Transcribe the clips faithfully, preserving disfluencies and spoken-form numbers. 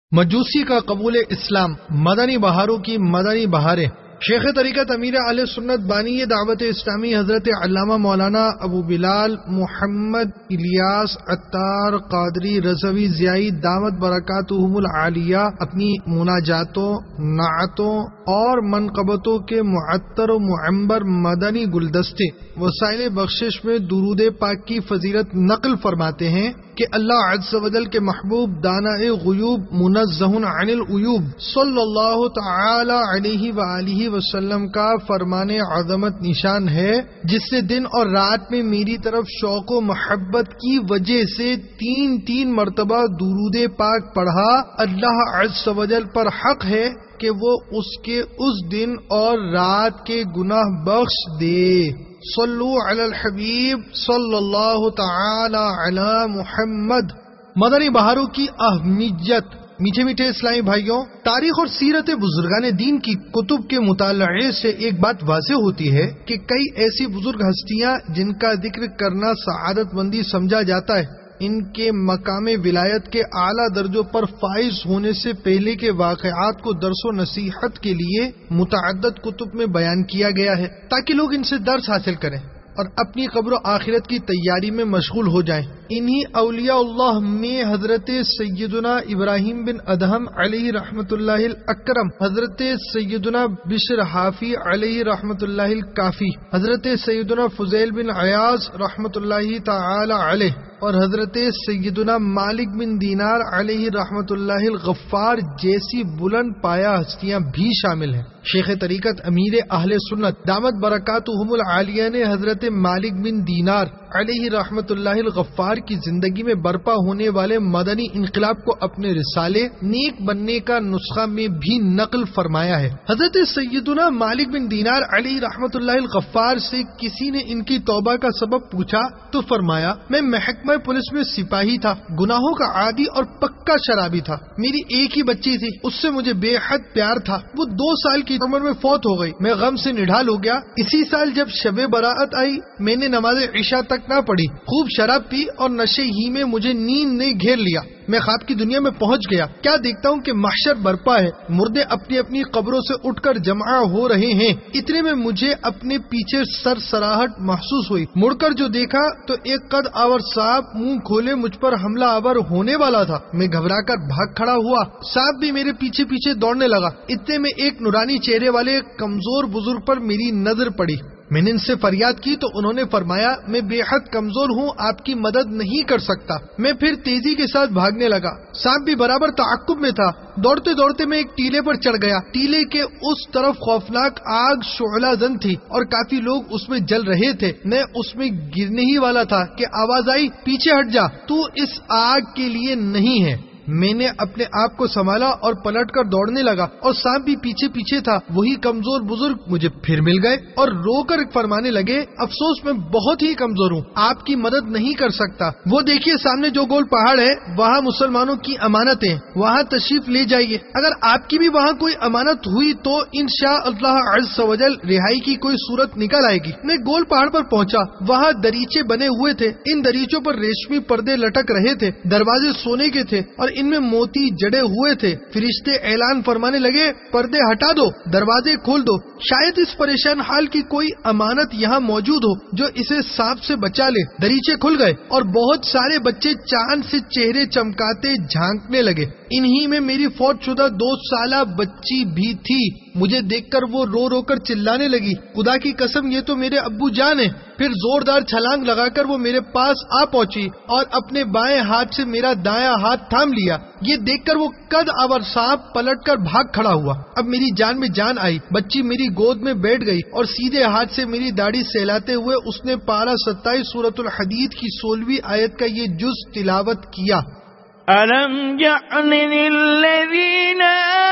مجوسی کا قبول اسلام، مدنی بہاروں کی مدنی بہاریں۔ شیخ طریقت امیر اہل سنت بانی دعوت اسلامی حضرت علامہ مولانا ابو بلال محمد الیاس عطار قادری رضوی ضیائی دامت برکاتہم العالیہ اپنی مناجاتوں، نعتوں اور منقبتوں کے معطر و معمبر مدنی گلدستے وسائل بخشش میں درود پاک کی فضیلت نقل فرماتے ہیں کہ اللہ عز و جل کے محبوب دانا غیوب منزہ عن العیوب صلی اللہ تعالی علیہ وآلہ وسلم کا فرمان عظمت نشان ہے، جس نے دن اور رات میں میری طرف شوق و محبت کی وجہ سے تین تین مرتبہ درود پاک پڑھا، اللہ عز و جل پر حق ہے کہ وہ اس کے اس دن اور رات کے گناہ بخش دے۔ صلو علی الحبیب صلی اللہ تعالی علی محمد۔ مدنی بہاروں کی اہمیت۔ میٹھے میٹھے اسلامی بھائیوں، تاریخ اور سیرت بزرگان دین کی کتب کے مطالعے سے ایک بات واضح ہوتی ہے کہ کئی ایسی بزرگ ہستیاں جن کا ذکر کرنا سعادت مندی سمجھا جاتا ہے، ان کے مقام ولایت کے اعلیٰ درجوں پر فائز ہونے سے پہلے کے واقعات کو درس و نصیحت کے لیے متعدد کتب میں بیان کیا گیا ہے تاکہ لوگ ان سے درس حاصل کریں اور اپنی قبر و آخرت کی تیاری میں مشغول ہو جائیں۔ انہی اولیاء اللہ میں حضرت سیدنا ابراہیم بن ادہم علیہ رحمت اللہ الاکرم، حضرت سیدنا بشر حافی علیہ رحمت اللہ الکافی، حضرت سیدنا فضیل بن عیاض رحمت اللہ تعالی علیہ اور حضرت سیدنا مالک بن دینار علیہ رحمت اللہ الغفار جیسی بلند پایا ہستیاں بھی شامل ہیں۔ شیخ طریقت امیر اہل سنت دامت برکاتہم العالیہ نے حضرت مالک بن دینار علیہ رحمت اللہ الغفار کی زندگی میں برپا ہونے والے مدنی انقلاب کو اپنے رسالے نیک بننے کا نسخہ میں بھی نقل فرمایا ہے۔ حضرت سیدنا مالک بن دینار علیہ رحمت اللہ الغفار سے کسی نے ان کی توبہ کا سبب پوچھا تو فرمایا، میں محکمہ پولیس میں سپاہی تھا، گناہوں کا عادی اور پکا شرابی تھا، میری ایک ہی بچی تھی، اس سے مجھے بے حد پیار تھا، وہ دو سال کی عمر میں فوت ہو گئی، میں غم سے نڈھال ہو گیا۔ اسی سال جب شب براءت آئی میں نے نماز عشاء تک نہ پڑھی، خوب شراب پی اور نشے ہی میں مجھے نیند نے گھیر لیا، میں خواب کی دنیا میں پہنچ گیا، کیا دیکھتا ہوں کہ محشر برپا ہے، مردے اپنی اپنی قبروں سے اٹھ کر جمع ہو رہے ہیں، اتنے میں مجھے اپنے پیچھے سر سراہٹ محسوس ہوئی، مڑ کر جو دیکھا تو ایک قد آور سانپ منہ کھولے مجھ پر حملہ آور ہونے والا تھا، میں گھبرا کر بھاگ کھڑا ہوا، سانپ بھی میرے پیچھے پیچھے دوڑنے لگا، اتنے میں ایک نورانی چہرے والے کمزور بزرگ پر میری نظر پڑی، میں نے ان سے فریاد کی تو انہوں نے فرمایا، میں بے حد کمزور ہوں، آپ کی مدد نہیں کر سکتا۔ میں پھر تیزی کے ساتھ بھاگنے لگا، سانپ بھی برابر تعاقب میں تھا، دوڑتے دوڑتے میں ایک ٹیلے پر چڑھ گیا، ٹیلے کے اس طرف خوفناک آگ شعلہ زن تھی اور کافی لوگ اس میں جل رہے تھے، میں اس میں گرنے ہی والا تھا کہ آواز آئی، پیچھے ہٹ جا، تو اس آگ کے لیے نہیں ہے۔ میں نے اپنے آپ کو سنبھالا اور پلٹ کر دوڑنے لگا اور سانپ بھی پیچھے پیچھے تھا، وہی کمزور بزرگ مجھے پھر مل گئے اور رو کر فرمانے لگے، افسوس میں بہت ہی کمزور ہوں، آپ کی مدد نہیں کر سکتا، وہ دیکھیے سامنے جو گول پہاڑ ہے وہاں مسلمانوں کی امانتیں، وہاں تشریف لے جائیے، اگر آپ کی بھی وہاں کوئی امانت ہوئی تو انشاء اللہ عز و جل رہائی کی کوئی صورت نکل آئے گی۔ میں گول پہاڑ پر پہنچا، وہاں دریچے بنے ہوئے تھے، ان دریچوں پر ریشمی پردے لٹک رہے تھے، دروازے سونے کے تھے اور ان میں موتی جڑے ہوئے تھے، فرشتے اعلان فرمانے لگے، پردے ہٹا دو، دروازے کھول دو، شاید اس پریشان حال کی کوئی امانت یہاں موجود ہو جو اسے سانپ سے بچا لے۔ دریچے کھل گئے اور بہت سارے بچے چاند سے چہرے چمکاتے جھانکنے لگے، انہی میں میری فوت شدہ دو سالہ بچی بھی تھی، مجھے دیکھ کر وہ رو رو کر چلانے لگی، خدا کی قسم یہ تو میرے ابو جان ہیں۔ پھر زوردار چھلانگ لگا کر وہ میرے پاس آ پہنچی اور اپنے بائیں ہاتھ سے میرا دایاں ہاتھ تھام لیا، یہ دیکھ کر وہ قد آور سانپ پلٹ کر بھاگ کھڑا ہوا۔ اب میری جان میں جان آئی، بچی میری گود میں بیٹھ گئی اور سیدھے ہاتھ سے میری داڑھی سہلاتے ہوئے اس نے پارہ ستائیس سورۃ الحدید کی سولہویں آیت کا یہ جز تلاوت کیا، أَلَمْ يَعْنِ لِلَّذِينَ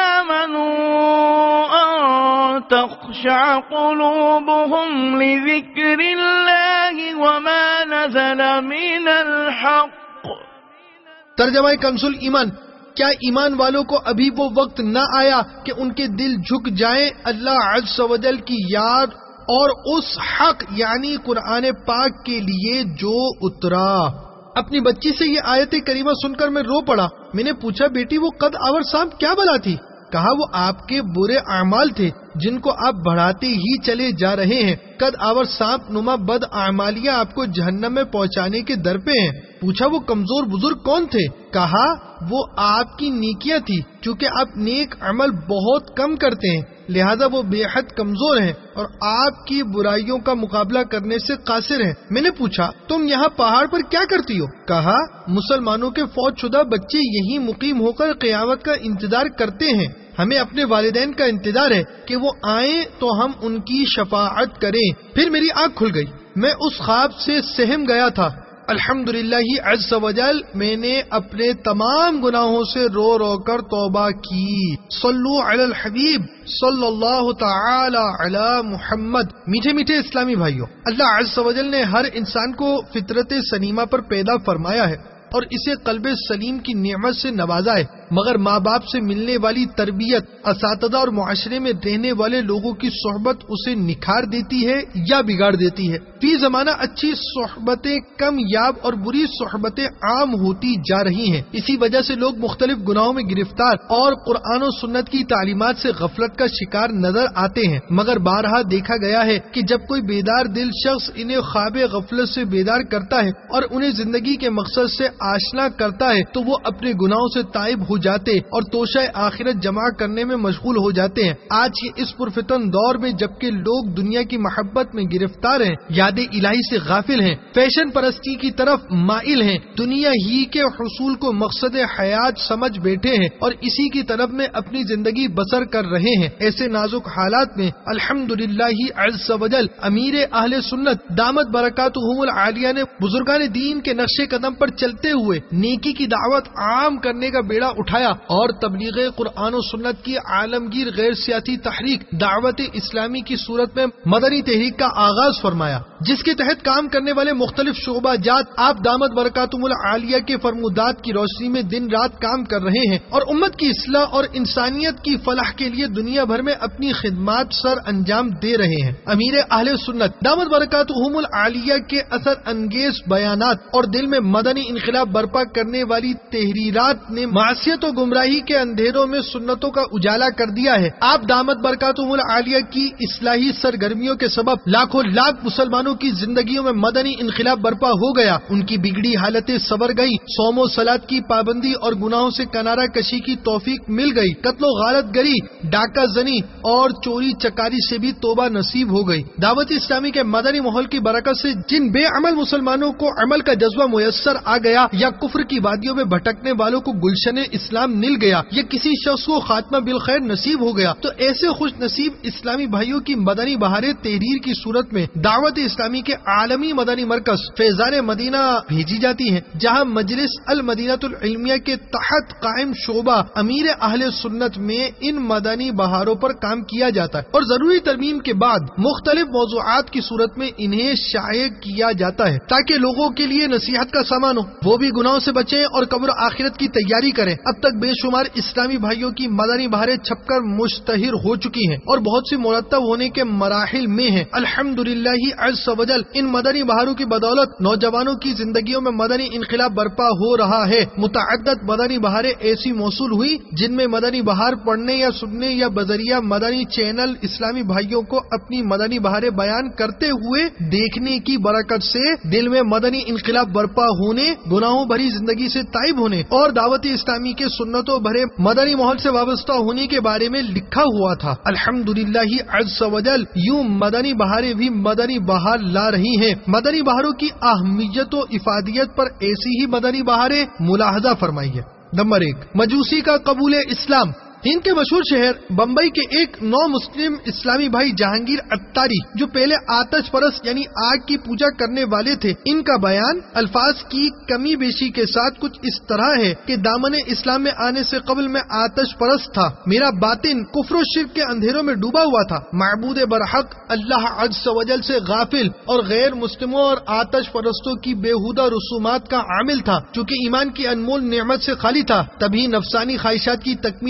آمَنُوا أَن تَخْشَعَ قُلُوبُهُمْ لِذِكْرِ اللَّهِ وَمَا نَزَلَ مِنَ الْحَقِّ۔ ترجمہ کنز ایمان، کیا ایمان والوں کو ابھی وہ وقت نہ آیا کہ ان کے دل جھک جائیں اللہ عز و جل کی یاد اور اس حق یعنی قرآن پاک کے لیے جو اترا۔ اپنی بچی سے یہ آیت کریمہ سن کر میں رو پڑا. میں نے پوچھا بیٹی وہ قد آور سانپ کیا بلا تھی؟ کہا وہ آپ کے برے اعمال تھے جن کو آپ بڑھاتے ہی چلے جا رہے ہیں. قد آور سانپ نما بد اعمالیاں آپ کو جہنم میں پہنچانے کے در پہ ہیں. پوچھا وہ کمزور بزرگ کون تھے؟ کہا وہ آپ کی نیکیاں تھی. چونکہ آپ نیک عمل بہت کم کرتے ہیں لہذا وہ بے حد کمزور ہیں اور آپ کی برائیوں کا مقابلہ کرنے سے قاصر ہیں. میں نے پوچھا تم یہاں پہاڑ پر کیا کرتی ہو؟ کہا مسلمانوں کے فوت شدہ بچے یہیں مقیم ہو کر قیامت کا انتظار کرتے ہیں. ہمیں اپنے والدین کا انتظار ہے کہ وہ آئیں تو ہم ان کی شفاعت کریں. پھر میری آنکھ کھل گئی. میں اس خواب سے سہم گیا تھا. الحمدللہ عز وجل میں نے اپنے تمام گناہوں سے رو رو کر توبہ کی. صلو علی الحبیب صلی اللہ تعالی علی محمد. میٹھے میٹھے اسلامی بھائیوں، اللہ عز وجل نے ہر انسان کو فطرت سلیمہ پر پیدا فرمایا ہے اور اسے قلب سلیم کی نعمت سے نوازا ہے، مگر ماں باپ سے ملنے والی تربیت، اساتذہ اور معاشرے میں رہنے والے لوگوں کی صحبت اسے نکھار دیتی ہے یا بگاڑ دیتی ہے. فی زمانہ اچھی صحبتیں کم یاب اور بری صحبتیں عام ہوتی جا رہی ہیں. اسی وجہ سے لوگ مختلف گناہوں میں گرفتار اور قرآن و سنت کی تعلیمات سے غفلت کا شکار نظر آتے ہیں. مگر بارہا دیکھا گیا ہے کہ جب کوئی بیدار دل شخص انہیں خواب غفلت سے بیدار کرتا ہے اور انہیں زندگی کے مقصد سے آشنا کرتا ہے تو وہ اپنے گناہوں سے تائب ہو جاتے اور توشہ آخرت جمع کرنے میں مشغول ہو جاتے ہیں. آج کے اس پرفتن دور میں جبکہ لوگ دنیا کی محبت میں گرفتار ہیں، یاد الہی سے غافل ہیں، فیشن پرستی کی طرف مائل ہیں، دنیا ہی کے حصول کو مقصد حیات سمجھ بیٹھے ہیں اور اسی کی طرف میں اپنی زندگی بسر کر رہے ہیں، ایسے نازک حالات میں الحمدللہ عز وجل امیر اہل سنت دامت برکاتہم العالیہ نے بزرگان دین کے نقش قدم پر چلتے ہوئے نیکی کی دعوت عام کرنے کا بیڑا اٹھایا اور تبلیغ قرآن و سنت کی عالمگیر غیر سیاسی تحریک دعوت اسلامی کی صورت میں مدنی تحریک کا آغاز فرمایا، جس کے تحت کام کرنے والے مختلف شعبہ جات آپ دامت برکاتہم العالیہ کے فرمودات کی روشنی میں دن رات کام کر رہے ہیں اور امت کی اصلاح اور انسانیت کی فلاح کے لیے دنیا بھر میں اپنی خدمات سر انجام دے رہے ہیں. امیر اہل سنت دامت برکاتہم العالیہ کے اثر انگیز بیانات اور دل میں مدنی انقلاب برپا کرنے والی تحریرات نے معصیت و گمراہی کے اندھیروں میں سنتوں کا اجالا کر دیا ہے. آپ دامت برکاتہم العالیہ کی اصلاحی سرگرمیوں کے سبب لاکھوں لاکھ مسلمانوں کی زندگیوں میں مدنی انقلاب برپا ہو گیا. ان کی بگڑی حالتیں سنور گئی، صوم و صلاۃ کی پابندی اور گناہوں سے کنارہ کشی کی توفیق مل گئی، قتل و غارت گری، ڈاکہ زنی اور چوری چکاری سے بھی توبہ نصیب ہو گئی. دعوت اسلامی کے مدنی ماحول کی برکت سے جن بے عمل مسلمانوں کو عمل کا جذبہ میسر آ گیا یا کفر کی وادیوں میں بھٹکنے والوں کو گلشن اسلام مل گیا یا کسی شخص کو خاتمہ بالخیر نصیب ہو گیا، تو ایسے خوش نصیب اسلامی بھائیوں کی مدنی بہاریں تحریر کی صورت میں دعوت اسلامی کے عالمی مدنی مرکز فیضان مدینہ بھیجی جاتی ہیں، جہاں مجلس المدینۃ العلمیہ کے تحت قائم شعبہ امیر اہل سنت میں ان مدنی بہاروں پر کام کیا جاتا ہے اور ضروری ترمیم کے بعد مختلف موضوعات کی صورت میں انہیں شائع کیا جاتا ہے تاکہ لوگوں کے لیے نصیحت کا سامان ہو، وہ بھی گناہوں سے بچیں اور قبر آخرت کی تیاری کریں. اب تک بے شمار اسلامی بھائیوں کی مدنی بہاریں چھپ کر مشتہر ہو چکی ہیں اور بہت سی مرتب ہونے کے مراحل میں ہیں. الحمدللہ عز وجل ان مدنی بہاروں کی بدولت نوجوانوں کی زندگیوں میں مدنی انقلاب برپا ہو رہا ہے. متعدد مدنی بہاریں ایسی موصول ہوئی جن میں مدنی بہار پڑھنے یا سننے یا بذریعہ مدنی چینل اسلامی بھائیوں کو اپنی مدنی بہاریں بیان کرتے ہوئے دیکھنے کی برکت سے دل میں مدنی انقلاب برپا ہونے، گناہوں بھری زندگی سے تائب ہونے اور دعوت اسلامی کے سنتوں بھرے مدنی ماحول سے وابستہ ہونے کے بارے میں لکھا ہوا تھا. الحمدللہ عز وجل یوں مدنی بہاریں بھی مدنی بہار لا رہی ہیں. مدنی بہاروں کی اہمیت و افادیت پر ایسی ہی مدنی بہاریں ملاحظہ فرمائیے. نمبر ایک، مجوسی کا قبول اسلام. ہند کے مشہور شہر بمبئی کے ایک نو مسلم اسلامی بھائی جہانگیر اتاری جو پہلے آتش پرست یعنی آگ کی پوجا کرنے والے تھے، ان کا بیان الفاظ کی کمی بیشی کے ساتھ کچھ اس طرح ہے کہ دامن اسلام میں آنے سے قبل میں آتش پرست تھا، میرا باطن کفر و شرک کے اندھیروں میں ڈوبا ہوا تھا، معبود برحق اللہ عز و جل سے غافل اور غیر مسلموں اور آتش پرستوں کی بےہودہ رسومات کا عامل تھا. چونکہ ایمان کی انمول نعمت سے خالی تھا، تبھی نفسانی خواہشات کی تکمیل میری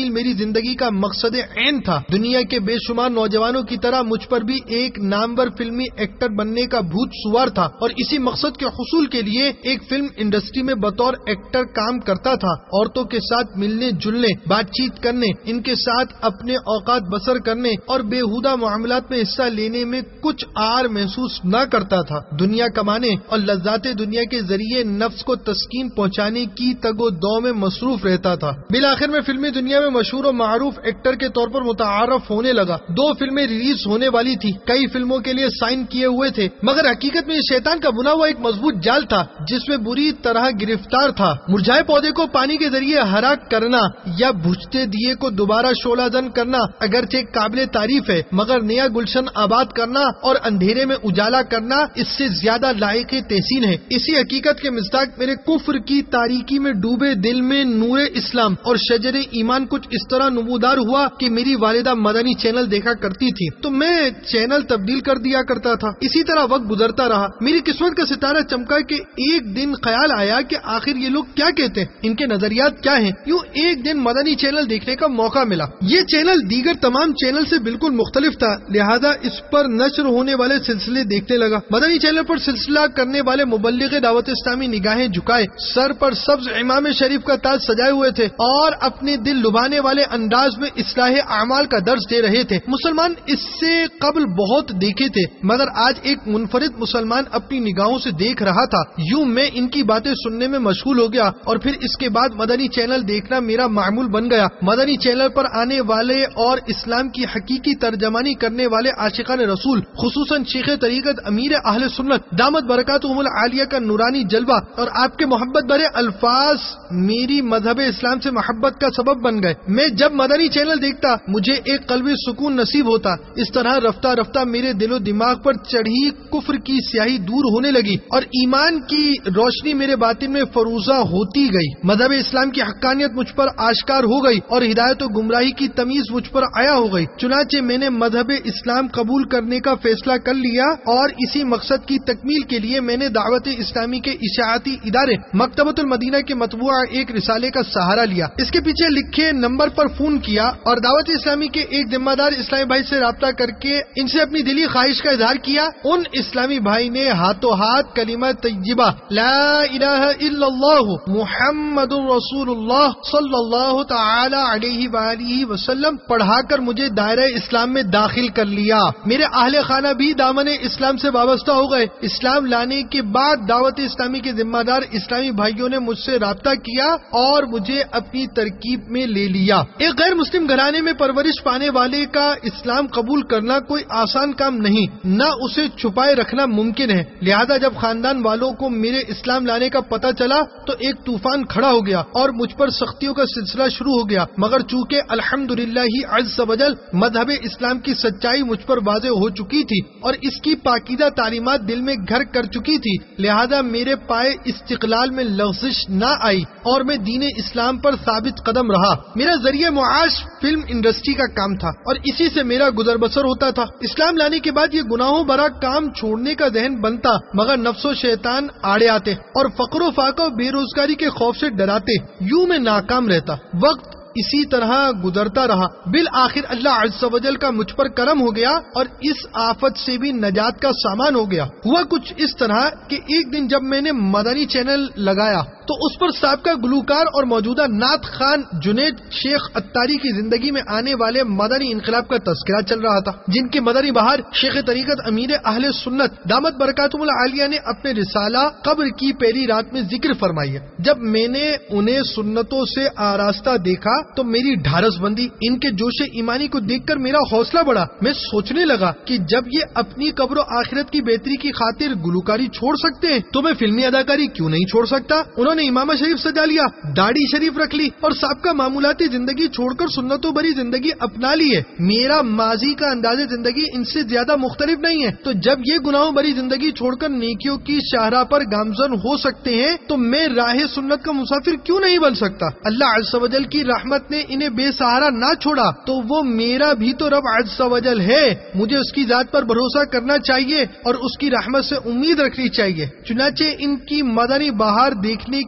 زندگی کا مقصد عین تھا. دنیا کے بے شمار نوجوانوں کی طرح مجھ پر بھی ایک نامور فلمی ایکٹر بننے کا بھوت سوار تھا اور اسی مقصد کے حصول کے لیے ایک فلم انڈسٹری میں بطور ایکٹر کام کرتا تھا. عورتوں کے ساتھ ملنے جلنے، بات چیت کرنے، ان کے ساتھ اپنے اوقات بسر کرنے اور بےہودہ معاملات میں حصہ لینے میں کچھ آر محسوس نہ کرتا تھا. دنیا کمانے اور لذات دنیا کے ذریعے نفس کو تسکین پہنچانے کی تگ و دو میں مصروف رہتا تھا. بالآخر میں فلمی دنیا میں مشہور و معروف ایکٹر کے طور پر متعارف ہونے لگا. دو فلمیں ریلیز ہونے والی تھی، کئی فلموں کے لیے سائن کیے ہوئے تھے، مگر حقیقت میں یہ شیطان کا بنا ہوا ایک مضبوط جال تھا جس میں بری طرح گرفتار تھا. مرجھائے پودے کو پانی کے ذریعے ہرا کرنا یا بجھتے دیے کو دوبارہ شعلہ زن کرنا اگرچہ قابل تعریف ہے، مگر نیا گلشن آباد کرنا اور اندھیرے میں اجالا کرنا اس سے زیادہ لائق تحسین ہے. اسی حقیقت کے مصداق میرے کفر کی تاریکی میں ڈوبے دل میں نور اسلام اور شجر ایمان کچھ اس طرح نمودار ہوا کہ میری والدہ مدنی چینل دیکھا کرتی تھی تو میں چینل تبدیل کر دیا کرتا تھا. اسی طرح وقت گزرتا رہا. میری قسمت کا ستارہ چمکا کہ ایک دن خیال آیا کہ آخر یہ لوگ کیا کہتے ہیں، ان کے نظریات کیا ہیں. یوں ایک دن مدنی چینل دیکھنے کا موقع ملا. یہ چینل دیگر تمام چینل سے بالکل مختلف تھا، لہذا اس پر نشر ہونے والے سلسلے دیکھنے لگا. مدنی چینل پر سلسلہ کرنے والے مبلغ دعوت اسلامی نگاہیں جھکائے، سر پر سبز امام شریف کا تاج سجائے ہوئے تھے اور اپنے دل لبھانے والے انداز میں اصلاح اعمال کا درس دے رہے تھے. مسلمان اس سے قبل بہت دیکھے تھے، مگر آج ایک منفرد مسلمان اپنی نگاہوں سے دیکھ رہا تھا. یوں میں ان کی باتیں سننے میں مشغول ہو گیا اور پھر اس کے بعد مدنی چینل دیکھنا میرا معمول بن گیا. مدنی چینل پر آنے والے اور اسلام کی حقیقی ترجمانی کرنے والے عاشقان رسول، خصوصاً شیخ طریقت امیر اہل سنت دامت برکاتہم العالیہ کا نورانی جلوہ اور آپ کے محبت بھرے الفاظ میری مذہب اسلام سے محبت کا سبب بن گئے. میں جب مدنی چینل دیکھتا مجھے ایک قلبی سکون نصیب ہوتا. اس طرح رفتہ رفتہ میرے دل و دماغ پر چڑھی کفر کی سیاہی دور ہونے لگی اور ایمان کی روشنی میرے باطن میں فروزہ ہوتی گئی. مذہب اسلام کی حقانیت مجھ پر آشکار ہو گئی اور ہدایت و گمراہی کی تمیز مجھ پر آیا ہو گئی. چنانچہ میں نے مذہب اسلام قبول کرنے کا فیصلہ کر لیا اور اسی مقصد کی تکمیل کے لیے میں نے دعوت اسلامی کے اشاعتی ادارے مکتبۃ المدینہ کے مطبوعہ ایک رسالے کا سہارا لیا. اس کے پیچھے لکھے نمبر پر فون کیا اور دعوت اسلامی کے ایک ذمہ دار اسلامی بھائی سے رابطہ کر کے ان سے اپنی دلی خواہش کا اظہار کیا. ان اسلامی بھائی نے ہاتھوں ہاتھ کلمہ طیبہ لا الہ الا اللہ محمد رسول اللہ صلی اللہ تعالی علیہ وآلہ وسلم پڑھا کر مجھے دائرہ اسلام میں داخل کر لیا. میرے اہل خانہ بھی دامن اسلام سے وابستہ ہو گئے. اسلام لانے کے بعد دعوت اسلامی کے ذمہ دار اسلامی بھائیوں نے مجھ سے رابطہ کیا اور مجھے اپنی ترکیب میں لے لیا. ایک غیر مسلم گھرانے میں پرورش پانے والے کا اسلام قبول کرنا کوئی آسان کام نہیں، نہ اسے چھپائے رکھنا ممکن ہے. لہذا جب خاندان والوں کو میرے اسلام لانے کا پتہ چلا تو ایک طوفان کھڑا ہو گیا اور مجھ پر سختیوں کا سلسلہ شروع ہو گیا. مگر چونکہ الحمدللہ عز وجل مذہب اسلام کی سچائی مجھ پر واضح ہو چکی تھی اور اس کی پاکیزہ تعلیمات دل میں گھر کر چکی تھی، لہذا میرے پائے استقلال میں لغزش نہ آئی اور میں دین اسلام پر ثابت قدم رہا. میرا ذریعہ معاش فلم انڈسٹری کا کام تھا اور اسی سے میرا گزر بسر ہوتا تھا. اسلام لانے کے بعد یہ گناہوں بھرا کام چھوڑنے کا ذہن بنتا، مگر نفس و شیطان آڑے آتے اور فقر و فاقہ و بے روزگاری کے خوف سے ڈراتے. یوں میں ناکام رہتا. وقت اسی طرح گزرتا رہا. بالآخر اللہ عز و جل کا مجھ پر کرم ہو گیا اور اس آفت سے بھی نجات کا سامان ہو گیا. ہوا کچھ اس طرح کہ ایک دن جب میں نے مدنی چینل لگایا تو اس پر سابقہ گلوکار اور موجودہ نعت خان جنید شیخ اتاری کی زندگی میں آنے والے مدنی انقلاب کا تذکرہ چل رہا تھا، جن کی مدنی بہار شیخ طریقت امیر اہل سنت دامت برکاتہم العالیہ نے اپنے رسالہ قبر کی پہلی رات میں ذکر فرمائی ہے. جب میں نے انہیں سنتوں سے آراستہ دیکھا تو میری ڈھارس بندی. ان کے جوش ایمانی کو دیکھ کر میرا حوصلہ بڑھا. میں سوچنے لگا کہ جب یہ اپنی قبر و آخرت کی بہتری کی خاطر گلوکاری چھوڑ سکتے ہیں تو میں فلمی اداکاری کیوں نہیں چھوڑ سکتا. انہوں نے امامہ شریف سجا لیا، داڑھی شریف رکھ لی اور سابقہ معمولاتی زندگی چھوڑ کر سنتوں بھری زندگی اپنا لی ہے. میرا ماضی کا انداز زندگی ان سے زیادہ مختلف نہیں ہے، تو جب یہ گناہوں بھری زندگی چھوڑ کر نیکیوں کی شاہراہ پر گامزن ہو سکتے ہیں تو میں راہ سنت کا مسافر کیوں نہیں بن سکتا. اللہ عز و جل کی رحمت نے انہیں بے سہارا نہ چھوڑا تو وہ میرا بھی تو رب عز و جل ہے. مجھے اس کی ذات پر بھروسہ کرنا چاہیے اور اس کی رحمت سے امید رکھنی چاہیے. چنانچہ ان کی مدنی بہار دیکھنے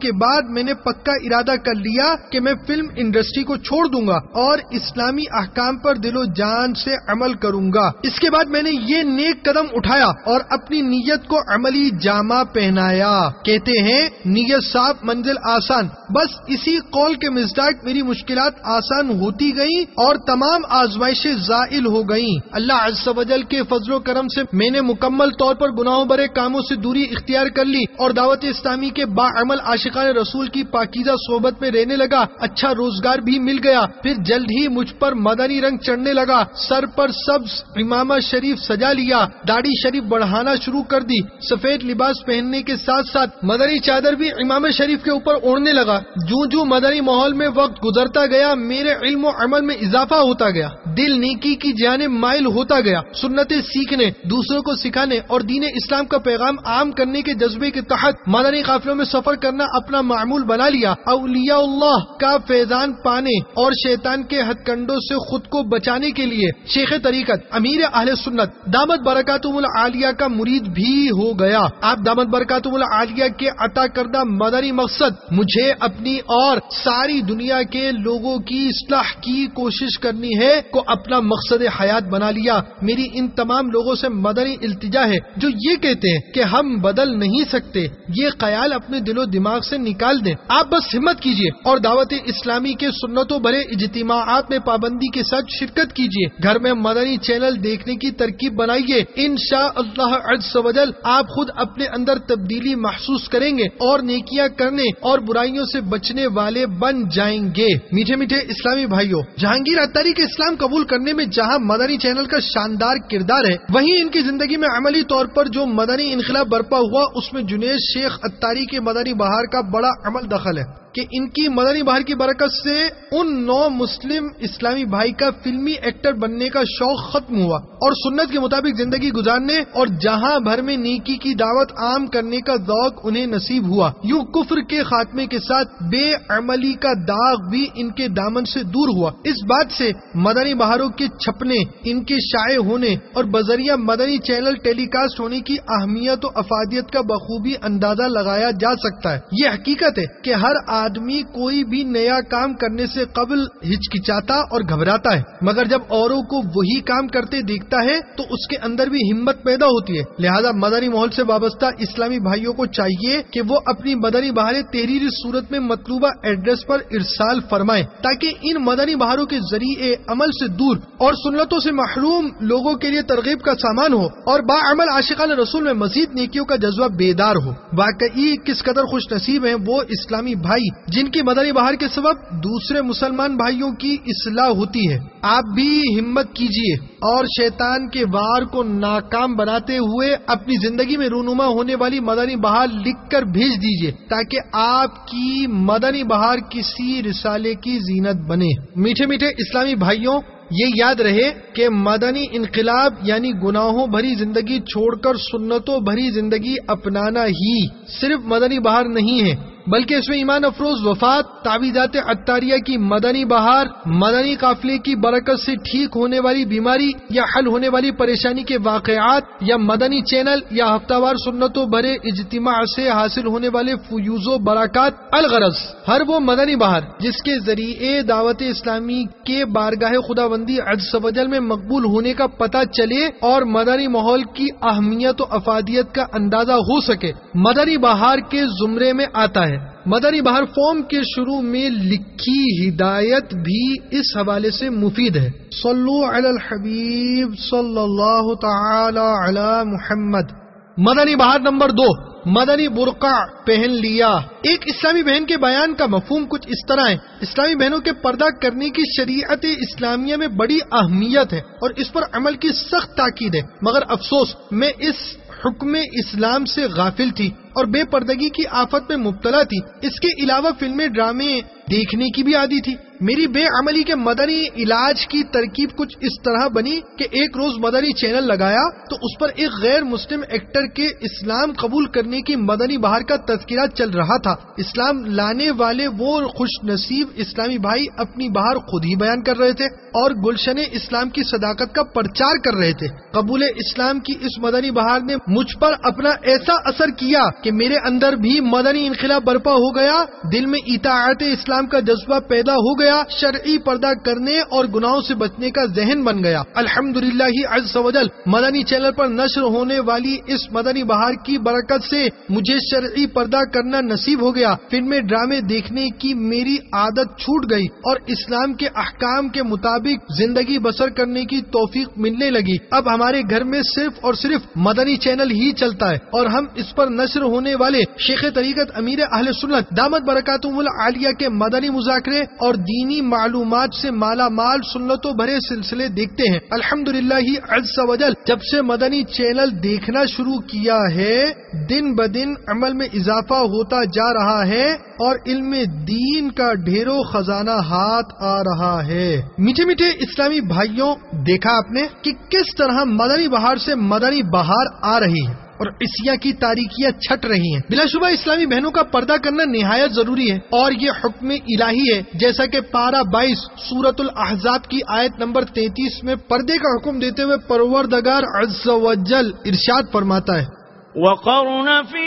کے بعد میں نے پکا ارادہ کر لیا کہ میں فلم انڈسٹری کو چھوڑ دوں گا اور اسلامی احکام پر دل و جان سے عمل کروں گا۔ اس کے بعد میں نے یہ نیک قدم اٹھایا اور اپنی نیت کو عملی جامہ پہنایا۔ کہتے ہیں نیت صاف منزل آسان، بس اسی قول کے مصداق میری مشکلات آسان ہوتی گئیں اور تمام آزمائشیں زائل ہو گئیں۔ اللہ عز و جل کے فضل و کرم سے میں نے مکمل طور پر گناہوں برے کاموں سے دوری اختیار کر لی اور دعوت اسلامی کے باعمل عاشقان رسول کی پاکیزہ صحبت میں رہنے لگا۔ اچھا روزگار بھی مل گیا۔ پھر جلد ہی مجھ پر مدنی رنگ چڑھنے لگا، سر پر سبز امامہ شریف سجا لیا، داڑھی شریف بڑھانا شروع کر دی، سفید لباس پہننے کے ساتھ ساتھ مدنی چادر بھی امامہ شریف کے اوپر اوڑھنے لگا۔ جوں جوں مدنی ماحول میں وقت گزرتا گیا میرے علم و عمل میں اضافہ ہوتا گیا، دل نیکی کی جانب مائل ہوتا گیا۔ سنتیں سیکھنے، دوسروں کو سکھانے اور دین اسلام کا پیغام عام کرنے کے جذبے کے تحت مدنی قافلوں میں سفر کرنا اپنا معمول بنا لیا۔ اولیاء اللہ کا فیضان پانے اور شیطان کے ہتھ کنڈوں سے خود کو بچانے کے لیے شیخ طریقت امیر اہل سنت دامت برکاتہم العالیہ کا مرید بھی ہو گیا۔ آپ دامت برکاتہم العالیہ کے عطا کردہ مدنی مقصد مجھے اپنی اور ساری دنیا کے لوگوں کی اصلاح کی کوشش کرنی ہے کو اپنا مقصد حیات بنا لیا۔ میری ان تمام لوگوں سے مدنی التجا ہے جو یہ کہتے ہیں کہ ہم بدل نہیں سکتے، یہ خیال اپنے دل و دماغ سے نکال دیں۔ آپ بس ہمت کیجئے اور دعوت اسلامی کے سنتوں بھرے اجتماعات میں پابندی کے ساتھ شرکت کیجئے۔ گھر میں مدنی چینل دیکھنے کی ترکیب بنائیے، انشاءاللہ عز و جل آپ خود اپنے اندر تبدیلی محسوس کریں گے اور نیکیاں کرنے اور برائیوں سے بچنے والے بن جائیں گے۔ میٹھے میٹھے اسلامی بھائیوں، جہانگیر عطاری کے اسلام قبول کرنے میں جہاں مدنی چینل کا شاندار کردار ہے، وہیں ان کی زندگی میں عملی طور پر جو مدنی انقلاب برپا ہوا اس میں جنید شیخ عطاری کے مدنی بہار کا بڑا عمل دخل ہے کہ ان کی مدنی بہار کی برکت سے ان نو مسلم اسلامی بھائی کا فلمی ایکٹر بننے کا شوق ختم ہوا اور سنت کے مطابق زندگی گزارنے اور جہاں بھر میں نیکی کی دعوت عام کرنے کا ذوق انہیں نصیب ہوا۔ یوں کفر کے خاتمے کے ساتھ بے عملی کا داغ بھی ان کے دامن سے دور ہوا۔ اس بات سے مدنی بہاروں کے چھپنے، ان کے شائع ہونے اور بذریعہ مدنی چینل ٹیلی کاسٹ ہونے کی اہمیت و افادیت کا بخوبی اندازہ لگایا جا سکتا ہے۔ یہ حقیقت ہے کہ ہر آدمی کوئی بھی نیا کام کرنے سے قبل ہچکچاتا اور گھبراتا ہے، مگر جب اوروں کو وہی کام کرتے دیکھتا ہے تو اس کے اندر بھی ہمت پیدا ہوتی ہے۔ لہذا مدنی ماحول سے وابستہ اسلامی بھائیوں کو چاہیے کہ وہ اپنی مدنی بہاریں تحریری صورت میں مطلوبہ ایڈریس پر ارسال فرمائیں تاکہ ان مدنی بہاروں کے ذریعے عمل سے دور اور سنتوں سے محروم لوگوں کے لیے ترغیب کا سامان ہو اور باعمل عاشقان رسول میں مزید نیکیوں کا جذبہ بیدار ہو۔ واقعی کس قدر خوش نصیب ہیں وہ اسلامی بھائی جن کی مدنی بہار کے سبب دوسرے مسلمان بھائیوں کی اصلاح ہوتی ہے۔ آپ بھی ہمت کیجیے اور شیطان کے وار کو ناکام بناتے ہوئے اپنی زندگی میں رونما ہونے والی مدنی بہار لکھ کر بھیج دیجیے تاکہ آپ کی مدنی بہار کسی رسالے کی زینت بنے۔ میٹھے میٹھے اسلامی بھائیوں، یہ یاد رہے کہ مدنی انقلاب یعنی گناہوں بھری زندگی چھوڑ کر سنتوں بھری زندگی اپنانا ہی صرف مدنی بہار نہیں ہے، بلکہ اس میں ایمان افروز وفات، تعویذات عطاریہ کی مدنی بہار، مدنی قافلے کی برکت سے ٹھیک ہونے والی بیماری یا حل ہونے والی پریشانی کے واقعات یا مدنی چینل یا ہفتہ وار سنتوں بھرے اجتماع سے حاصل ہونے والے فیوز و برکات، الغرض ہر وہ مدنی بہار جس کے ذریعے دعوت اسلامی کے بارگاہ خداوندی عز و جل میں مقبول ہونے کا پتہ چلے اور مدنی ماحول کی اہمیت و افادیت کا اندازہ ہو سکے، مدنی بہار کے زمرے میں آتا ہے۔ مدنی بہار فارم کے شروع میں لکھی ہدایت بھی اس حوالے سے مفید ہے۔ صلو علی الحبیب صلی اللہ تعالی علی محمد۔ مدنی بہار نمبر دو، مدنی برقع پہن لیا۔ ایک اسلامی بہن کے بیان کا مفہوم کچھ اس طرح ہے: اسلامی بہنوں کے پردہ کرنے کی شریعت اسلامیہ میں بڑی اہمیت ہے اور اس پر عمل کی سخت تاکید ہے، مگر افسوس میں اس حکم اسلام سے غافل تھی اور بے پردگی کی آفت میں مبتلا تھی۔ اس کے علاوہ فلمیں، ڈرامے، دیکھنے کی بھی عادی تھی۔ میری بے عملی کے مدنی علاج کی ترکیب کچھ اس طرح بنی کہ ایک روز مدنی چینل لگایا تو اس پر ایک غیر مسلم ایکٹر کے اسلام قبول کرنے کی مدنی بہار کا تذکرہ چل رہا تھا۔ اسلام لانے والے وہ خوش نصیب اسلامی بھائی اپنی بہار خود ہی بیان کر رہے تھے اور گلشن اسلام کی صداقت کا پرچار کر رہے تھے۔ قبول اسلام کی اس مدنی بہار نے مجھ پر اپنا ایسا اثر کیا کہ میرے اندر بھی مدنی انقلاب برپا ہو گیا، دل میں اطاعت اسلام کا جذبہ پیدا ہو گیا، شرعی پردہ کرنے اور گناہوں سے بچنے کا ذہن بن گیا۔ الحمدللہ عز و جل مدنی چینل پر نشر ہونے والی اس مدنی بہار کی برکت سے مجھے شرعی پردہ کرنا نصیب ہو گیا، فلمیں ڈرامے دیکھنے کی میری عادت چھوٹ گئی اور اسلام کے احکام کے مطابق زندگی بسر کرنے کی توفیق ملنے لگی۔ اب ہمارے گھر میں صرف اور صرف مدنی چینل ہی چلتا ہے اور ہم اس پر نشر ہونے والے شیخ طریقت امیر اہل سنت دامت برکاتہم العالیہ کے مدنی مذاکرے اور دینی معلومات سے مالا مال سنتوں بھرے سلسلے دیکھتے ہیں۔ الحمدللہ عز و جل جب سے مدنی چینل دیکھنا شروع کیا ہے دن بدن عمل میں اضافہ ہوتا جا رہا ہے اور علم دین کا ڈھیروں خزانہ ہاتھ آ رہا ہے۔ میٹھے میٹھے اسلامی بھائیوں، دیکھا آپ نے کہ کس طرح مدنی بہار سے مدنی بہار آ رہی ہے اور عصیاں کی تاریکیاں چھٹ رہی ہیں۔ بلا شبہ اسلامی بہنوں کا پردہ کرنا نہایت ضروری ہے اور یہ حکم الہی ہے، جیسا کہ پارہ بائیس سورۃ الاحزاب کی آیت نمبر تینتیس میں پردے کا حکم دیتے ہوئے پروردگار عز و جل ارشاد فرماتا ہے، وَقَرْنَ فِي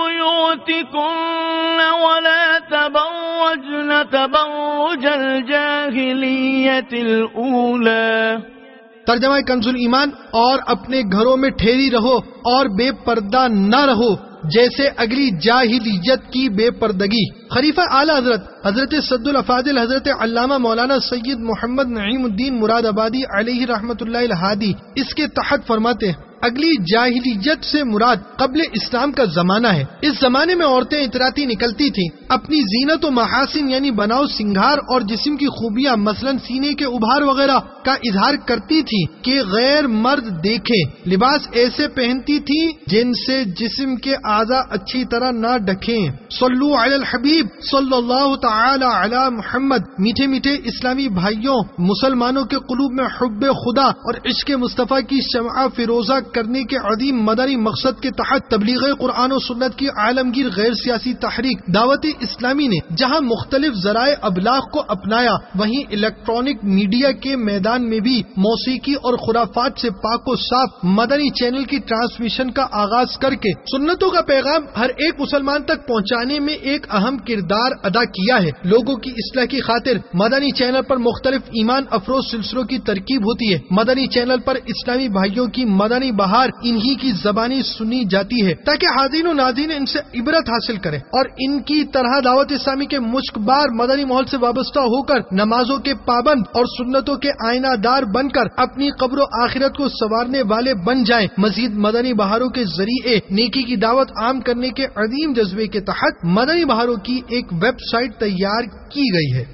بُيُوتِكُنَّ وَلَا تَبَرَّجْنَ تَبَرُّجَ الْجَاهِلِيَّةِ الْأُولَى۔ ترجمہ کنز ایمان، اور اپنے گھروں میں ٹھہری رہو اور بے پردہ نہ رہو جیسے اگلی جاہلیت کی بے پردگی۔ خلیفہ اعلی حضرت حضرت سد الافاضل حضرت علامہ مولانا سید محمد نعیم الدین مراد آبادی علیہ رحمۃ اللہ الہادی اس کے تحت فرماتے ہیں، اگلی جاہلیت سے مراد قبل اسلام کا زمانہ ہے۔ اس زمانے میں عورتیں اطراتی نکلتی تھیں، اپنی زینت و محاسن یعنی بناؤ سنگھار اور جسم کی خوبیاں مثلا سینے کے ابھار وغیرہ کا اظہار کرتی تھی کہ غیر مرد دیکھے، لباس ایسے پہنتی تھی جن سے جسم کے اعضاء اچھی طرح نہ ڈھکیں۔ صلو علی الحبیب صلی اللہ تعالی علی محمد۔ میٹھے میٹھے اسلامی بھائیوں، مسلمانوں کے قلوب میں حب خدا اور عشق مصطفیٰ کی شمع فیروزہ کرنے کے عظیم مدنی مقصد کے تحت تبلیغ قرآن و سنت کی عالمگیر غیر سیاسی تحریک دعوت اسلامی نے جہاں مختلف ذرائع ابلاغ کو اپنایا، وہیں الیکٹرانک میڈیا کے میدان میں بھی موسیقی اور خرافات سے پاک و صاف مدنی چینل کی ٹرانسمیشن کا آغاز کر کے سنتوں کا پیغام ہر ایک مسلمان تک پہنچانے میں ایک اہم کردار ادا کیا ہے۔ لوگوں کی اصلاح کی خاطر مدنی چینل پر مختلف ایمان افروز سلسلوں کی ترکیب ہوتی ہے۔ مدنی چینل پر اسلامی بھائیوں کی مدنی بہار انہی کی زبانی سنی جاتی ہے تاکہ حاضرین و ناظرین ان سے عبرت حاصل کریں اور ان کی طرح دعوت اسلامی کے مشک بار مدنی ماحول سے وابستہ ہو کر نمازوں کے پابند اور سنتوں کے آئینہ دار بن کر اپنی قبر و آخرت کو سنوارنے والے بن جائیں۔ مزید مدنی بہاروں کے ذریعے نیکی کی دعوت عام کرنے کے عظیم جذبے کے تحت مدنی بہاروں کی ایک ویب سائٹ تیار کی گئی ہے۔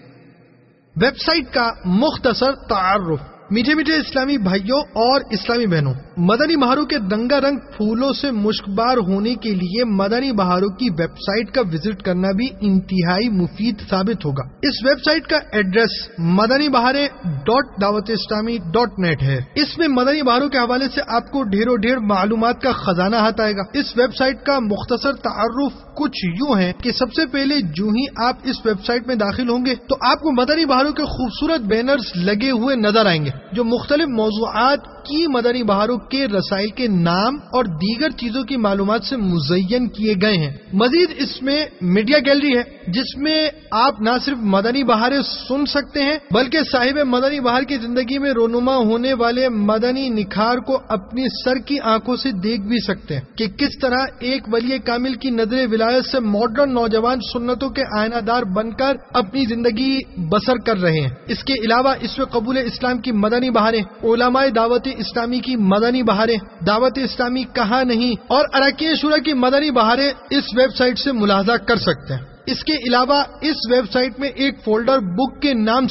ویب سائٹ کا مختصر تعارف۔ میٹھے میٹھے اسلامی بھائیوں اور اسلامی بہنوں، مدنی بہاروں کے رنگا رنگ پھولوں سے مشکبار ہونے کے لیے مدنی بہاروں کی ویب سائٹ کا وزٹ کرنا بھی انتہائی مفید ثابت ہوگا۔ اس ویب سائٹ کا address Madani Baharain dot Dawat Islami dot net ہے۔ اس میں مدنی بہاروں کے حوالے سے آپ کو ڈھیروں ڈھیر معلومات کا خزانہ ہاتھ آئے گا۔ اس ویب سائٹ کا مختصر تعارف کچھ یوں ہے کہ سب سے پہلے جو ہی آپ اس ویب سائٹ میں داخل ہوں گے تو آپ کو مدنی بہاروں کے خوبصورت بینرز لگے ہوئے نظر آئیں گے جو مختلف موضوعات کی مدنی بہاروں کے رسائل کے نام اور دیگر چیزوں کی معلومات سے مزین کیے گئے ہیں۔ مزید اس میں میڈیا گیلری ہے جس میں آپ نہ صرف مدنی بہاریں سن سکتے ہیں بلکہ صاحب مدنی بہار کی زندگی میں رونما ہونے والے مدنی نکھار کو اپنی سر کی آنکھوں سے دیکھ بھی سکتے ہیں کہ کس طرح ایک ولی کامل کی نظر ولایت سے ماڈرن نوجوان سنتوں کے آئینہ دار بن کر اپنی زندگی بسر کر رہے ہیں۔ اس کے علاوہ اس میں قبول اسلام کی مدنی بہاریں، علماء دعوت اسلامی کی مدنی بہاریں، دعوت اسلامی کہاں نہیں اور اراکین شورا کی مدنی بہاریں اس ویب سائٹ سے ملاحظہ کر سکتے ہیں۔ اس کے علاوہ اس ویب سائٹ میں ایک فولڈر بک کے نام سے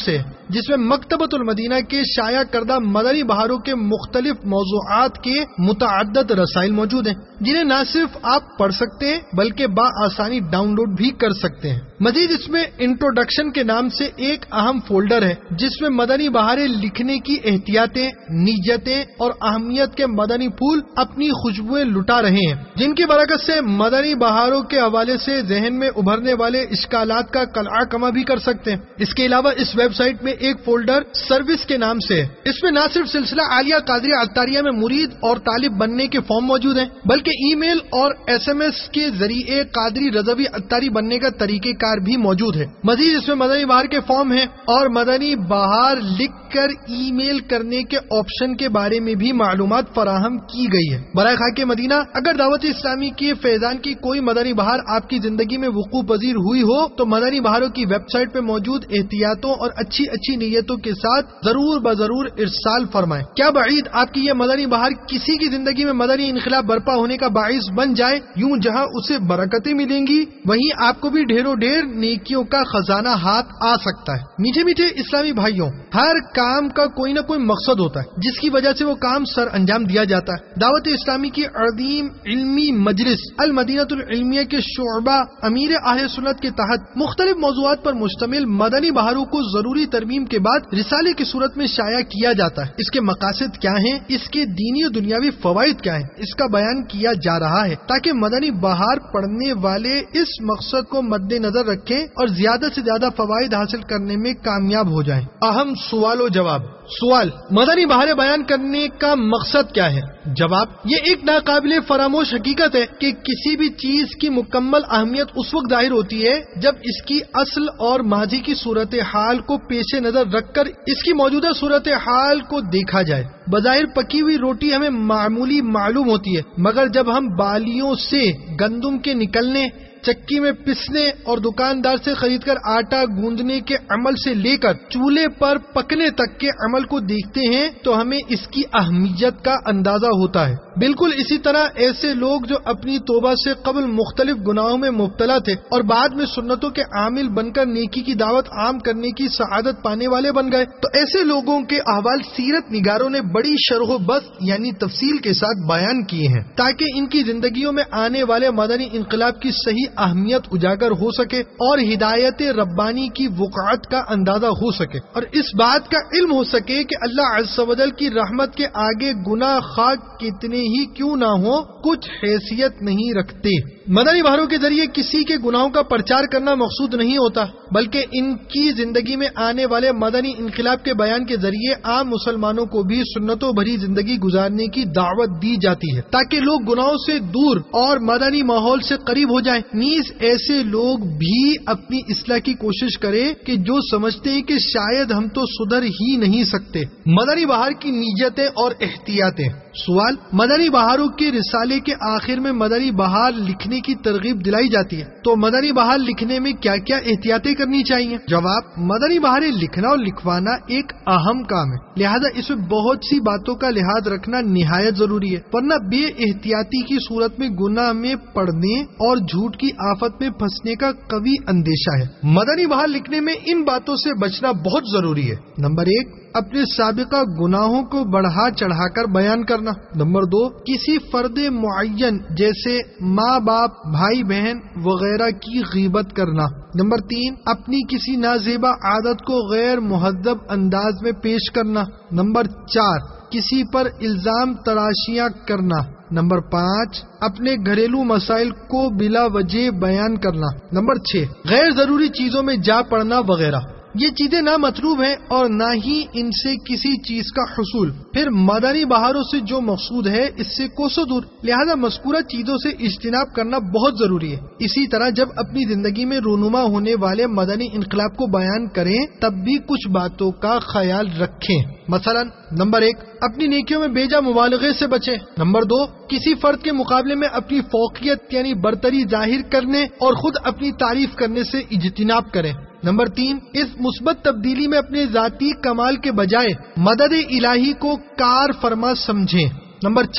جس میں مکتبۃ المدینہ کے شائع کردہ مدنی بہاروں کے مختلف موضوعات کے متعدد رسائل موجود ہیں، جنہیں نہ صرف آپ پڑھ سکتے ہیں بلکہ بآسانی ڈاؤن لوڈ بھی کر سکتے ہیں۔ مزید اس میں انٹروڈکشن کے نام سے ایک اہم فولڈر ہے جس میں مدنی بہاریں لکھنے کی احتیاطیں، نیتیں اور اہمیت کے مدنی پھول اپنی خوشبوئیں لٹا رہے ہیں، جن کی برکت سے مدنی بہاروں کے حوالے سے ذہن میں ابھرنے والے اشکالات کا قلع کما بھی کر سکتے ہیں۔ اس کے علاوہ اس ویب سائٹ میں ایک فولڈر سروس کے نام سے ہے۔ اس میں نہ صرف سلسلہ عالیہ قادریہ عطاریہ میں مرید اور طالب بننے کے فارم موجود ہیں، بلکہ ای میل اور ایس ایم ایس کے ذریعے قادری رضوی عطاری بننے کا طریقہ کار بھی موجود ہے۔ مزید اس میں مدنی بہار کے فارم ہیں اور مدنی بہار لکھ کر ای میل کرنے کے آپشن کے بارے میں بھی معلومات فراہم کی گئی ہے۔ برائے خاک مدینہ، اگر دعوت اسلامی کے فیضان کی کوئی مدنی بہار آپ کی زندگی میں وقوع پذیر ہوئی ہو تو مدنی بہاروں کی ویب سائٹ پہ موجود احتیاطوں اور اچھی اچھی نیتوں کے ساتھ ضرور بضرور ارسال فرمائیں۔ کیا بعید آپ کی یہ مدنی بہار کسی کی زندگی میں مدنی انقلاب برپا ہونے کا باعث بن جائے، یوں جہاں اسے برکتیں ملیں گی وہیں آپ کو بھی ڈھیروں ڈھیر نیکیوں کا خزانہ ہاتھ آ سکتا ہے۔ میٹھے میٹھے اسلامی بھائیوں، ہر کام کا کوئی نہ کوئی مقصد ہوتا ہے جس کی وجہ سے وہ کام سر انجام دیا جاتا ہے۔ دعوت اسلامی کی عظیم علمی مجلس المدینۃ العلمیہ کے شعبہ امیر اہل سنت کے تحت مختلف موضوعات پر مشتمل مدنی بہاروں کو ضروری ترمیم کے بعد رسالے کی صورت میں شائع کیا جاتا ہے۔ اس کے مقاصد کیا ہیں، اس کے دینی و دنیاوی فوائد کیا ہیں، اس کا بیان کیا جا رہا ہے تاکہ مدنی بہار پڑھنے والے اس مقصد کو مد نظر رکھیں اور زیادہ سے زیادہ فوائد حاصل کرنے میں کامیاب ہو جائیں۔ اہم سوال و جواب۔ سوال: مدنی بہاریں بیان کرنے کا مقصد کیا ہے؟ جواب: یہ ایک ناقابل فراموش حقیقت ہے کہ کسی بھی چیز کی مکمل اہمیت اس وقت ظاہر ہوتی ہے جب اس کی اصل اور ماضی کی صورتحال کو پیش نظر رکھ کر اس کی موجودہ صورتحال کو دیکھا جائے۔ بظاہر پکی ہوئی روٹی ہمیں معمولی معلوم ہوتی ہے، مگر جب ہم بالیوں سے گندم کے نکلنے، چکی میں پسنے اور دکاندار سے خرید کر آٹا گوندنے کے عمل سے لے کر چولہے پر پکنے تک کے عمل کو دیکھتے ہیں تو ہمیں اس کی اہمیت کا اندازہ ہوتا ہے۔ بالکل اسی طرح ایسے لوگ جو اپنی توبہ سے قبل مختلف گناہوں میں مبتلا تھے اور بعد میں سنتوں کے عامل بن کر نیکی کی دعوت عام کرنے کی سعادت پانے والے بن گئے، تو ایسے لوگوں کے احوال سیرت نگاروں نے بڑی شرح و بسط یعنی تفصیل کے ساتھ بیان کیے ہیں تاکہ ان کی زندگیوں میں آنے والے مدنی انقلاب کی صحیح اہمیت اجاگر ہو سکے اور ہدایت ربانی کی وقعت کا اندازہ ہو سکے اور اس بات کا علم ہو سکے کہ اللہ عز و جل کی رحمت کے آگے گناہ خاک کتنے ہی کیوں نہ ہو کچھ حیثیت نہیں رکھتے۔ مدنی بہاروں کے ذریعے کسی کے گناہوں کا پرچار کرنا مقصود نہیں ہوتا، بلکہ ان کی زندگی میں آنے والے مدنی انقلاب کے بیان کے ذریعے عام مسلمانوں کو بھی سنتوں بھری زندگی گزارنے کی دعوت دی جاتی ہے تاکہ لوگ گناہوں سے دور اور مدنی ماحول سے قریب ہو جائیں۔ نیز ایسے لوگ بھی اپنی اصلاح کی کوشش کریں کہ جو سمجھتے ہیں کہ شاید ہم تو سدھر ہی نہیں سکتے۔ مدنی بہار کی نیتیں اور احتیاطیں۔ سوال: مدنی بہاروں کے رسالے کے آخر میں مدنی بہار لکھنے کی ترغیب دلائی جاتی ہے، تو مدنی بہار لکھنے میں کیا کیا احتیاطیں کرنی چاہیے؟ جواب: مدنی بہاریں لکھنا اور لکھوانا ایک اہم کام ہے، لہذا اس میں بہت سی باتوں کا لحاظ رکھنا نہایت ضروری ہے، ورنہ بے احتیاطی کی صورت میں گناہ میں پڑنے اور جھوٹ کی آفت میں پھنسنے کا قوی اندیشہ ہے۔ مدنی بہار لکھنے میں ان باتوں سے بچنا بہت ضروری ہے۔ نمبر ایک، اپنے سابقہ گناہوں کو بڑھا چڑھا کر بیان کرنا۔ نمبر دو، کسی فرد معین جیسے ماں باپ، بھائی بہن وغیرہ کی غیبت کرنا۔ نمبر تین، اپنی کسی نازیبا عادت کو غیر مہذب انداز میں پیش کرنا۔ نمبر چار، کسی پر الزام تراشیاں کرنا۔ نمبر پانچ، اپنے گھریلو مسائل کو بلا وجہ بیان کرنا۔ نمبر چھ، غیر ضروری چیزوں میں جا پڑنا وغیرہ۔ یہ چیزیں نہ مطلوب ہیں اور نہ ہی ان سے کسی چیز کا حصول، پھر مدنی بہاروں سے جو مقصود ہے اس سے کوسوں دور، لہذا مذکورہ چیزوں سے اجتناب کرنا بہت ضروری ہے۔ اسی طرح جب اپنی زندگی میں رونما ہونے والے مدنی انقلاب کو بیان کریں تب بھی کچھ باتوں کا خیال رکھیں، مثلا نمبر ایک، اپنی نیکیوں میں بیجا مبالغے سے بچیں۔ نمبر دو، کسی فرد کے مقابلے میں اپنی فوقیت یعنی برتری ظاہر کرنے اور خود اپنی تعریف کرنے سے اجتناب کریں۔ نمبر تین، اس مثبت تبدیلی میں اپنے ذاتی کمال کے بجائے مدد الہی کو کار فرما سمجھیں۔ نمبر چار،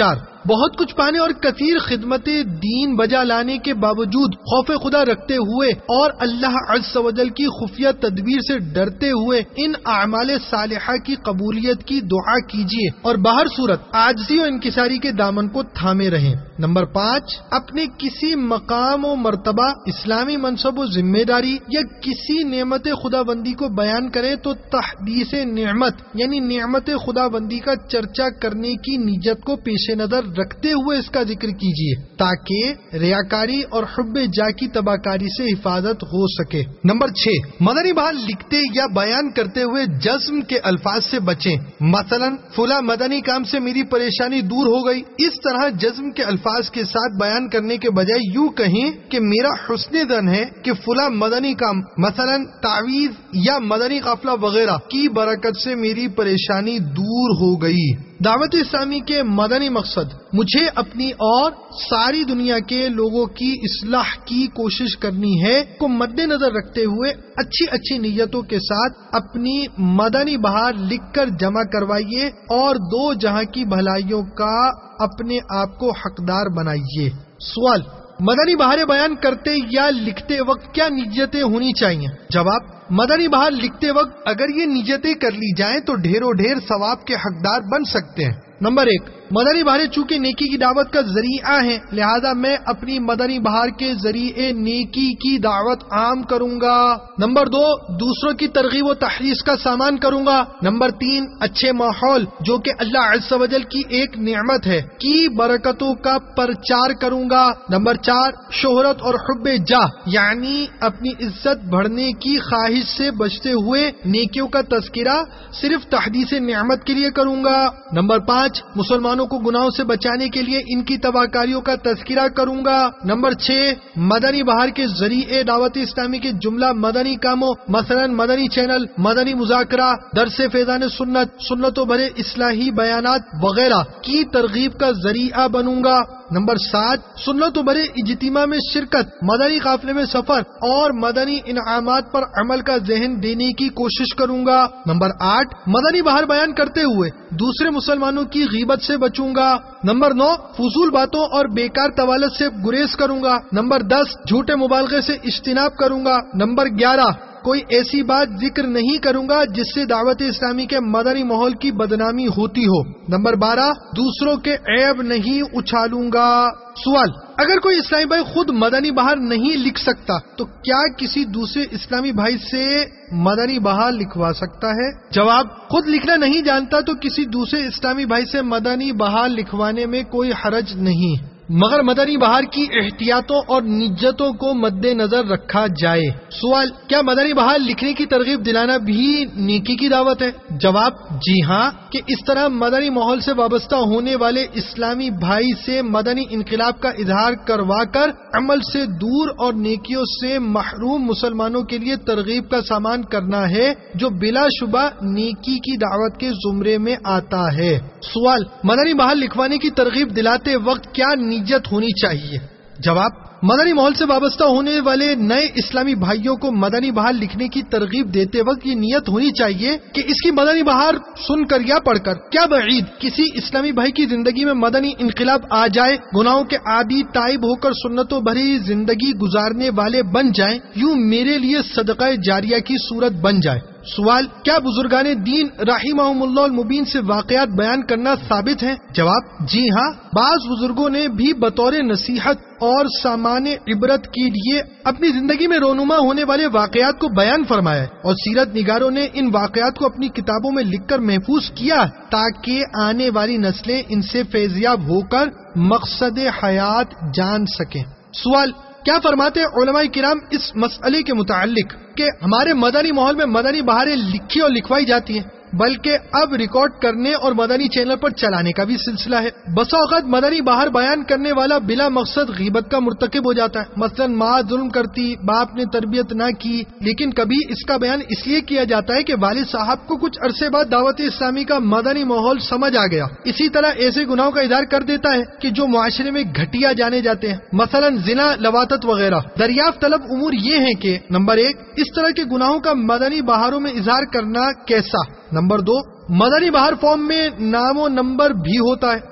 بہت کچھ پانے اور کثیر خدمت دین بجا لانے کے باوجود خوف خدا رکھتے ہوئے اور اللہ عز و جل کی خفیہ تدبیر سے ڈرتے ہوئے ان اعمال صالحہ کی قبولیت کی دعا کیجیے اور باہر صورت عاجزی و انکساری کے دامن کو تھامے رہیں۔ نمبر پانچ، اپنے کسی مقام و مرتبہ، اسلامی منصب و ذمہ داری یا کسی نعمت خدا بندی کو بیان کریں تو تحدیث نعمت یعنی نعمت خدا بندی کا چرچا کرنے کی نیت کو پیش نظر رکھتے ہوئے اس کا ذکر کیجیے تاکہ ریاکاری اور حب جا کی تباکاری سے حفاظت ہو سکے۔ نمبر چھ، مدنی بہار لکھتے یا بیان کرتے ہوئے جزم کے الفاظ سے بچیں، مثلا فلاں مدنی کام سے میری پریشانی دور ہو گئی۔ اس طرح جزم کے الفاظ کے ساتھ بیان کرنے کے بجائے یوں کہیں کہ میرا حسن ظن ہے کہ فلاں مدنی کام مثلا تعویذ یا مدنی قافلہ وغیرہ کی برکت سے میری پریشانی دور ہو گئی۔ دعوت اسلامی کے مدنی مقصد مجھے اپنی اور ساری دنیا کے لوگوں کی اصلاح کی کوشش کرنی ہے کو مد نظر رکھتے ہوئے اچھی اچھی نیتوں کے ساتھ اپنی مدنی بہار لکھ کر جمع کروائیے اور دو جہاں کی بھلائیوں کا اپنے آپ کو حقدار بنائیے۔ سوال، مدنی بہاریں بیان کرتے یا لکھتے وقت کیا نیتیں ہونی چاہیے؟ جواب، مدنی بہار لکھتے وقت اگر یہ نیتیں کر لی جائیں تو ڈھیروں ڈھیر ثواب کے حقدار بن سکتے ہیں۔ نمبر ایک، مدنی بہاریں چونکہ نیکی کی دعوت کا ذریعہ ہیں لہذا میں اپنی مدنی بہار کے ذریعے نیکی کی دعوت عام کروں گا۔ نمبر دو، دوسروں کی ترغیب و تحریض کا سامان کروں گا۔ نمبر تین، اچھے ماحول جو کہ اللہ عز و جل کی ایک نعمت ہے کی برکتوں کا پرچار کروں گا۔ نمبر چار، شہرت اور حب جاہ یعنی اپنی عزت بڑھنے کی خواہش سے بچتے ہوئے نیکیوں کا تذکرہ صرف تحدیث نعمت کے لیے کروں گا۔ نمبر پانچ، مسلمانوں کو گناہوں سے بچانے کے لیے ان کی تباکاریوں کا تذکرہ کروں گا۔ نمبر چھ، مدنی بہار کے ذریعے دعوت اسلامی کے جملہ مدنی کاموں مثلا مدنی چینل، مدنی مذاکرہ، درس فیضان سنت، سنتوں بھرے اصلاحی بیانات وغیرہ کی ترغیب کا ذریعہ بنوں گا۔ نمبر سات، سنتوں بھرے اجتماع میں شرکت، مدنی قافلے میں سفر اور مدنی انعامات پر عمل کا ذہن دینے کی کوشش کروں گا۔ نمبر آٹھ، مدنی بہار بیان کرتے ہوئے دوسرے مسلمانوں کی غیبت سے بچوں گا۔ نمبر نو، فضول باتوں اور بیکار طوالت سے گریز کروں گا۔ نمبر دس، جھوٹے مبالغے سے اجتناب کروں گا۔ نمبر گیارہ، کوئی ایسی بات ذکر نہیں کروں گا جس سے دعوت اسلامی کے مدنی ماحول کی بدنامی ہوتی ہو۔ نمبر بارہ، دوسروں کے عیب نہیں اچھالوں گا۔ سوال، اگر کوئی اسلامی بھائی خود مدنی بہار نہیں لکھ سکتا تو کیا کسی دوسرے اسلامی بھائی سے مدنی بہار لکھوا سکتا ہے؟ جواب، خود لکھنا نہیں جانتا تو کسی دوسرے اسلامی بھائی سے مدنی بہار لکھوانے میں کوئی حرج نہیں، مگر مدنی بہار کی احتیاطوں اور نیتوں کو مد نظر رکھا جائے۔ سوال، کیا مدنی بہار لکھنے کی ترغیب دلانا بھی نیکی کی دعوت ہے؟ جواب، جی ہاں، کہ اس طرح مدنی ماحول سے وابستہ ہونے والے اسلامی بھائی سے مدنی انقلاب کا اظہار کروا کر عمل سے دور اور نیکیوں سے محروم مسلمانوں کے لیے ترغیب کا سامان کرنا ہے جو بلا شبہ نیکی کی دعوت کے زمرے میں آتا ہے۔ سوال، مدنی بہار لکھوانے کی ترغیب دلاتے وقت کیا نیت ہونی چاہیے؟ جواب، مدنی ماحول سے وابستہ ہونے والے نئے اسلامی بھائیوں کو مدنی بہار لکھنے کی ترغیب دیتے وقت یہ نیت ہونی چاہیے کہ اس کی مدنی بہار سن کر یا پڑھ کر کیا بعید کسی اسلامی بھائی کی زندگی میں مدنی انقلاب آ جائے، گناہوں کے عادی تائب ہو کر سنتوں بھری زندگی گزارنے والے بن جائیں، یوں میرے لیے صدقہ جاریہ کی صورت بن جائے۔ سوال، کیا بزرگان دین رحمہم اللہ المبین سے واقعات بیان کرنا ثابت ہے؟ جواب، جی ہاں، بعض بزرگوں نے بھی بطور نصیحت اور سامان عبرت کے لیے اپنی زندگی میں رونما ہونے والے واقعات کو بیان فرمایا ہے اور سیرت نگاروں نے ان واقعات کو اپنی کتابوں میں لکھ کر محفوظ کیا تاکہ آنے والی نسلیں ان سے فیضیاب ہو کر مقصد حیات جان سکیں۔ سوال، کیا فرماتے علماء کرام اس مسئلے کے متعلق کہ ہمارے مدنی ماحول میں مدنی بہاریں لکھی اور لکھوائی جاتی ہیں بلکہ اب ریکارڈ کرنے اور مدنی چینل پر چلانے کا بھی سلسلہ ہے؟ بسا اوقات مدنی بہار بیان کرنے والا بلا مقصد غیبت کا مرتکب ہو جاتا ہے، مثلا ماں ظلم کرتی، باپ نے تربیت نہ کی، لیکن کبھی اس کا بیان اس لیے کیا جاتا ہے کہ والد صاحب کو کچھ عرصے بعد دعوت اسلامی کا مدنی ماحول سمجھ آ گیا، اسی طرح ایسے گناہوں کا اظہار کر دیتا ہے کہ جو معاشرے میں گھٹیا جانے جاتے ہیں، مثلا زنا، لواطت وغیرہ۔ دریافت طلب امور یہ ہیں کہ نمبر ایک، اس طرح کے گناہوں کا مدنی بہاروں میں اظہار کرنا کیسا؟ نمبر دو، مدنی بہار فارم میں نام و نمبر بھی ہوتا ہے؟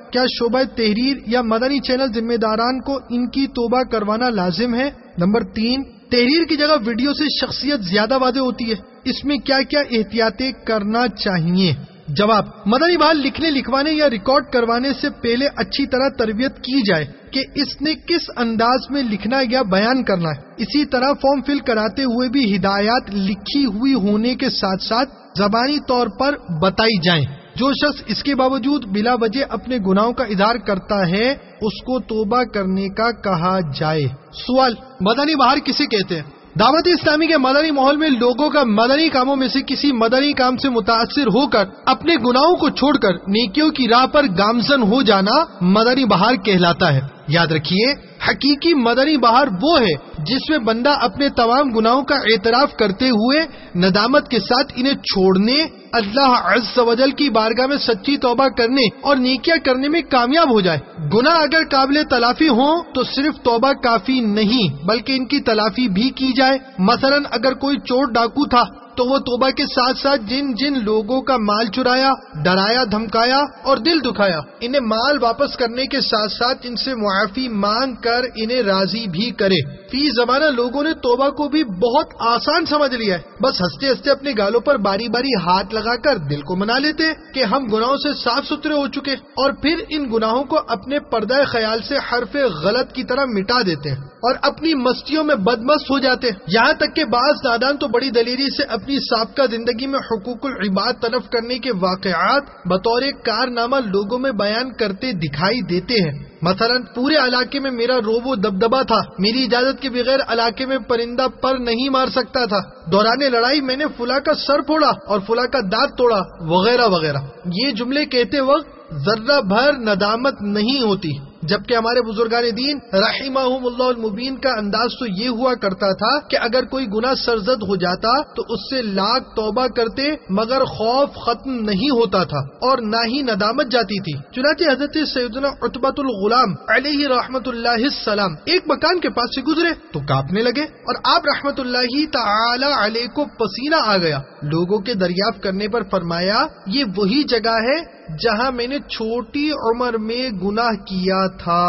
کیا شعبہ تحریر یا مدنی چینل ذمہ داران کو ان کی توبہ کروانا لازم ہے؟ نمبر تین، تحریر کی جگہ ویڈیو سے شخصیت زیادہ واضح ہوتی ہے، اس میں کیا کیا احتیاطیں کرنا چاہیے؟ جواب، مدنی بحال لکھنے، لکھوانے یا ریکارڈ کروانے سے پہلے اچھی طرح تربیت کی جائے کہ اس نے کس انداز میں لکھنا یا بیان کرنا ہے۔ اسی طرح فارم فل کراتے ہوئے بھی ہدایات لکھی ہوئی ہونے کے ساتھ ساتھ زبانی طور پر بتائی جائیں۔ جو شخص اس کے باوجود بلا وجہ اپنے گناہوں کا اظہار کرتا ہے اس کو توبہ کرنے کا کہا جائے۔ سوال، مدنی بہار کسے کہتے ہیں؟ دعوت اسلامی کے مدنی ماحول میں لوگوں کا مدنی کاموں میں سے کسی مدنی کام سے متاثر ہو کر اپنے گناہوں کو چھوڑ کر نیکیوں کی راہ پر گامزن ہو جانا مدنی بہار کہلاتا ہے۔ یاد رکھیے، حقیقی مدنی بہار وہ ہے جس میں بندہ اپنے تمام گناہوں کا اعتراف کرتے ہوئے ندامت کے ساتھ انہیں چھوڑنے، اللہ عز و جل کی بارگاہ میں سچی توبہ کرنے اور نیکیاں کرنے میں کامیاب ہو جائے۔ گناہ اگر قابل تلافی ہوں تو صرف توبہ کافی نہیں بلکہ ان کی تلافی بھی کی جائے۔ مثلا اگر کوئی چور ڈاکو تھا تو وہ توبہ کے ساتھ ساتھ جن جن لوگوں کا مال چرایا، ڈرایا، دھمکایا اور دل دکھایا، انہیں مال واپس کرنے کے ساتھ ساتھ ان سے معافی مانگ کر انہیں راضی بھی کرے۔ فی زمانہ لوگوں نے توبہ کو بھی بہت آسان سمجھ لیا ہے، بس ہنستے ہنستے اپنے گالوں پر باری باری ہاتھ لگا کر دل کو منا لیتے کہ ہم گناہوں سے صاف ستھرے ہو چکے، اور پھر ان گناہوں کو اپنے پردہ خیال سے حرف غلط کی طرح مٹا دیتے ہیں اور اپنی مستیوں میں بدمست ہو جاتے ہیں۔ یہاں تک کہ بعض نادان تو بڑی دلیری سے اپنی سابقہ زندگی میں حقوق العباد تلف کرنے کے واقعات بطور کارنامہ لوگوں میں بیان کرتے دکھائی دیتے ہیں۔ مثلا پورے علاقے میں میرا روب و دبدبا تھا، میری اجازت کے بغیر علاقے میں پرندہ پر نہیں مار سکتا تھا، دوران لڑائی میں نے فلاں کا سر پھوڑا اور فلاں کا دانت توڑا، وغیرہ وغیرہ۔ یہ جملے کہتے وقت ذرہ بھر ندامت نہیں ہوتی، جبکہ ہمارے بزرگان دین رحمہم اللہ المبین کا انداز تو یہ ہوا کرتا تھا کہ اگر کوئی گناہ سرزد ہو جاتا تو اس سے لاکھ توبہ کرتے مگر خوف ختم نہیں ہوتا تھا اور نہ ہی ندامت جاتی تھی۔ چنانچہ حضرت سیدنا عتبۃ الغلام علیہ رحمت اللہ السلام ایک مکان کے پاس سے گزرے تو کانپنے لگے اور آپ رحمت اللہ تعالی علیہ کو پسینہ آ گیا۔ لوگوں کے دریافت کرنے پر فرمایا، یہ وہی جگہ ہے جہاں میں نے چھوٹی عمر میں گناہ کیا تھا۔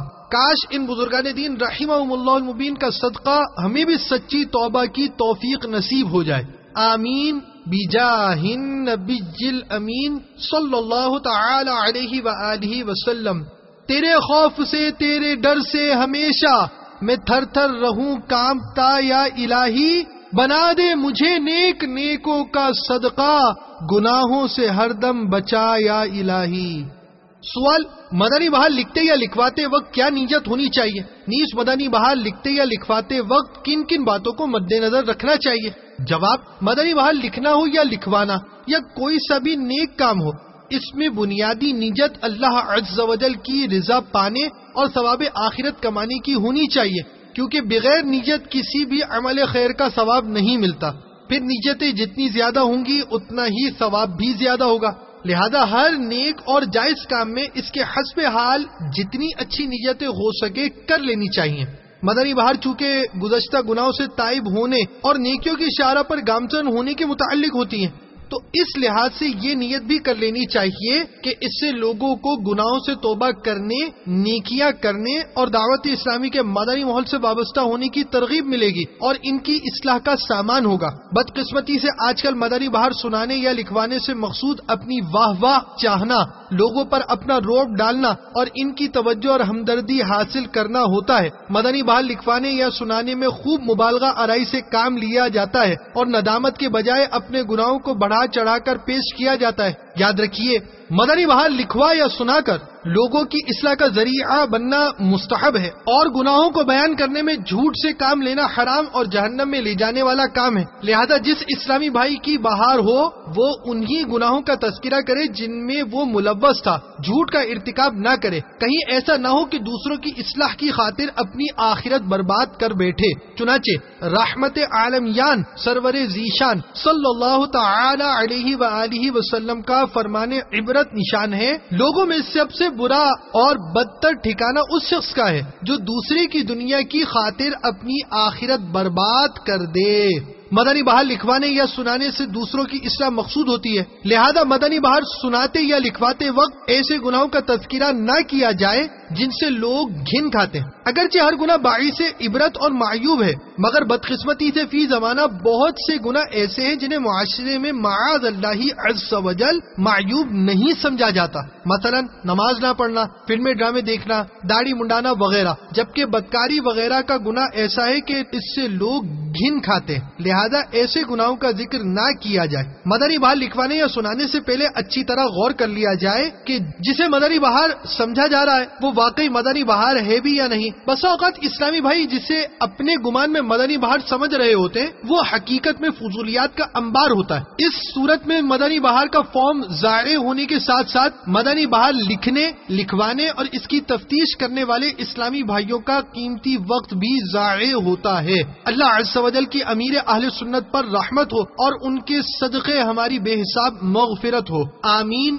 کاش ان بزرگان دین رحمہم اللہ المبین کا صدقہ ہمیں بھی سچی توبہ کی توفیق نصیب ہو جائے۔ آمین بجاہ النبی الامین صلی اللہ تعالی علیہ وآلہ وسلم۔ تیرے خوف سے، تیرے ڈر سے ہمیشہ میں تھر تھر رہوں کانپتا، یا الہی بنا دے مجھے نیک نیکوں کا صدقہ، گناہوں سے ہر دم بچا یا الہی۔ سوال، مدنی بحال لکھتے یا لکھواتے وقت کیا نیت ہونی چاہیے؟ نیز مدنی بحال لکھتے یا لکھواتے وقت کن کن باتوں کو مد نظر رکھنا چاہیے؟ جواب، مدنی بحال لکھنا ہو یا لکھوانا یا کوئی سا بھی نیک کام ہو، اس میں بنیادی نیت اللہ عز و جل کی رضا پانے اور ثواب آخرت کمانے کی ہونی چاہیے، کیونکہ بغیر نیت کسی بھی عمل خیر کا ثواب نہیں ملتا۔ پھر نیتیں جتنی زیادہ ہوں گی اتنا ہی ثواب بھی زیادہ ہوگا، لہذا ہر نیک اور جائز کام میں اس کے حسب حال جتنی اچھی نیتیں ہو سکے کر لینی چاہیے۔ مدنی بہار چونکہ گزشتہ گناہوں سے تائب ہونے اور نیکیوں کی اشارہ پر گامزن ہونے کے متعلق ہوتی ہیں، تو اس لحاظ سے یہ نیت بھی کر لینی چاہیے کہ اس سے لوگوں کو گناہوں سے توبہ کرنے، نیکیاں کرنے اور دعوت اسلامی کے مدنی ماحول سے وابستہ ہونے کی ترغیب ملے گی اور ان کی اصلاح کا سامان ہوگا۔ بدقسمتی سے آج کل مدنی بہار سنانے یا لکھوانے سے مقصود اپنی واہ واہ چاہنا، لوگوں پر اپنا روب ڈالنا اور ان کی توجہ اور ہمدردی حاصل کرنا ہوتا ہے۔ مدنی بہار لکھوانے یا سنانے میں خوب مبالغہ آرائی سے کام لیا جاتا ہے اور ندامت کے بجائے اپنے گناہوں کو بڑھا چڑھا کر پیش کیا جاتا ہے۔ یاد رکھیے، مدنی بہار لکھوا یا سنا کر لوگوں کی اصلاح کا ذریعہ بننا مستحب ہے، اور گناہوں کو بیان کرنے میں جھوٹ سے کام لینا حرام اور جہنم میں لے جانے والا کام ہے۔ لہذا جس اسلامی بھائی کی بہار ہو وہ انہی گناہوں کا تذکرہ کرے جن میں وہ ملوث تھا، جھوٹ کا ارتکاب نہ کرے، کہیں ایسا نہ ہو کہ دوسروں کی اصلاح کی خاطر اپنی آخرت برباد کر بیٹھے۔ چنانچہ رحمت عالمیان سرور ذیشان صلی اللہ تعالی علیہ وآلہ وسلم کا فرمان عبرت نشان ہے، لوگوں میں سب سے برا اور بدتر ٹھکانہ اس شخص کا ہے جو دوسرے کی دنیا کی خاطر اپنی آخرت برباد کر دے۔ مدنی بہار لکھوانے یا سنانے سے دوسروں کی اصلاح مقصود ہوتی ہے، لہذا مدنی بہار سناتے یا لکھواتے وقت ایسے گناہوں کا تذکرہ نہ کیا جائے جن سے لوگ گھن کھاتے ہیں۔ اگرچہ ہر گناہ باعث عبرت اور معیوب ہے، مگر بدقسمتی سے فی زمانہ بہت سے گناہ ایسے ہیں جنہیں معاشرے میں معاذ اللہ عز و جل معیوب نہیں سمجھا جاتا، مثلا نماز نہ پڑھنا، فلمیں ڈرامے دیکھنا، داڑھی منڈانا وغیرہ، جبکہ بدکاری وغیرہ کا گناہ ایسا ہے کہ اس سے لوگ گھن کھاتے ہیں، لہذا ایسے گناہوں کا ذکر نہ کیا جائے۔ مدنی بہار لکھوانے یا سنانے سے پہلے اچھی طرح غور کر لیا جائے کہ جسے مدنی بہار سمجھا جا رہا ہے وہ واقعی مدنی بہار ہے بھی یا نہیں۔ بسا اوقات اسلامی بھائی جسے اپنے گمان میں مدنی بہار سمجھ رہے ہوتے ہیں وہ حقیقت میں فضولیات کا انبار ہوتا ہے۔ اس صورت میں مدنی بہار کا فارم ضائع ہونے کے ساتھ ساتھ مدنی بہار لکھنے، لکھوانے اور اس کی تفتیش کرنے والے اسلامی بھائیوں کا قیمتی وقت بھی ضائع ہوتا ہے۔ اللہ عز و جل کی امیر اہل سنت پر رحمت ہو اور ان کے صدقے ہماری بے حساب مغفرت ہو، آمین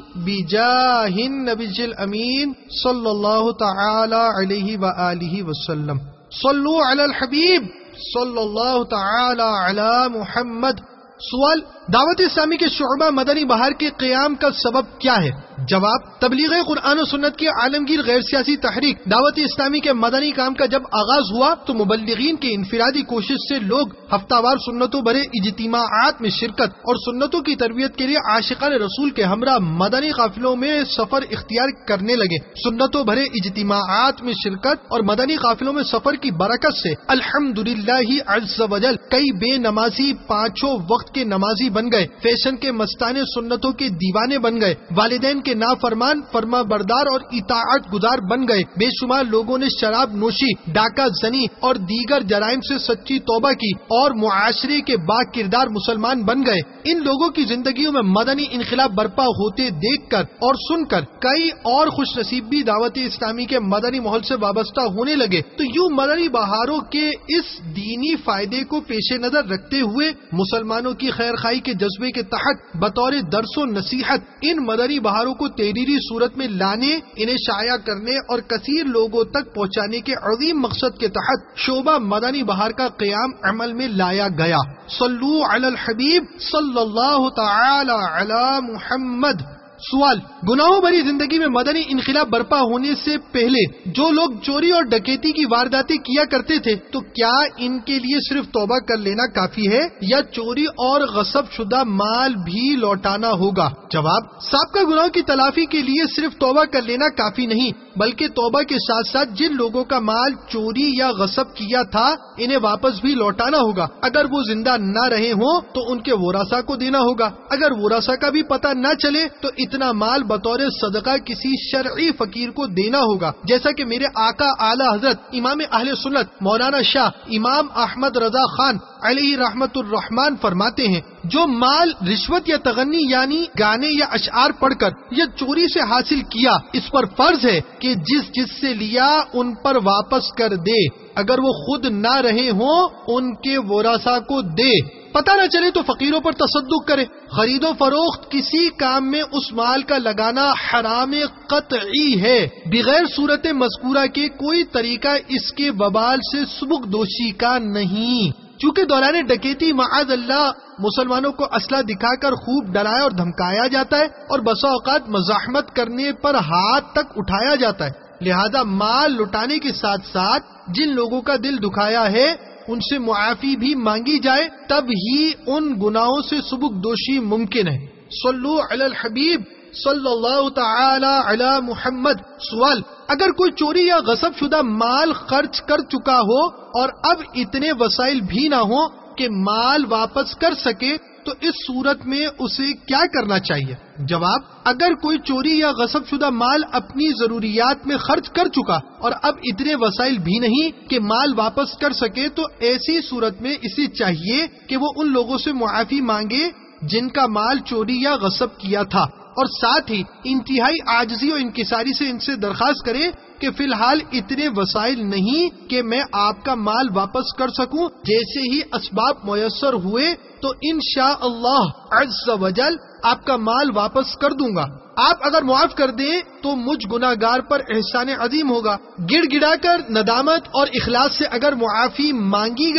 بجاہ النبی الامین صلی اللہ تعالی علیہ وآلہ وسلم۔ صلو علی الحبیب صلی اللہ تعالی علی محمد۔ سوال: دعوت اسلامی کے شعبہ مدنی بہار کے قیام کا سبب کیا ہے؟ جواب: تبلیغ قرآن و سنت کی عالمگیر غیر سیاسی تحریک دعوت اسلامی کے مدنی کام کا جب آغاز ہوا تو مبلغین کی انفرادی کوشش سے لوگ ہفتہ وار سنتوں بھرے اجتماعات میں شرکت اور سنتوں کی تربیت کے لیے عاشقان رسول کے ہمراہ مدنی قافلوں میں سفر اختیار کرنے لگے۔ سنتوں بھرے اجتماعات میں شرکت اور مدنی قافلوں میں سفر کی برکت سے الحمدللہ عز و جل کئی بے نمازی پانچوں وقت کے نمازی بن گئے، فیشن کے مستانے سنتوں کے دیوانے بن گئے، والدین کے نافرمان فرما بردار اور اطاعت گزار بن گئے، بے شمار لوگوں نے شراب نوشی، ڈاکہ زنی اور دیگر جرائم سے سچی توبہ کی اور معاشرے کے با کردار مسلمان بن گئے۔ ان لوگوں کی زندگیوں میں مدنی انقلاب برپا ہوتے دیکھ کر اور سن کر کئی اور خوش نصیب بھی دعوت اسلامی کے مدنی ماحول سے وابستہ ہونے لگے، تو یوں مدنی بہاروں کے اس دینی فائدے کو پیش نظر رکھتے ہوئے مسلمانوں کی خیر خواہی کے جذبے کے تحت بطور درس و نصیحت ان مدنی بہاروں کو تحریری صورت میں لانے، انہیں شائع کرنے اور کثیر لوگوں تک پہنچانے کے عظیم مقصد کے تحت شعبہ مدنی بہار کا قیام عمل میں لایا گیا۔ صلو علی الحبیب صلی اللہ تعالی علی محمد۔ سوال: گناہوں بھری زندگی میں مدنی انقلاب برپا ہونے سے پہلے جو لوگ چوری اور ڈکیتی کی وارداتیں کیا کرتے تھے تو کیا ان کے لیے صرف توبہ کر لینا کافی ہے یا چوری اور غصب شدہ مال بھی لوٹانا ہوگا؟ جواب: سابقہ گناہوں کی تلافی کے لیے صرف توبہ کر لینا کافی نہیں، بلکہ توبہ کے ساتھ ساتھ جن لوگوں کا مال چوری یا غصب کیا تھا انہیں واپس بھی لوٹانا ہوگا۔ اگر وہ زندہ نہ رہے ہوں تو ان کے ورثاء کو دینا ہوگا، اگر ورثاء کا بھی پتہ نہ چلے تو اتنا مال بطور صدقہ کسی شرعی فقیر کو دینا ہوگا، جیسا کہ میرے آقا اعلی حضرت امام اہل سنت مولانا شاہ امام احمد رضا خان علیہ رحمت الرحمن فرماتے ہیں، جو مال رشوت یا تغنی یعنی گانے یا اشعار پڑھ کر یا چوری سے حاصل کیا اس پر فرض ہے کہ جس جس سے لیا ان پر واپس کر دے، اگر وہ خود نہ رہے ہوں ان کے ورثاء کو دے، پتہ نہ چلے تو فقیروں پر تصدق کرے۔ خرید و فروخت کسی کام میں اس مال کا لگانا حرام قطعی ہے، بغیر صورت مذکورہ کے کوئی طریقہ اس کے وبال سے سبک دوشی کا نہیں۔ چونکہ دوران ڈکیتی معاذ اللہ مسلمانوں کو اسلحہ دکھا کر خوب ڈرایا اور دھمکایا جاتا ہے اور بسا اوقات مزاحمت کرنے پر ہاتھ تک اٹھایا جاتا ہے، لہذا مال لٹانے کے ساتھ ساتھ جن لوگوں کا دل دکھایا ہے ان سے معافی بھی مانگی جائے، تب ہی ان گناہوں سے سبک دوشی ممکن ہے۔ صلو علی الحبیب صلی اللہ تعالی علی محمد۔ سوال: اگر کوئی چوری یا غصب شدہ مال خرچ کر چکا ہو اور اب اتنے وسائل بھی نہ ہوں کہ مال واپس کر سکے تو اس صورت میں اسے کیا کرنا چاہیے؟ جواب: اگر کوئی چوری یا غصب شدہ مال اپنی ضروریات میں خرچ کر چکا اور اب اتنے وسائل بھی نہیں کہ مال واپس کر سکے تو ایسی صورت میں اسے چاہیے کہ وہ ان لوگوں سے معافی مانگے جن کا مال چوری یا غصب کیا تھا، اور ساتھ ہی انتہائی عاجزی اور انکساری سے ان سے درخواست کرے کہ فی الحال اتنے وسائل نہیں کہ میں آپ کا مال واپس کر سکوں، جیسے ہی اسباب میسر ہوئے تو انشاءاللہ عز و جل آپ کا مال واپس کر دوں گا۔ آپ اگر معاف کر دیں تو مجھ گناہگار پر احسان عظیم ہوگا۔ گڑ گڑا کر ندامت اور اخلاص سے اگر معافی مانگی گئی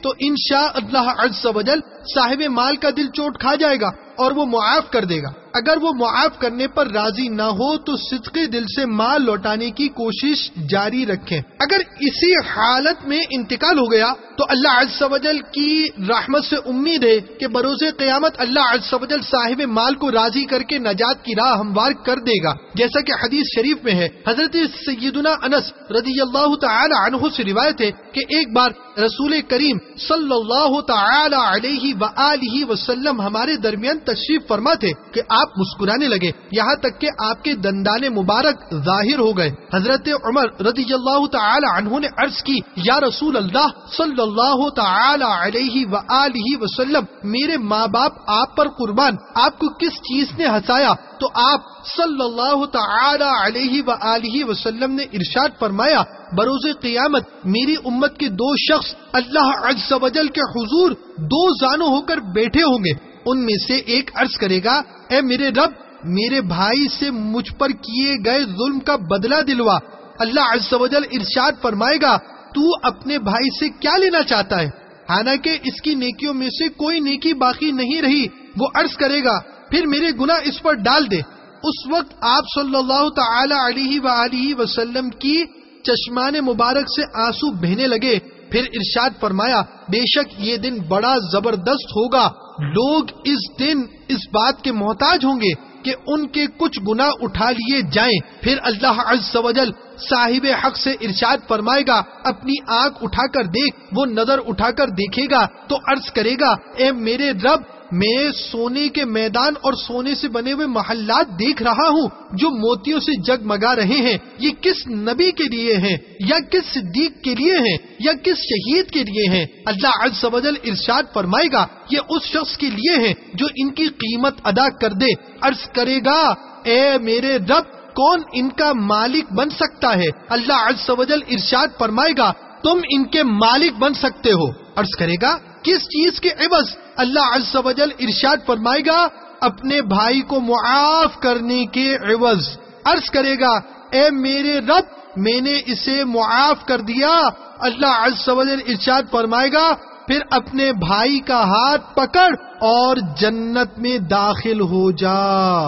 تو انشاء اللہ عز و جل صاحب مال کا دل چوٹ کھا جائے گا اور وہ معاف کر دے گا۔ اگر وہ معاف کرنے پر راضی نہ ہو تو صدقے دل سے مال لوٹانے کی کوشش جاری رکھیں۔ اگر اسی حالت میں انتقال ہو گیا تو اللہ عز و جل کی رحمت سے امید ہے کہ بروز قیامت اللہ عز و جل صاحب مال کو راضی کر کے نجات کی راہ ہموار کر دے گا، جیسا کہ حدیث شریف میں ہے۔ حضرت سیدنا انس رضی اللہ تعالی عنہ سے روایت ہے کہ ایک بار رسول کریم صلی اللہ تعالی علیہ وآلہ وسلم ہمارے درمیان تشریف فرما تھے کہ آپ مسکرانے لگے، یہاں تک کہ آپ کے دندان مبارک ظاہر ہو گئے۔ حضرت عمر رضی اللہ تعالی عنہ نے عرض کی، یا رسول اللہ صلی اللہ تعالی علیہ وآلہ وسلم، میرے ماں باپ آپ پر قربان، آپ کو کس چیز نے ہنسایا؟ تو آپ صلی اللہ تعالی علیہ وآلہ وسلم نے ارشاد فرمایا، بروز قیامت میری امت کے دو شخص اللہ عز و جل کے حضور دو زانو ہو کر بیٹھے ہوں گے، ان میں سے ایک عرض کرے گا، اے میرے رب، میرے بھائی سے مجھ پر کیے گئے ظلم کا بدلہ دلوا۔ اللہ عز و جل ارشاد فرمائے گا، تو اپنے بھائی سے کیا لینا چاہتا ہے؟ حالانکہ اس کی نیکیوں میں سے کوئی نیکی باقی نہیں رہی۔ وہ عرض کرے گا، پھر میرے گناہ اس پر ڈال دے۔ اس وقت آپ صلی اللہ تعالی علیہ وآلہ وسلم کی چشمان مبارک سے آنسو بہنے لگے، پھر ارشاد فرمایا، بے شک یہ دن بڑا زبردست ہوگا، لوگ اس دن اس بات کے محتاج ہوں گے کہ ان کے کچھ گناہ اٹھا لیے جائیں۔ پھر اللہ عز و جل صاحب حق سے ارشاد فرمائے گا، اپنی آنکھ اٹھا کر دیکھ۔ وہ نظر اٹھا کر دیکھے گا تو عرض کرے گا، اے میرے رب، میں سونے کے میدان اور سونے سے بنے ہوئے محلات دیکھ رہا ہوں جو موتیوں سے جگمگا رہے ہیں، یہ کس نبی کے لیے ہیں یا کس صدیق کے لیے ہیں یا کس شہید کے لیے ہیں؟ اللہ عز و جل ارشاد فرمائے گا، یہ اس شخص کے لیے ہیں جو ان کی قیمت ادا کر دے۔ عرض کرے گا، اے میرے رب، کون ان کا مالک بن سکتا ہے؟ اللہ عز و جل ارشاد فرمائے گا، تم ان کے مالک بن سکتے ہو۔ عرض کرے گا، کس چیز کے عوض؟ اللہ عز و جل ارشاد فرمائے گا، اپنے بھائی کو معاف کرنے کے عوض۔ عرض کرے گا، اے میرے رب، میں نے اسے معاف کر دیا۔ اللہ عز و جل ارشاد فرمائے گا، پھر اپنے بھائی کا ہاتھ پکڑ اور جنت میں داخل ہو جا۔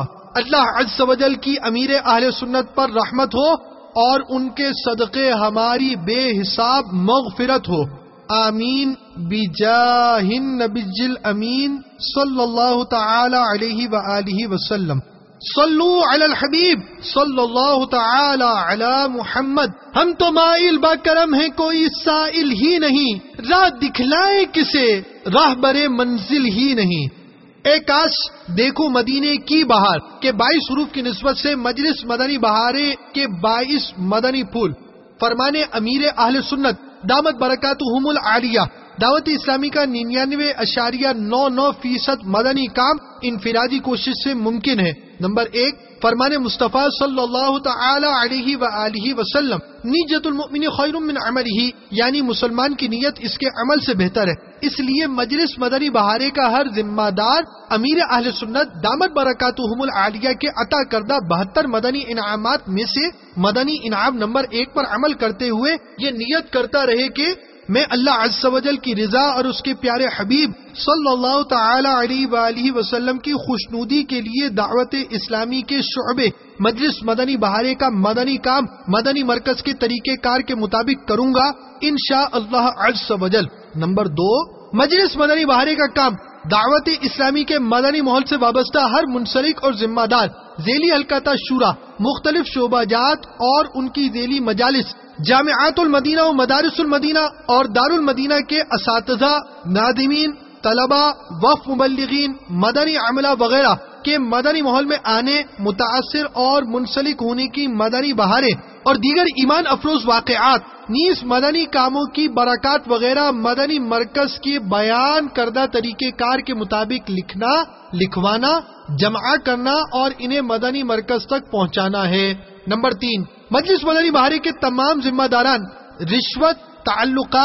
اللہ عز و جل کی امیر اہل سنت پر رحمت ہو اور ان کے صدقے ہماری بے حساب مغفرت ہو، آمین بجاہ النبی الامین صلی اللہ تعالی علیہ وآلہ وسلم۔ صلو علی الحبیب صلی اللہ تعالی علی محمد۔ ہم تو مائل با کرم ہیں، کوئی سائل ہی نہیں، راہ دکھلائے کسے راہبر منزل ہی نہیں۔ اے کاش دیکھو مدینے کی بہار کے بائیس حروف کی نسبت سے مجلس مدنی بہارے کے بائیس مدنی پھول۔ فرمانے امیر اہل سنت دامت برکاتہم العالیہ، دعوت اسلامی کا ننانوے اشاریہ نو نو فیصد مدنی کام انفرادی کوشش سے ممکن ہے۔ نمبر ایک، فرمان مصطفیٰ صلی اللہ تعالی علیہ وآلہ وسلم، نیت المؤمن خیر من عملہ، یعنی مسلمان کی نیت اس کے عمل سے بہتر ہے۔ اس لیے مجلس مدنی بہارے کا ہر ذمہ دار امیر اہل سنت دامت برکاتہم العالیہ کے عطا کردہ بہتر مدنی انعامات میں سے مدنی انعام نمبر ایک پر عمل کرتے ہوئے یہ نیت کرتا رہے کہ میں اللہ عز و جل کی رضا اور اس کے پیارے حبیب صلی اللہ تعالی علیہ وآلہ وسلم کی خوشنودی کے لیے دعوت اسلامی کے شعبے مجلس مدنی بہارے کا مدنی کام مدنی مرکز کے طریقہ کار کے مطابق کروں گا انشاء اللہ عز و جل۔ نمبر دو، مجلس مدنی بہارے کا کام دعوت اسلامی کے مدنی ماحول سے وابستہ ہر منسلک اور ذمہ دار ذیلی حلقہ شورا، مختلف شعبہ جات اور ان کی ذیلی مجالس، جامعات المدینہ و مدارس المدینہ اور دار المدینہ کے اساتذہ، ناظمین، طلباء، وفد مبلغین، مدنی عملہ وغیرہ کے مدنی ماحول میں آنے، متاثر اور منسلک ہونے کی مدنی بہاریں اور دیگر ایمان افروز واقعات نیز مدنی کاموں کی برکات وغیرہ مدنی مرکز کے بیان کردہ طریقہ کار کے مطابق لکھنا، لکھوانا، جمع کرنا اور انہیں مدنی مرکز تک پہنچانا ہے۔ نمبر تین، مجلس مدنی بہارے کے تمام ذمہ داران رشوت، تعلقات،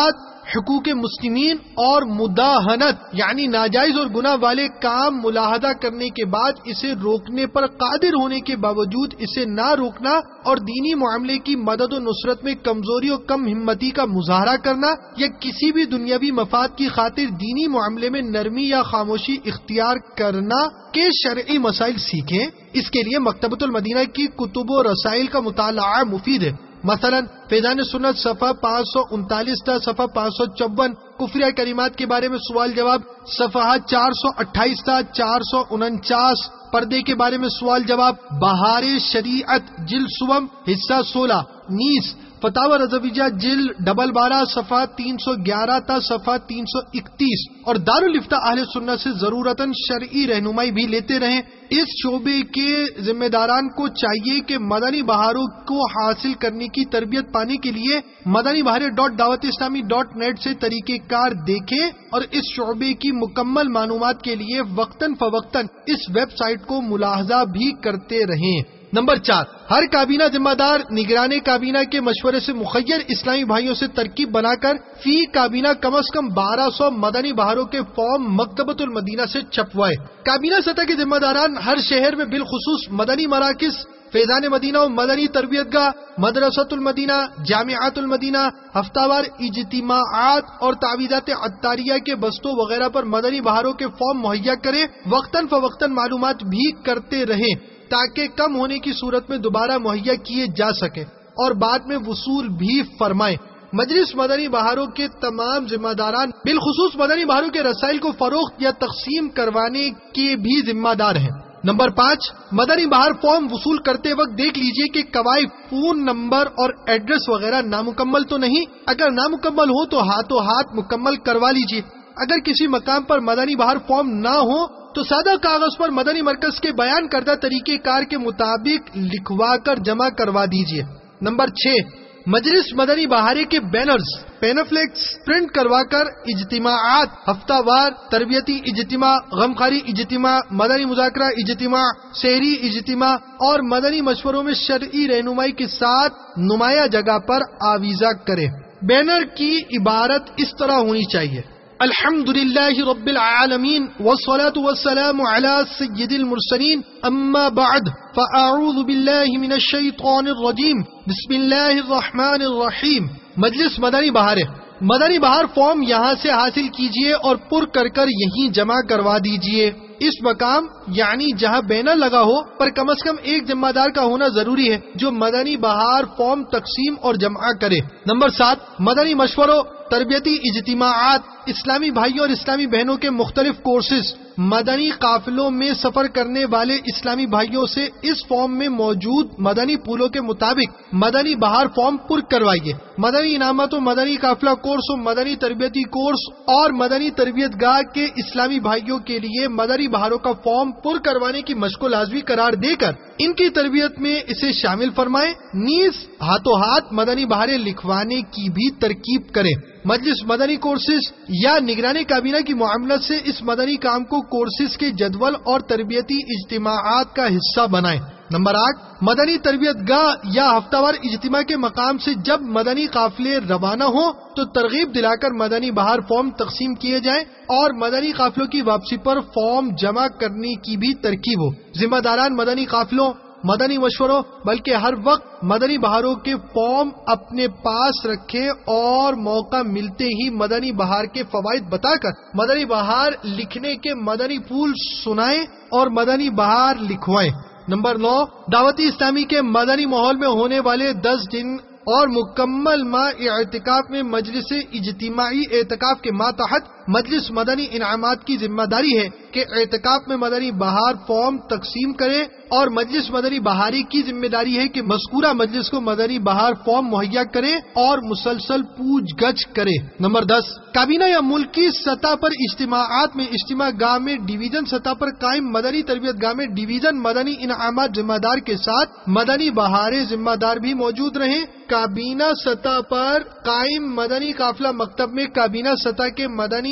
حقوق مسلمین اور مداہنت یعنی ناجائز اور گناہ والے کام ملاحظہ کرنے کے بعد اسے روکنے پر قادر ہونے کے باوجود اسے نہ روکنا اور دینی معاملے کی مدد و نصرت میں کمزوری اور کم ہمتی کا مظاہرہ کرنا یا کسی بھی دنیاوی مفاد کی خاطر دینی معاملے میں نرمی یا خاموشی اختیار کرنا کے شرعی مسائل سیکھیں، اس کے لیے مکتبۃ المدینہ کی کتب و رسائل کا مطالعہ مفید ہے۔ مثلا فیضان سنت صفحہ پانچ سو انتالیس تا صفحہ پانچ سو چون، کفریہ کلمات کے بارے میں سوال جواب صفحہ چار سو اٹھائیس تا چار سو انچاس، پردے کے بارے میں سوال جواب بہار شریعت جلد سوم حصہ سولہ، نیس فتاوی رضویہ جلد ڈبل بارہ صفحہ تین سو گیارہ تا صفحہ تین سو اکتیس، اور دارالفتہ اہل سنت سے ضرورتاً شرعی رہنمائی بھی لیتے رہیں۔ اس شعبے کے ذمہ داران کو چاہیے کہ مدنی بہاروں کو حاصل کرنے کی تربیت پانے کے لیے مدنی بہارے dot Dawat Islami dot net سے طریقہ کار دیکھیں اور اس شعبے کی مکمل معلومات کے لیے وقتاً فوقتاً اس ویب سائٹ کو ملاحظہ بھی کرتے رہیں۔ نمبر چار، ہر کابینہ ذمہ دار نگران کابینہ کے مشورے سے مخیر اسلامی بھائیوں سے ترکیب بنا کر فی کابینہ کم از کم بارہ سو مدنی بہاروں کے فارم مکتبۃ المدینہ سے چھپوائے۔ کابینہ سطح کے ذمہ داران ہر شہر میں بالخصوص مدنی مراکز، فیضان مدینہ و مدنی تربیت گاہ، مدرسۃ المدینہ، جامعات المدینہ، ہفتہ وار اجتماعات اور تعویذات عطاریہ کے بستوں وغیرہ پر مدنی بہاروں کے فارم مہیا کریں، وقتاً فوقتاً معلومات بھی کرتے رہیں تاکہ کم ہونے کی صورت میں دوبارہ مہیا کیے جا سکے اور بعد میں وصول بھی فرمائیں۔ مجلس مدنی بہاروں کے تمام ذمہ داران بالخصوص مدنی بہاروں کے رسائل کو فروخت یا تقسیم کروانے کے بھی ذمہ دار ہیں۔ نمبر پانچ، مدنی بہار فارم وصول کرتے وقت دیکھ لیجئے کہ قواعد، فون نمبر اور ایڈریس وغیرہ نامکمل تو نہیں، اگر نامکمل ہو تو ہاتھوں ہاتھ مکمل کروا لیجئے۔ اگر کسی مقام پر مدنی بہار فارم نہ ہو تو سادہ کاغذ پر مدنی مرکز کے بیان کردہ طریقہ کار کے مطابق لکھوا کر جمع کروا دیجئے۔ نمبر چھ، مجلس مدنی بہارے کے بینرز، پینفلیکس پرنٹ کروا کر اجتماعات، ہفتہ وار تربیتی اجتماع، غمخواری اجتماع، مدنی مذاکرہ اجتماع، شہری اجتماع اور مدنی مشوروں میں شرعی رہنمائی کے ساتھ نمایاں جگہ پر آویزہ کریں۔ بینر کی عبارت اس طرح ہونی چاہیے: الحمد للہ رب العالمین والصلاة والسلام علی سید المرسلین، اما بعد فاعوذ باللہ من الشیطان الرجیم، بسم اللہ الرحمن الرحیم۔ مجلس مدنی بہارے، مدنی بہار فارم یہاں سے حاصل کیجئے اور پر کر کر یہیں جمع کروا دیجئے۔ اس مقام یعنی جہاں بینر لگا ہو پر کم از کم ایک ذمہ دار کا ہونا ضروری ہے جو مدنی بہار فارم تقسیم اور جمع کرے۔ نمبر سات، مدنی مشوروں، تربیتی اجتماعات، اسلامی بھائیوں اور اسلامی بہنوں کے مختلف کورسز، مدنی قافلوں میں سفر کرنے والے اسلامی بھائیوں سے اس فارم میں موجود مدنی پھولوں کے مطابق مدنی بہار فارم پر کروائیے۔ مدنی انعامات و مدنی قافلہ کورس و مدنی تربیتی کورس اور مدنی تربیت گاہ کے اسلامی بھائیوں کے لیے مدنی بہاروں کا فارم پر کروانے کی مشق و لازمی قرار دے کر ان کی تربیت میں اسے شامل فرمائیں، نیز ہاتھوں ہاتھ مدنی بہاریں لکھوانے کی بھی ترکیب کریں۔ مجلس مدنی کورسز یا نگران کابینہ کی معاملت سے اس مدنی کام کو کورسز کے جدول اور تربیتی اجتماعات کا حصہ بنائیں۔ نمبر آٹھ، مدنی تربیت گاہ یا ہفتہ وار اجتماع کے مقام سے جب مدنی قافلے روانہ ہوں تو ترغیب دلا کر مدنی بہار فارم تقسیم کیے جائیں اور مدنی قافلوں کی واپسی پر فارم جمع کرنے کی بھی ترکیب ہو۔ ذمہ داران مدنی قافلوں، مدنی مشوروں بلکہ ہر وقت مدنی بہاروں کے فارم اپنے پاس رکھیں اور موقع ملتے ہی مدنی بہار کے فوائد بتا کر مدنی بہار لکھنے کے مدنی پھول سنائیں اور مدنی بہار لکھوائیں۔ نمبر نو، دعوتی اسلامی کے مدنی ماحول میں ہونے والے دس دن اور مکمل ماہ اعتکاف میں مجلس اجتماعی اعتکاف کے ماتحت مجلس مدنی انعامات کی ذمہ داری ہے کہ اعتکاف میں مدنی بہار فارم تقسیم کرے اور مجلس مدنی بہاری کی ذمہ داری ہے کہ مذکورہ مجلس کو مدنی بہار فارم مہیا کرے اور مسلسل پوچھ گچھ کرے۔ نمبر دس، کابینہ یا ملکی سطح پر اجتماعات میں اجتماع گاہ میں ڈویژن سطح پر قائم مدنی تربیت گاہ میں ڈویژن مدنی انعامات ذمہ دار کے ساتھ مدنی بہاریں ذمہ دار بھی موجود رہیں۔ کابینہ سطح پر قائم مدنی قافلہ مکتب میں کابینہ سطح کے مدنی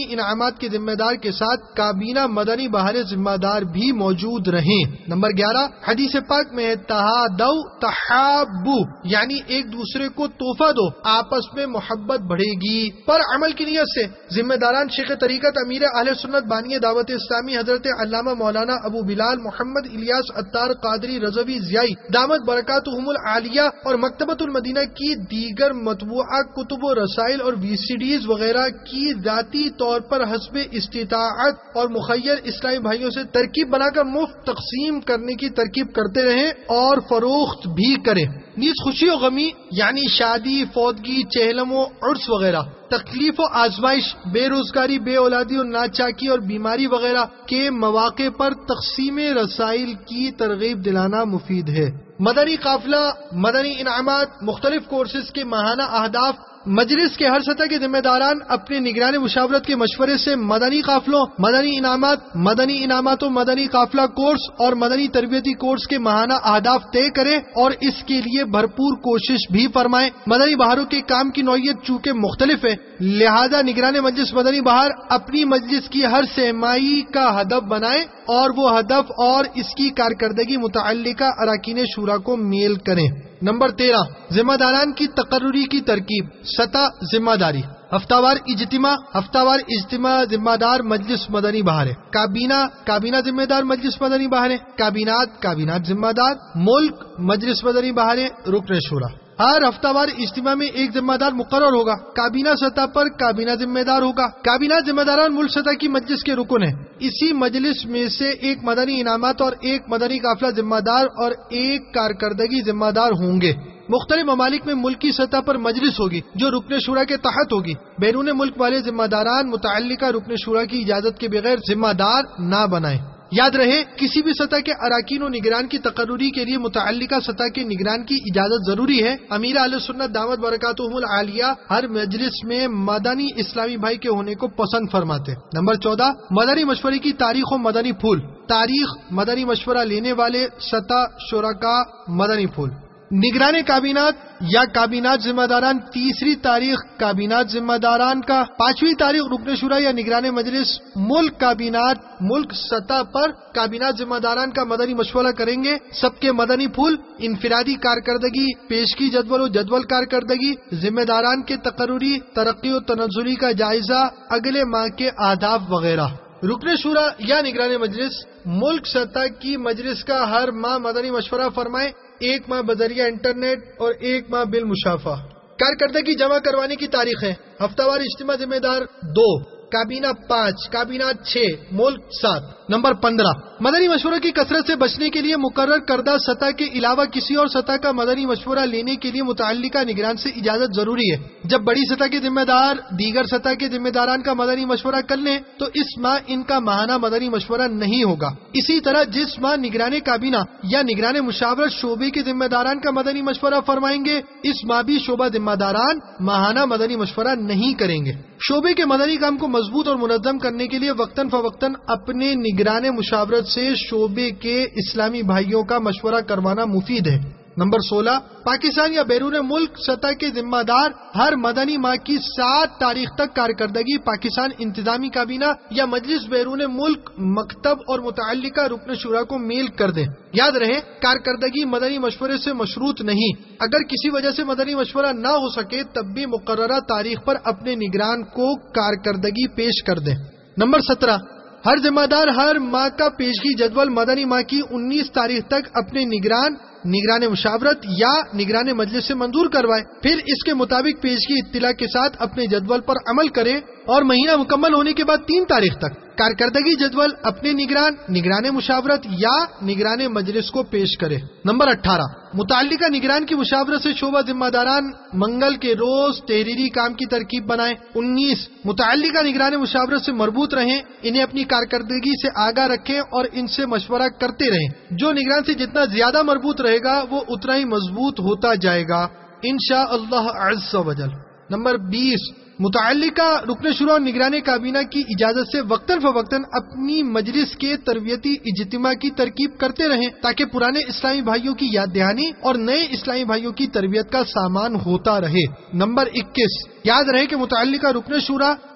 مدنی انعامات کے ذمہ دار کے ساتھ کابینہ مدنی بہار ذمہ دار بھی موجود رہیں۔ نمبر گیارہ، حدیث پاک میں تہادو تحابو، یعنی ایک دوسرے کو تحفہ دو، آپس میں محبت بڑھے گی۔ پر عمل کی نیت سے ذمہ داران شیخ طریقت امیر اہل سنت بانی دعوت اسلامی حضرت علامہ مولانا ابو بلال محمد الیاس عطار قادری رضوی ضیائی دامت برکاتہم العالیہ اور مکتبۃ المدینہ کی دیگر مطبوعہ کتب و رسائل اور وی سی ڈیز وغیرہ کی ذاتی طور پر حسب استطاعت اور مخیر اسلامی بھائیوں سے ترکیب بنا کر مفت تقسیم کرنے کی ترکیب کرتے رہیں اور فروخت بھی کریں۔ نیز خوشی و غمی یعنی شادی، فوتگی، چہلم و عرس وغیرہ، تکلیف و آزمائش، بے روزگاری، بے اولادی اور ناچاکی اور بیماری وغیرہ کے مواقع پر تقسیم رسائل کی ترغیب دلانا مفید ہے۔ مدنی قافلہ، مدنی انعامات، مختلف کورسز کے ماہانہ اہداف۔ مجلس کے ہر سطح کے ذمہ داران اپنے نگران مشاورت کے مشورے سے مدنی قافلوں، مدنی انعامات، مدنی انعامات و مدنی قافلہ کورس اور مدنی تربیتی کورس کے ماہانہ اہداف طے کریں اور اس کے لیے بھرپور کوشش بھی فرمائیں۔ مدنی بہاروں کے کام کی نوعیت چونکہ مختلف ہے، لہذا نگران مجلس مدنی بہار اپنی مجلس کی ہر سرمائی کا ہدف بنائیں اور وہ ہدف اور اس کی کارکردگی متعلقہ اراکین شورا کو میل کریں۔ نمبر تیرہ، ذمہ داران کی تقرری کی ترکیب، سطح، ذمہ داری۔ ہفتہ وار اجتماع، ہفتہ وار اجتماع ذمہ دار مجلس مدنی بہار ہے۔ کابینہ، کابینہ ذمہ دار مجلس مدنی بہار ہے۔ کابینات، کابینات ذمہ دار ملک مجلس مدنی بہار ہے۔ رکن شورا، ہر ہفتہ وار اجتماع میں ایک ذمہ دار مقرر ہوگا۔ کابینہ سطح پر کابینہ ذمہ دار ہوگا۔ کابینہ ذمہ داران ملک سطح کی مجلس کے رکن ہیں۔ اسی مجلس میں سے ایک مدنی انعامات اور ایک مدنی قافلہ ذمہ دار اور ایک کارکردگی ذمہ دار ہوں گے۔ مختلف ممالک میں ملکی سطح پر مجلس ہوگی جو رکن شورا کے تحت ہوگی۔ بیرون ملک والے ذمہ داران متعلقہ رکن شورا کی اجازت کے بغیر ذمہ دار نہ بنائیں۔ یاد رہے، کسی بھی سطح کے اراکین و نگران کی تقرری کے لیے متعلقہ سطح کے نگران کی اجازت ضروری ہے۔ امیر اہل سنت دعوت برکاتہم العالیہ ہر مجلس میں مدنی اسلامی بھائی کے ہونے کو پسند فرماتے۔ نمبر چودہ، مدنی مشورے کی تاریخ و مدنی پھول۔ تاریخ، مدنی مشورہ لینے والے، سطح، شرکاء، مدنی پھول۔ نگران کابینات یا کابینات ذمہ داران، تیسری تاریخ کابینات ذمہ داران کا، پانچویں تاریخ رکن شورا یا نگران مجلس ملک کابینات، ملک سطح پر کابینات ذمہ داران کا مدنی مشورہ کریں گے۔ سب کے مدنی پھول، انفرادی کارکردگی، پیشگی جدول و جدول کارکردگی، ذمہ داران کے تقرری، ترقی و تنزلی کا جائزہ، اگلے ماہ کے اہداف وغیرہ۔ رکن شورا یا نگران مجلس ملک سطح کی مجلس کا ہر ماہ مدنی مشورہ فرمائے، ایک ماہ بذریعہ انٹرنیٹ اور ایک ماہ بالمشافہ۔ کارکردگی جمع کروانے کی تاریخیں، ہفتہ وار اجتماع ذمہ دار دو، کابینہ پانچ، کابینہ چھ، ملک سات۔ نمبر پندرہ، مدنی مشورہ کی کثرت سے بچنے کے لیے مقرر کردہ سطح کے علاوہ کسی اور سطح کا مدنی مشورہ لینے کے لیے متعلقہ نگران سے اجازت ضروری ہے۔ جب بڑی سطح کے ذمہ دار دیگر سطح کے ذمہ داران کا مدنی مشورہ کر لیں تو اس ماہ ان کا ماہانہ مدنی مشورہ نہیں ہوگا۔ اسی طرح جس ماہ نگران کابینہ یا نگران مشاورت شعبے کے ذمہ داران کا مدنی مشورہ فرمائیں گے، اس ماہ بھی شعبہ ذمہ داران ماہانہ مدنی مشورہ نہیں کریں گے۔ شعبے کے مدنی کام کو مضبوط اور منظم کرنے کے لیے وقتاً فوقتاً اپنے نگران مشاورت سے شعبے کے اسلامی بھائیوں کا مشورہ کروانا مفید ہے۔ نمبر سولہ، پاکستان یا بیرون ملک سطح کے ذمہ دار ہر مدنی ماہ کی سات تاریخ تک کارکردگی پاکستان انتظامی کابینہ یا مجلس بیرون ملک مکتب اور متعلقہ رکن شورا کو میل کر دیں۔ یاد رہے، کارکردگی مدنی مشورے سے مشروط نہیں۔ اگر کسی وجہ سے مدنی مشورہ نہ ہو سکے تب بھی مقررہ تاریخ پر اپنے نگران کو کارکردگی پیش کر دیں۔ نمبر سترہ، ہر ذمہ دار ہر ماہ کا پیشگی جدول مدنی ماہ کی انیس تاریخ تک اپنے نگران نگران مشاورت یا نگران مجلس سے منظور کروائے، پھر اس کے مطابق پیشگی اطلاع کے ساتھ اپنے جدول پر عمل کرے اور مہینہ مکمل ہونے کے بعد تین تاریخ تک کارکردگی جدول اپنے نگران نگران مشاورت یا نگران مجلس کو پیش کرے۔ نمبر اٹھارہ، متعلقہ نگران کی مشاورت سے شعبہ ذمہ داران منگل کے روز تحریری کام کی ترکیب بنائیں۔ انیس، متعلقہ نگران مشاورت سے مربوط رہیں، انہیں اپنی کارکردگی سے آگاہ رکھیں اور ان سے مشورہ کرتے رہیں۔ جو نگران سے جتنا زیادہ مربوط رہے گا وہ اتنا ہی مضبوط ہوتا جائے گا انشاء اللہ عز و جل۔ نمبر بیس، متعلقہ رکن شورا اور نگران کابینہ کی اجازت سے وقتاً فوقتاً اپنی مجلس کے تربیتی اجتماع کی ترکیب کرتے رہیں تاکہ پرانے اسلامی بھائیوں کی یاد دہانی اور نئے اسلامی بھائیوں کی تربیت کا سامان ہوتا رہے۔ نمبر اکیس، یاد رہے کہ متعلقہ رکن شورا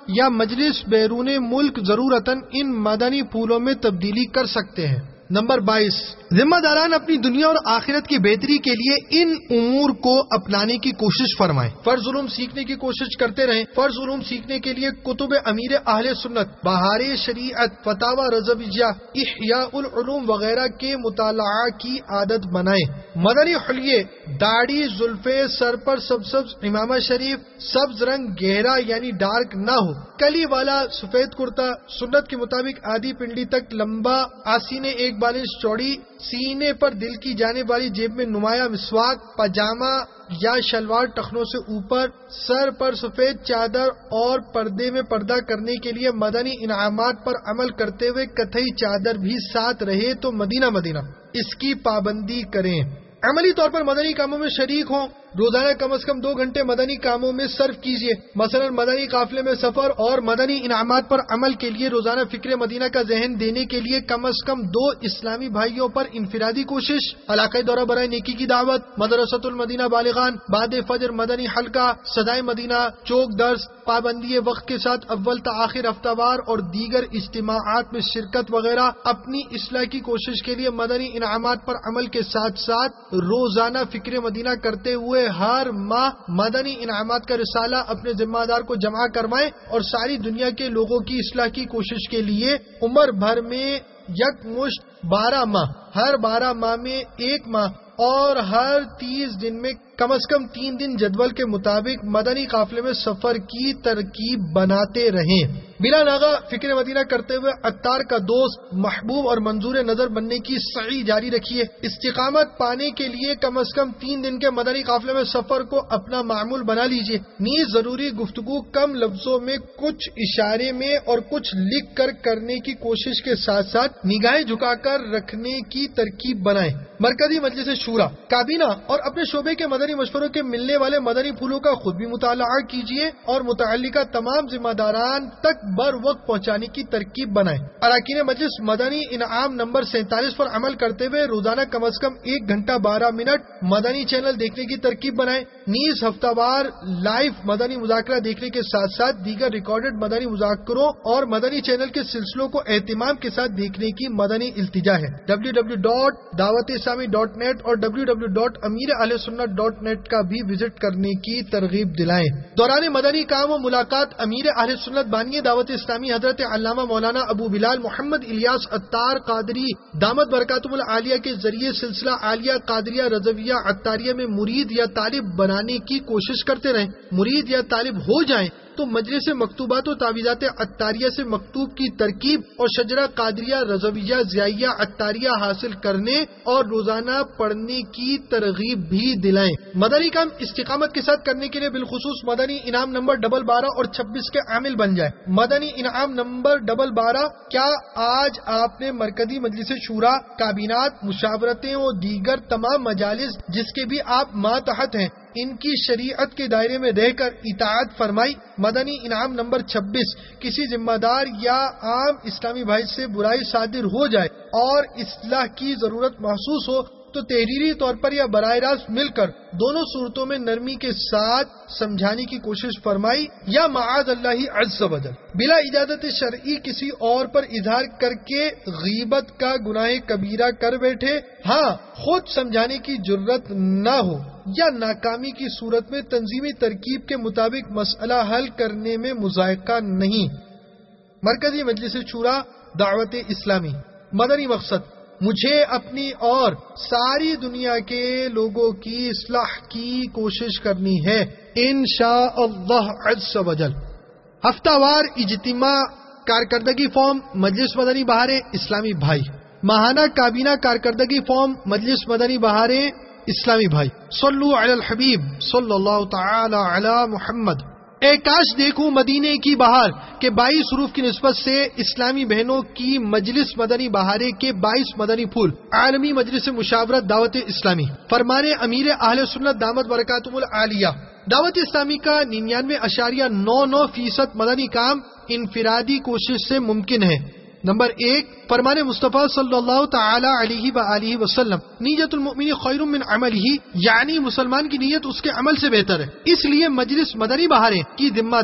یا مجلس بیرون ملک ضرورتاً ان مدنی پھولوں میں تبدیلی کر سکتے ہیں۔ نمبر بائیس، ذمہ داران اپنی دنیا اور آخرت کی بہتری کے لیے ان امور کو اپنانے کی کوشش فرمائیں۔ فرض علوم سیکھنے کی کوشش کرتے رہیں۔ فرض علوم سیکھنے کے لیے کتب امیر اہل سنت، بہار شریعت، فتاوی رضویہ، احیاء العلوم وغیرہ کے مطالعہ کی عادت بنائیں۔ مدنی حلیے، داڑھی، زلفے، سر پر سبز سبز امامہ شریف، سبز رنگ گہرا یعنی ڈارک نہ ہو، کلی والا سفید کرتا، سنت کے مطابق آدھی پنڈلی تک لمبا، آسینے ایک بالش چوڑی، سینے پر دل کی جانے والی جیب میں نمایاں مسواک، پاجامہ یا شلوار ٹخنوں سے اوپر، سر پر سفید چادر اور پردے میں پردہ کرنے کے لیے مدنی انعامات پر عمل کرتے ہوئے کتھئی چادر بھی ساتھ رہے تو مدینہ مدینہ اس کی پابندی کریں۔ عملی طور پر مدنی کاموں میں شریک ہوں۔ روزانہ کم از کم دو گھنٹے مدنی کاموں میں صرف کیجیے، مثلا مدنی قافلے میں سفر اور مدنی انعامات پر عمل کے لیے روزانہ فکر مدینہ کا ذہن دینے کے لیے کم از کم دو اسلامی بھائیوں پر انفرادی کوشش، علاقائی دورہ برائے نیکی کی دعوت، مدرسۃ المدینہ بالغان، بعد فجر مدنی حلقہ، صدائے مدینہ، چوک درس، پابندی وقت کے ساتھ اول تا آخر ہفتہ وار اور دیگر اجتماعات میں شرکت وغیرہ اپنی اصلاح کی کوشش کے لیے مدنی انعامات پر عمل کے ساتھ ساتھ روزانہ فکر مدینہ کرتے ہوئے ہر ماہ مدنی انعامات کا رسالہ اپنے ذمہ دار کو جمع کروائیں اور ساری دنیا کے لوگوں کی اصلاح کی کوشش کے لیے عمر بھر میں یک مشت بارہ ماہ، ہر بارہ ماہ میں ایک ماہ اور ہر تیس دن میں کم از کم تین دن جدول کے مطابق مدنی قافلے میں سفر کی ترکیب بناتے رہیں۔ بلا ناغہ فکر مدینہ کرتے ہوئے عطار کا دوست، محبوب اور منظور نظر بننے کی سعی جاری رکھیے۔ استقامت پانے کے لیے کم از کم تین دن کے مدنی قافلے میں سفر کو اپنا معمول بنا لیجیے۔ نیز ضروری گفتگو کم لفظوں میں، کچھ اشارے میں اور کچھ لکھ کر کرنے کی کوشش کے ساتھ ساتھ نگاہیں جھکا کر رکھنے کی ترکیب بنائیں۔ مرکزی مجلس شورا، کابینہ اور اپنے شعبے کے مدنی مشوروں کے ملنے والے مدنی پھولوں کا خود بھی مطالعہ کیجیے اور متعلقہ تمام ذمہ داران تک بر وقت پہنچانے کی ترکیب بنائیں۔ اراکین مجلس مدنی انعام نمبر سینتالیس پر عمل کرتے ہوئے روزانہ کم از کم ایک گھنٹہ بارہ منٹ مدنی چینل دیکھنے کی ترکیب بنائیں۔ نیز ہفتہ وار لائیو مدنی مذاکرہ دیکھنے کے ساتھ ساتھ دیگر ریکارڈڈ مدنی مذاکروں اور مدنی چینل کے سلسلوں کو اہتمام کے ساتھ دیکھنے کی مدنی التجا ہے۔ W W W dot Dawat Islami dot net اور W W W dot Ameer Ahl Sunnat dot net کا بھی وزٹ کرنے کی ترغیب دلائیں۔ دوران مدنی کام و ملاقات امیر اہل سنت بانی دعوت اسلامی حضرت علامہ مولانا ابو بلال محمد الیاس عطار قادری دامت برکاتہم العالیہ کے ذریعے سلسلہ عالیہ قادریہ رضویہ عطاریہ میں مرید یا طالب بنانے کی کوشش کرتے رہیں۔ مرید یا طالب ہو جائیں تو مجلس مکتوبات و تعویذات عطاریہ سے مکتوب کی ترکیب اور شجرہ قادریہ رضویہ ضیائیہ عطاریہ حاصل کرنے اور روزانہ پڑھنے کی ترغیب بھی دلائیں۔ مدنی کام استقامت کے ساتھ کرنے کے لیے بالخصوص مدنی انعام نمبر ڈبل بارہ اور چھبیس کے عامل بن جائے۔ مدنی انعام نمبر ڈبل بارہ، کیا آج آپ نے مرکزی مجلس شورا، کابینات، مشاورتیں اور دیگر تمام مجالس جس کے بھی آپ ماتحت ہیں ان کی شریعت کے دائرے میں رہ کر اطاعت فرمائی؟ مدنی انعام نمبر چھبیس، کسی ذمہ دار یا عام اسلامی بھائی سے برائی صادر ہو جائے اور اصلاح کی ضرورت محسوس ہو تو تحریری طور پر یا براہ راست مل کر دونوں صورتوں میں نرمی کے ساتھ سمجھانے کی کوشش فرمائی، یا معاذ اللہ عز و جل بلا اجازت شرعی کسی اور پر اظہار کر کے غیبت کا گناہ کبیرہ کر بیٹھے، ہاں خود سمجھانے کی جرت نہ ہو یا ناکامی کی صورت میں تنظیمی ترکیب کے مطابق مسئلہ حل کرنے میں مذائقہ نہیں۔ مرکزی مجلس شورا دعوت اسلامی، مدنی مقصد مجھے اپنی اور ساری دنیا کے لوگوں کی اصلاح کی کوشش کرنی ہے انشاء اللہ عز و جل۔ ہفتہ وار اجتماع کارکردگی فارم مجلس مدنی بہاریں اسلامی بھائی، ماہانہ کابینہ کارکردگی فارم مجلس مدنی بہاریں اسلامی بھائی۔ صلو علی الحبیب صلی اللہ تعالی علی محمد۔ اے کاش دیکھوں مدینے کی بہار کے بائیس حروف کی نسبت سے اسلامی بہنوں کی مجلس مدنی بہارے کے بائیس مدنی پھول، عالمی مجلس مشاورت دعوت اسلامی، فرمان امیر اہل سنت دامت برکاتہم العالیہ۔ دعوت اسلامی کا ننانوے اشاریہ نو نو فیصد مدنی کام انفرادی کوشش سے ممکن ہے۔ نمبر ایک، فرمان مصطفیٰ صلی اللہ تعالی علیہ وآلہ وسلم، نیت المؤمن خیر من عملہ، یعنی مسلمان کی نیت اس کے عمل سے بہتر ہے۔ اس لیے مجلس مدنی بہاریں کی ذمہ دار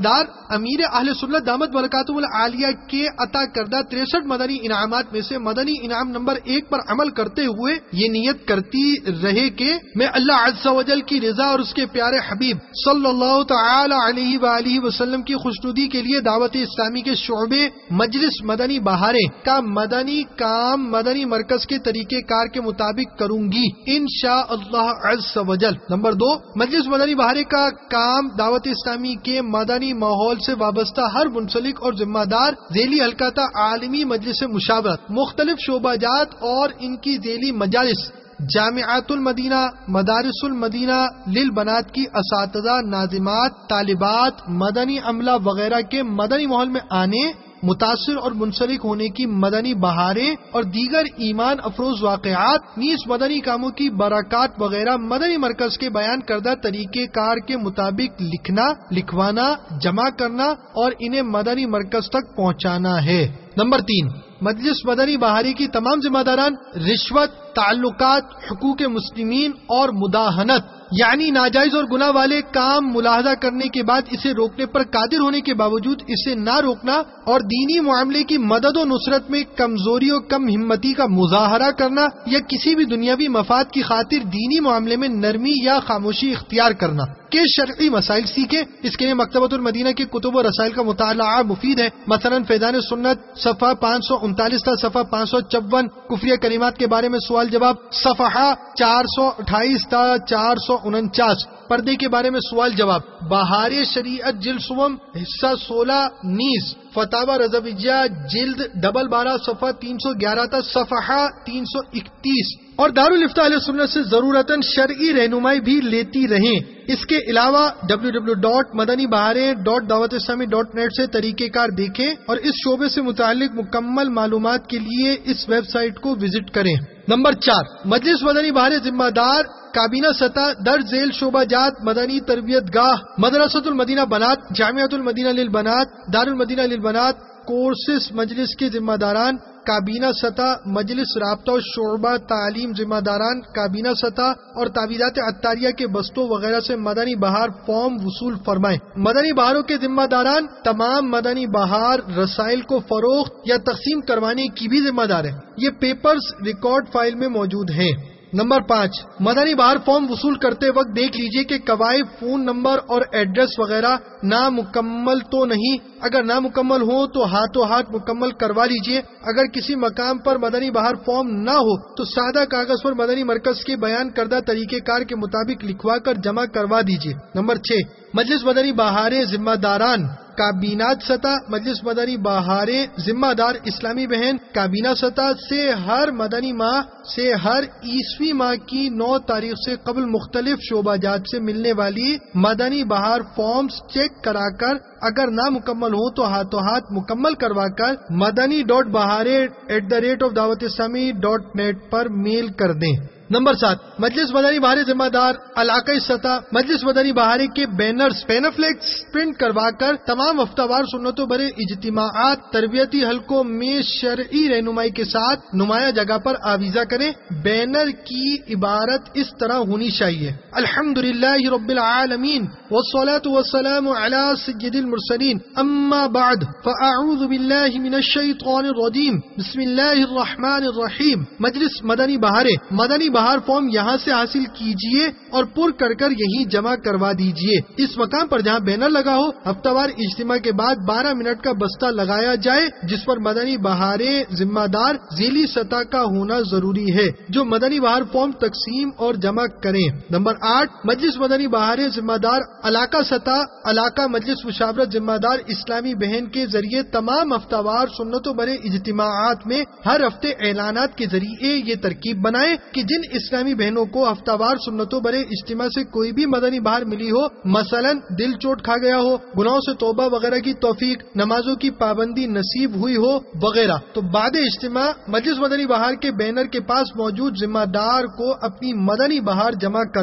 امیر اہل سنت دامت برکاتہ العالیہ کے عطا کردہ تریسٹھ مدنی انعامات میں سے مدنی انعام نمبر ایک پر عمل کرتے ہوئے یہ نیت کرتی رہے کہ میں اللہ عز و جل کی رضا اور اس کے پیارے حبیب صلی اللہ تعالی علیہ وآلہ وسلم کی خوشنودی کے لیے دعوت اسلامی کے شعبے مجلس مدنی بہاریں کا مدنی کام مدنی مرکز کے طریقہ کار کے مطابق کروں گی انشاء اللہ عز و جل۔ نمبر دو، مجلس مدنی بہاریں کا کام دعوت اسلامی کے مدنی ماحول سے وابستہ ہر منسلک اور ذمہ دار ذیلی حلقہ عالمی مجلس مشاورت، مختلف شعبہ جات اور ان کی ذیلی مجالس، جامعات المدینہ، مدارس المدینہ للبنات کی اساتذہ، ناظمات، طالبات، مدنی عملہ وغیرہ کے مدنی ماحول میں آنے، متاثر اور منسلک ہونے کی مدنی بہاریں اور دیگر ایمان افروز واقعات نیز مدنی کاموں کی برکات وغیرہ مدنی مرکز کے بیان کردہ طریقہ کار کے مطابق لکھنا، لکھوانا، جمع کرنا اور انہیں مدنی مرکز تک پہنچانا ہے۔ نمبر تین، مجلس مدنی بہاریں کی تمام ذمہ داران رشوت، تعلقات، حقوق مسلمین اور مداہنت یعنی ناجائز اور گناہ والے کام ملاحظہ کرنے کے بعد اسے روکنے پر قادر ہونے کے باوجود اسے نہ روکنا اور دینی معاملے کی مدد و نصرت میں کمزوری و کم ہمتی کا مظاہرہ کرنا یا کسی بھی دنیاوی مفاد کی خاطر دینی معاملے میں نرمی یا خاموشی اختیار کرنا کے شرعی مسائل سیکھیں۔ اس کے لیے مکتبۃ المدینہ کے کتب و رسائل کا مطالعہ مفید ہے، مثلا فیضان سنت صفحہ پانچ سو انتالیس تا صفحہ پانچ سو چون، کفریہ کلمات کے بارے میں سوال جواب صفحہ چار سو اٹھائیس تا چار سو انچاس، پردے کے بارے میں سوال جواب، بہار شریعت جلد سوم حصہ سولہ نیز فتاوی رضویہ جلد ڈبل بارہ صفحہ تین سو گیارہ تا صفحہ تین سو اکتیس، اور دارالفتہ اہل سنت سے ضرورتاً شرعی رہنمائی بھی لیتی رہیں۔ اس کے علاوہ ڈبلو ڈبلو ڈبلو ڈاٹ مدنی Baharain dot Dawat Islami dot net سے طریقہ کار دیکھیں اور اس شعبے سے متعلق مکمل معلومات کے لیے اس ویب سائٹ کو وزٹ کریں۔ نمبر چار، مجلس مدنی بہاریں ذمہ دار کابینہ سطح درج ذیل شعبہ جات مدنی تربیت گاہ، مدرسۃ المدینہ بنات، جامعۃ المدینہ للبنات، دار المدینہ للبنات کورسز مجلس کے ذمہ داران کابینہ سطح، مجلس رابطہ و شعبہ تعلیم ذمہ داران کابینہ سطح اور تعویذات عطاریہ کے بستوں وغیرہ سے مدنی بہار فارم وصول فرمائیں۔ مدنی بہاروں کے ذمہ داران تمام مدنی بہار رسائل کو فروخت یا تقسیم کروانے کی بھی ذمہ دار ہیں۔ یہ پیپرز ریکارڈ فائل میں موجود ہیں۔ نمبر پانچ، مدنی بہار فارم وصول کرتے وقت دیکھ لیجئے کہ قواعد، فون نمبر اور ایڈریس وغیرہ نامکمل تو نہیں، اگر نامکمل ہو تو ہاتھوں ہاتھ مکمل کروا لیجئے۔ اگر کسی مقام پر مدنی بہار فارم نہ ہو تو سادہ کاغذ پر مدنی مرکز کے بیان کردہ طریقہ کار کے مطابق لکھوا کر جمع کروا دیجئے۔ نمبر چھ، مجلس مدنی بہاریں ذمہ داران کابینات سطح، مجلس مدنی بہاریں ذمہ دار اسلامی بہن کابینہ سطح سے ہر مدنی ماہ سے ہر عیسوی ماہ کی نو تاریخ سے قبل مختلف شعبہ جات سے ملنے والی مدنی بہار فارمز چیک کرا کر اگر نامکمل ہو تو ہاتھوں ہاتھ مکمل کروا کر Madani dot Baharain at the rate of Dawat Islami dot net پر میل کر دیں۔ نمبر سات، مجلس مدنی بہاریں ذمہ دار علاقائی سطح، مجلس مدنی بہاریں کے بینرز پینفلیکس پرنٹ کروا کر تمام ہفتہ وار سنتوں برے اجتماعات، تربیتی حلقوں میں شرعی رہنمائی کے ساتھ نمایاں جگہ پر آویزہ کریں۔ بینر کی عبارت اس طرح ہونی چاہیے: الحمدللہ رب العالمین والصلاة والسلام علی سید المرسلین، اما بعد فاعوذ باللہ من الشیطان الرجیم، بسم اللہ الرحمن الرحیم۔ مجلس مدنی بہاریں مدنی بہار فارم یہاں سے حاصل کیجئے اور پر کر کر یہیں جمع کروا دیجئے۔ اس مقام پر جہاں بینر لگا ہو ہفتہ وار اجتماع کے بعد بارہ منٹ کا بستہ لگایا جائے جس پر مدنی بہاریں ذمہ دار ذیلی سطح کا ہونا ضروری ہے جو مدنی بہار فارم تقسیم اور جمع کریں۔ نمبر آٹھ، مجلس مدنی بہاریں ذمہ دار علاقہ سطح، علاقہ مجلس مشاورت ذمہ دار اسلامی بہن کے ذریعے تمام ہفتہ وار سنتوں برے اجتماعات میں ہر ہفتے اعلانات کے ذریعے یہ ترکیب بنائیں کہ جن اسلامی بہنوں کو ہفتہ وار سنتوں برے اجتماع سے کوئی بھی مدنی بہار ملی ہو، مثلا دل چوٹ کھا گیا ہو، گناہوں سے توبہ وغیرہ کی توفیق، نمازوں کی پابندی نصیب ہوئی ہو وغیرہ، تو بعد اجتماع مجلس مدنی بہار کے بینر کے پاس موجود ذمہ دار کو اپنی مدنی بہار جمع کروائیں۔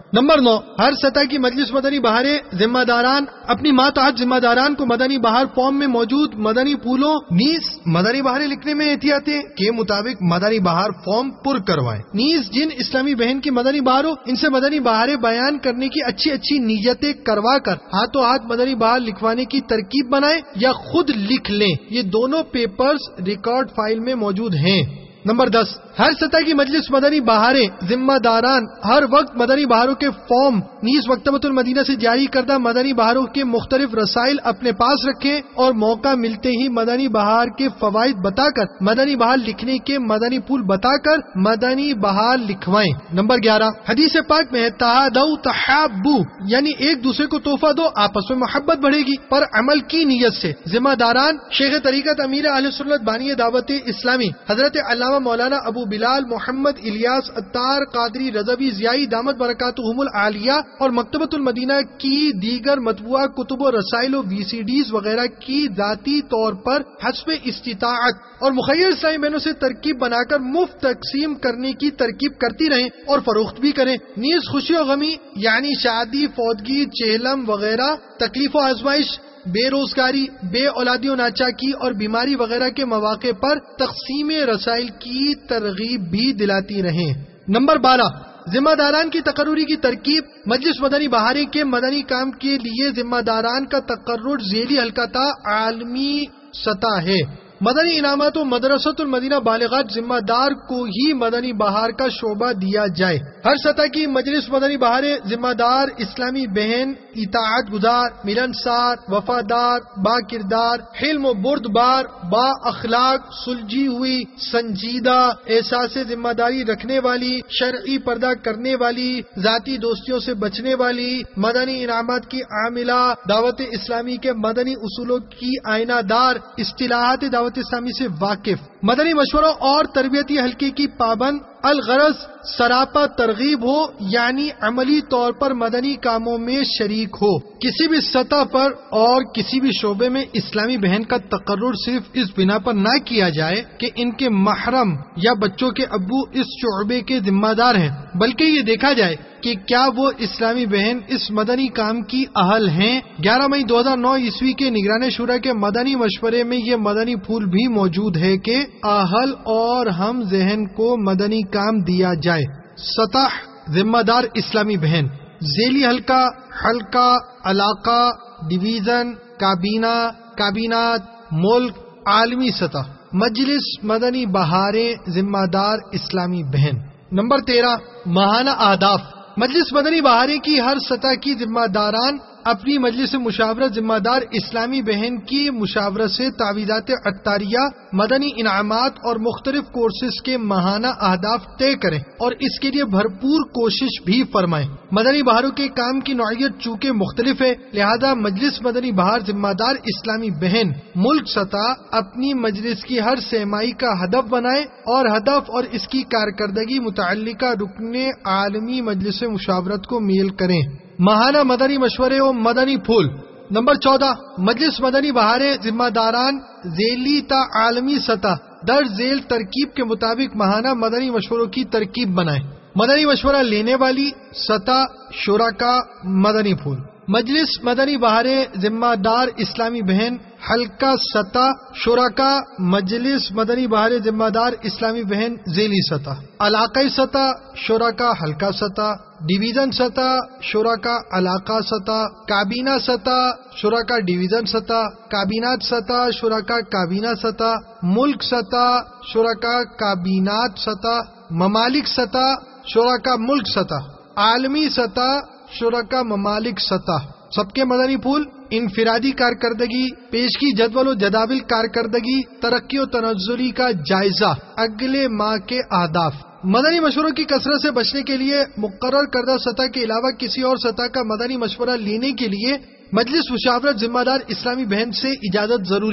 نمبر نو، ہر سطح کی مجلس مدنی بہاریں ذمہ داران اپنی ماتحت ذمہ داران کو مدنی بہار فارم میں موجود مدنی پھولوں نیز مدنی بہاریں لکھنے میں احتیاطیں کے مطابق مدنی بہار فارم پر کروائیں۔ نیز جن اسلامی بہن کی مدنی بہار ہو ان سے مدنی بہاریں بیان کرنے کی اچھی اچھی نیتیں کروا کر ہاتھوں ہاتھ مدنی بہار لکھوانے کی ترکیب بنائیں یا خود لکھ لیں۔ یہ دونوں پیپرز ریکارڈ فائل میں موجود ہیں۔ نمبر دس، ہر سطح کی مجلس مدنی بہاریں ذمہ داران ہر وقت مدنی بہاروں کے فارم نیز مکتبۃ المدینہ سے جاری کردہ مدنی بہاروں کے مختلف رسائل اپنے پاس رکھیں اور موقع ملتے ہی مدنی بہار کے فوائد بتا کر مدنی بہار لکھنے کے مدنی پھول بتا کر مدنی بہار لکھوائیں۔ نمبر گیارہ، حدیث پاک میں تہادوا تحابوا یعنی ایک دوسرے کو تحفہ دو آپس میں محبت بڑھے گی پر عمل کی نیت سے ذمہ داران شیخ طریقت امیر اہل سنت بانی دعوت اسلامی حضرت علامہ مولانا ابو بلال محمد الیاس عطار قادری رضوی ضیائی دامت برکاتہم العالیہ اور مکتبۃ المدینہ کی دیگر مطبوعہ کتب و رسائل و وی سی ڈیز وغیرہ کی ذاتی طور پر حسب استطاعت اور مخیر اسلامی بہنوں سے ترکیب بنا کر مفت تقسیم کرنے کی ترکیب کرتی رہیں اور فروخت بھی کریں۔ نیز خوشی و غمی یعنی شادی، فوتگی، چہلم وغیرہ، تکلیف و آزمائش، بے روزگاری، بے اولادی و ناچاکی اور بیماری وغیرہ کے مواقع پر تقسیم رسائل کی ترغیب بھی دلاتی رہیں۔ نمبر بارہ، ذمہ داران کی تقرری کی ترکیب مجلس مدنی بہاریں کے مدنی کام کے لیے ذمہ داران کا تقرر ذیلی حلقہ عالمی سطح ہے۔ مدنی انعامات و مدرسۃ المدینہ بالغات ذمہ دار کو ہی مدنی بہار کا شعبہ دیا جائے۔ ہر سطح کی مجلس مدنی بہاریں ذمہ دار اسلامی بہن اطاعت گزار، ملنسار، وفادار، با کردار، حلم و بردبار، با اخلاق، سلجھی ہوئی، سنجیدہ، احساس ذمہ داری رکھنے والی، شرعی پردہ کرنے والی، ذاتی دوستیوں سے بچنے والی، مدنی انعامات کی عاملہ، دعوت اسلامی کے مدنی اصولوں کی آئینہ دار، اصطلاحات دعوت اسلامی سے واقف، مدنی مشوروں اور تربیتی حلقے کی پابند، الغرض سراپا ترغیب ہو یعنی عملی طور پر مدنی کاموں میں شریک ہو۔ کسی بھی سطح پر اور کسی بھی شعبے میں اسلامی بہن کا تقرر صرف اس بنا پر نہ کیا جائے کہ ان کے محرم یا بچوں کے ابو اس شعبے کے ذمہ دار ہیں، بلکہ یہ دیکھا جائے کہ کیا وہ اسلامی بہن اس مدنی کام کی اہل ہیں۔ گیارہ مئی دو ہزار نو عیسوی کے نگران شورا کے مدنی مشورے میں یہ مدنی پھول بھی موجود ہے کہ اہل اور ہم ذہن کو مدنی کام دیا جائے۔ سطح ذمہ دار اسلامی بہن، ذیلی حلقہ، حلقہ، علاقہ، ڈویژن، کابینہ، کابینات، ملک، عالمی سطح مجلس مدنی بہاریں ذمہ دار اسلامی بہن۔ نمبر تیرہ، ماہانہ اہداف مجلس مدنی بہاریں کی ہر سطح کی ذمہ داران اپنی مجلس مشاورت ذمہ دار اسلامی بہن کی مشاورت سے تعویذات عطاریہ، مدنی انعامات اور مختلف کورسز کے ماہانہ اہداف طے کریں اور اس کے لیے بھرپور کوشش بھی فرمائیں۔ مدنی بہاروں کے کام کی نوعیت چونکہ مختلف ہے، لہذا مجلس مدنی بہار ذمہ دار اسلامی بہن ملک سطح اپنی مجلس کی ہر سہمائی کا ہدف بنائیں اور ہدف اور اس کی کارکردگی متعلقہ رکن عالمی مجلس مشاورت کو میل کریں۔ ماہانہ مدنی مشورے و مدنی پھول۔ نمبر چودہ، مجلس مدنی بہاریں ذمہ داران ذیلی تا عالمی سطح در ذیل ترکیب کے مطابق ماہانہ مدنی مشوروں کی ترکیب بنائیں۔ مدنی مشورہ لینے والی سطح شرکا مدنی پھول۔ مجلس مدنی بہاریں ذمہ دار اسلامی بہن حلقہ سطح شرکا مجلس مدنی بہاریں ذمہ دار اسلامی بہن ذیلی سطح، علاقائی سطح شرکا حلقہ سطح، ڈویژن سطح شرکا علاقہ سطح، کابینہ سطح شرکا ڈویژن سطح، کابینات سطح شرکا کابینہ سطح، ملک سطح شرکا کابینات سطح، ممالک سطح شرکا ملک سطح، عالمی سطح شرکا ممالک سطح۔ سب کے مدنی پھول، انفرادی کارکردگی، پیشگی جدول و جداول کارکردگی، ترقی و تنزلی کا جائزہ، اگلے ماہ کے اہداف۔ مدنی مشوروں کی کثرت سے بچنے کے لیے مقرر کردہ سطح کے علاوہ کسی اور سطح کا مدنی مشورہ لینے کے لیے مجلس مشاورت ذمہ دار اسلامی بہن سے اجازت ضروری ہے۔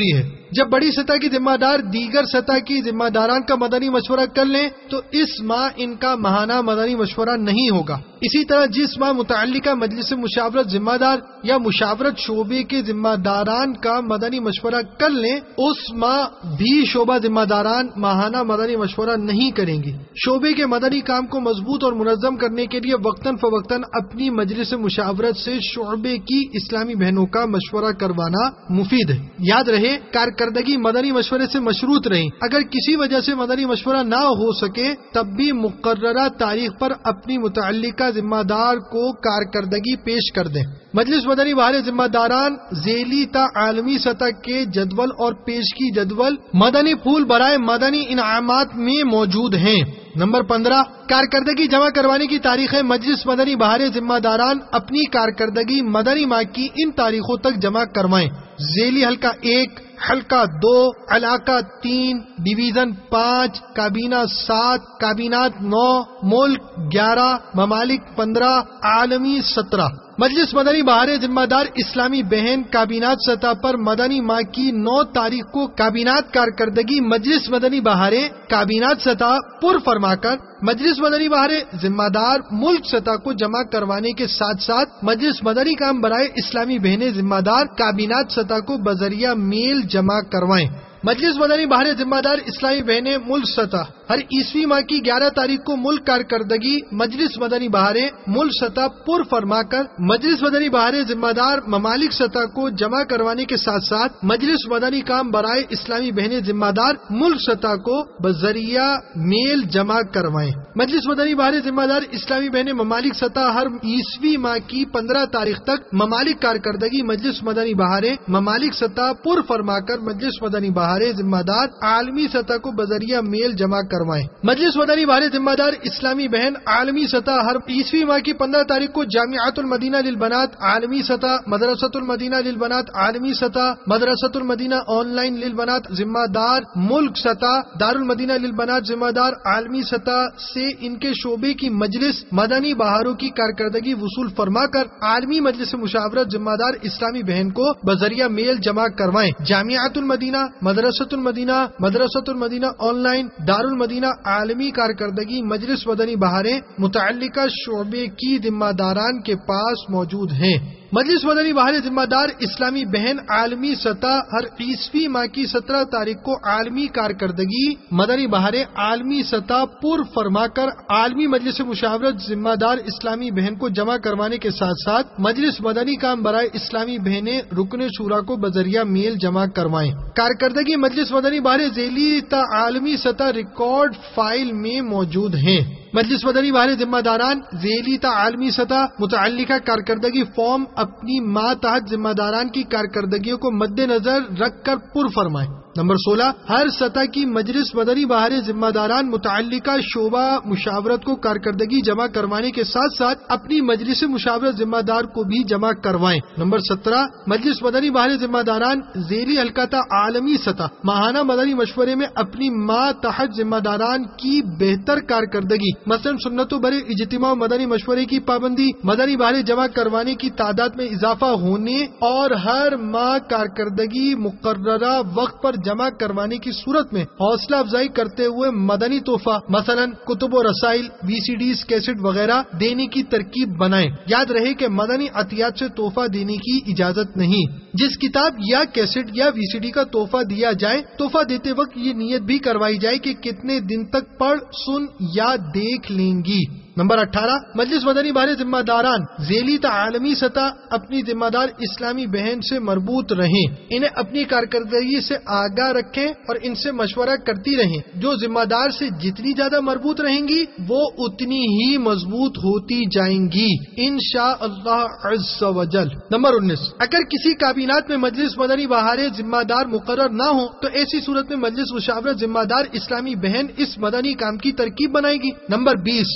جب بڑی سطح کی ذمہ دار دیگر سطح کی ذمہ داران کا مدنی مشورہ کر لیں تو اس ماہ ان کا ماہانہ مدنی مشورہ نہیں ہوگا۔ اسی طرح جس ماہ متعلقہ مجلس مشاورت ذمہ دار یا مشاورت شعبے کے ذمہ داران کا مدنی مشورہ کر لیں اس ماہ بھی شعبہ ذمہ داران ماہانہ مدنی مشورہ نہیں کریں گے۔ شعبے کے مدنی کام کو مضبوط اور منظم کرنے کے لیے وقتاً فوقتاً اپنی مجلس مشاورت سے شعبے کی اسلامی بہنوں کا مشورہ کروانا مفید ہے۔ یاد رہے کارکردگی مدنی مشورے سے مشروط رہیں۔ اگر کسی وجہ سے مدنی مشورہ نہ ہو سکے تب بھی مقررہ تاریخ پر اپنی متعلقہ ذمہ دار کو کارکردگی پیش کر دیں۔ مجلس مدنی بہار ذمہ داران ذیلی تا عالمی سطح کے جدول اور پیشگی جدول مدنی پھول برائے مدنی انعامات میں موجود ہیں۔ نمبر پندرہ، کارکردگی جمع کروانے کی تاریخیں مجلس مدنی بہار ذمہ داران اپنی کارکردگی مدنی ماہ کی ان تاریخوں تک جمع کروائیں۔ ذیلی حلقہ ایک، حلقہ دو، علاقہ تین، ڈویژن پانچ، کابینہ سات، کابینات نو، ملک گیارہ، ممالک پندرہ، عالمی سترہ۔ مجلس مدنی بہار ذمہ دار اسلامی بہن کابینات سطح پر مدنی ماہ کی نو تاریخ کو کابینات کارکردگی مجلس مدنی بہار کابینات سطح پر فرما کر مجلس مدنی بہار ذمہ دار ملک سطح کو جمع کروانے کے ساتھ ساتھ مجلس مدنی کام برائے اسلامی بہنیں ذمہ دار کابینات سطح کو بذریعہ میل جمع کروائیں۔ مجلس مدنی بہار ذمہ دار اسلامی بہنیں ملک سطح ہر عیسوی ماہ کی گیارہ تاریخ کو ملک کارکردگی مجلس مدنی بہار ملک سطح پر فرما کر مجلس مدنی بہار ذمہ دار ممالک سطح کو جمع کروانے کے ساتھ ساتھ مجلس مدنی کام برائے اسلامی بہنیں ذمہ دار ملک سطح کو بذریعہ میل جمع کروائیں۔ مجلس مدنی بہار ذمہ دار اسلامی بہنیں ممالک سطح ہر عیسوی ماہ کی پندرہ تاریخ تک ممالک کارکردگی مجلس مدنی بہار ممالک سطح پر فرما کر مجلس مدنی بہار ذمہ دار عالمی سطح کو بذریعہ میل جمع کروائیں۔ مجلس مدنی بہار ذمہ دار اسلامی بہن عالمی سطح ہر عیسوی ماہ کی پندرہ تاریخ کو جامعۃ المدینہ للبنات عالمی سطح، مدرسۃ المدینہ للبنات عالمی سطح، مدرسۃ المدینہ آن لائن للبنات ذمہ دار ملک سطح، دارالمدینہ للبنات ذمہ دار عالمی سطح سے ان کے شعبے کی مجلس مدنی بہاروں کی کارکردگی وصول فرما کر عالمی مجلس مشاورت ذمہ دار اسلامی بہن کو بذریعہ میل جمع کروائیں۔ جامعۃ المدینہ، مدرسۃ المدینہ، مدرسۃ المدینہ آن لائن، دارالمدینہ عالمی کارکردگی مجلس مدنی بہاریں متعلقہ شعبے کی ذمہ داران کے پاس موجود ہیں۔ مجلس مدنی بہار ذمہ دار اسلامی بہن عالمی سطح ہر عیسوی ماہ کی سترہ تاریخ کو عالمی کارکردگی مدنی بہار عالمی سطح پر فرما کر عالمی مجلس مشاورت ذمہ دار اسلامی بہن کو جمع کروانے کے ساتھ ساتھ مجلس مدنی کام برائے اسلامی بہنیں رکن شورا کو بذریعہ میل جمع کروائیں۔ کارکردگی مجلس مدنی بہار ذیلی تا عالمی سطح ریکارڈ فائل میں موجود ہیں۔ مجلس مدنی بہار ذمہ داران ذیلی تا عالمی سطح متعلقہ کارکردگی فارم اپنی ماتحت ذمہ داران کی کارکردگیوں کو مد نظر رکھ کر پر فرمائیں۔ نمبر سولہ، ہر سطح کی مجلس مدنی بہار ذمہ داران متعلقہ شعبہ مشاورت کو کارکردگی جمع کروانے کے ساتھ ساتھ اپنی مجلس مشاورت ذمہ دار کو بھی جمع کروائیں۔ نمبر سترہ، مجلس مدنی بہار ذمہ داران ذیلی حلقہ عالمی سطح ماہانہ مدنی مشورے میں اپنی ماتحت ذمہ داران کی بہتر کارکردگی مثلاً سنتوں برے اجتماع مدنی مشورے کی پابندی، مدنی بہار جمع کروانے کی تعداد میں اضافہ ہونے اور ہر ماہ کارکردگی مقررہ وقت پر جمع کروانے کی صورت میں حوصلہ افزائی کرتے ہوئے مدنی تحفہ مثلا کتب و رسائل، وی سی ڈیز، کیسٹ وغیرہ دینے کی ترکیب بنائیں۔ یاد رہے کہ مدنی عطیات سے تحفہ دینے کی اجازت نہیں۔ جس کتاب یا کیسٹ یا وی سی ڈی کا تحفہ دیا جائے تحفہ دیتے وقت یہ نیت بھی کروائی جائے کہ کتنے دن تک پڑھ، سن یا دیکھ لیں گی۔ نمبر اٹھارہ، مجلس مدنی بہار ذمہ داران ذیلی تا عالمی سطح اپنی ذمہ دار اسلامی بہن سے مربوط رہیں، انہیں اپنی کارکردگی سے آگاہ رکھیں اور ان سے مشورہ کرتی رہیں۔ جو ذمہ دار سے جتنی زیادہ مربوط رہیں گی وہ اتنی ہی مضبوط ہوتی جائیں گی انشاء اللہ عز و جل۔ نمبر انیس، اگر کسی کابینات میں مجلس مدنی بہار ذمہ دار مقرر نہ ہو تو ایسی صورت میں مجلس مشاورت ذمہ دار اسلامی بہن اس مدنی کام کی ترکیب بنائے گی۔ نمبر بیس، شعبہ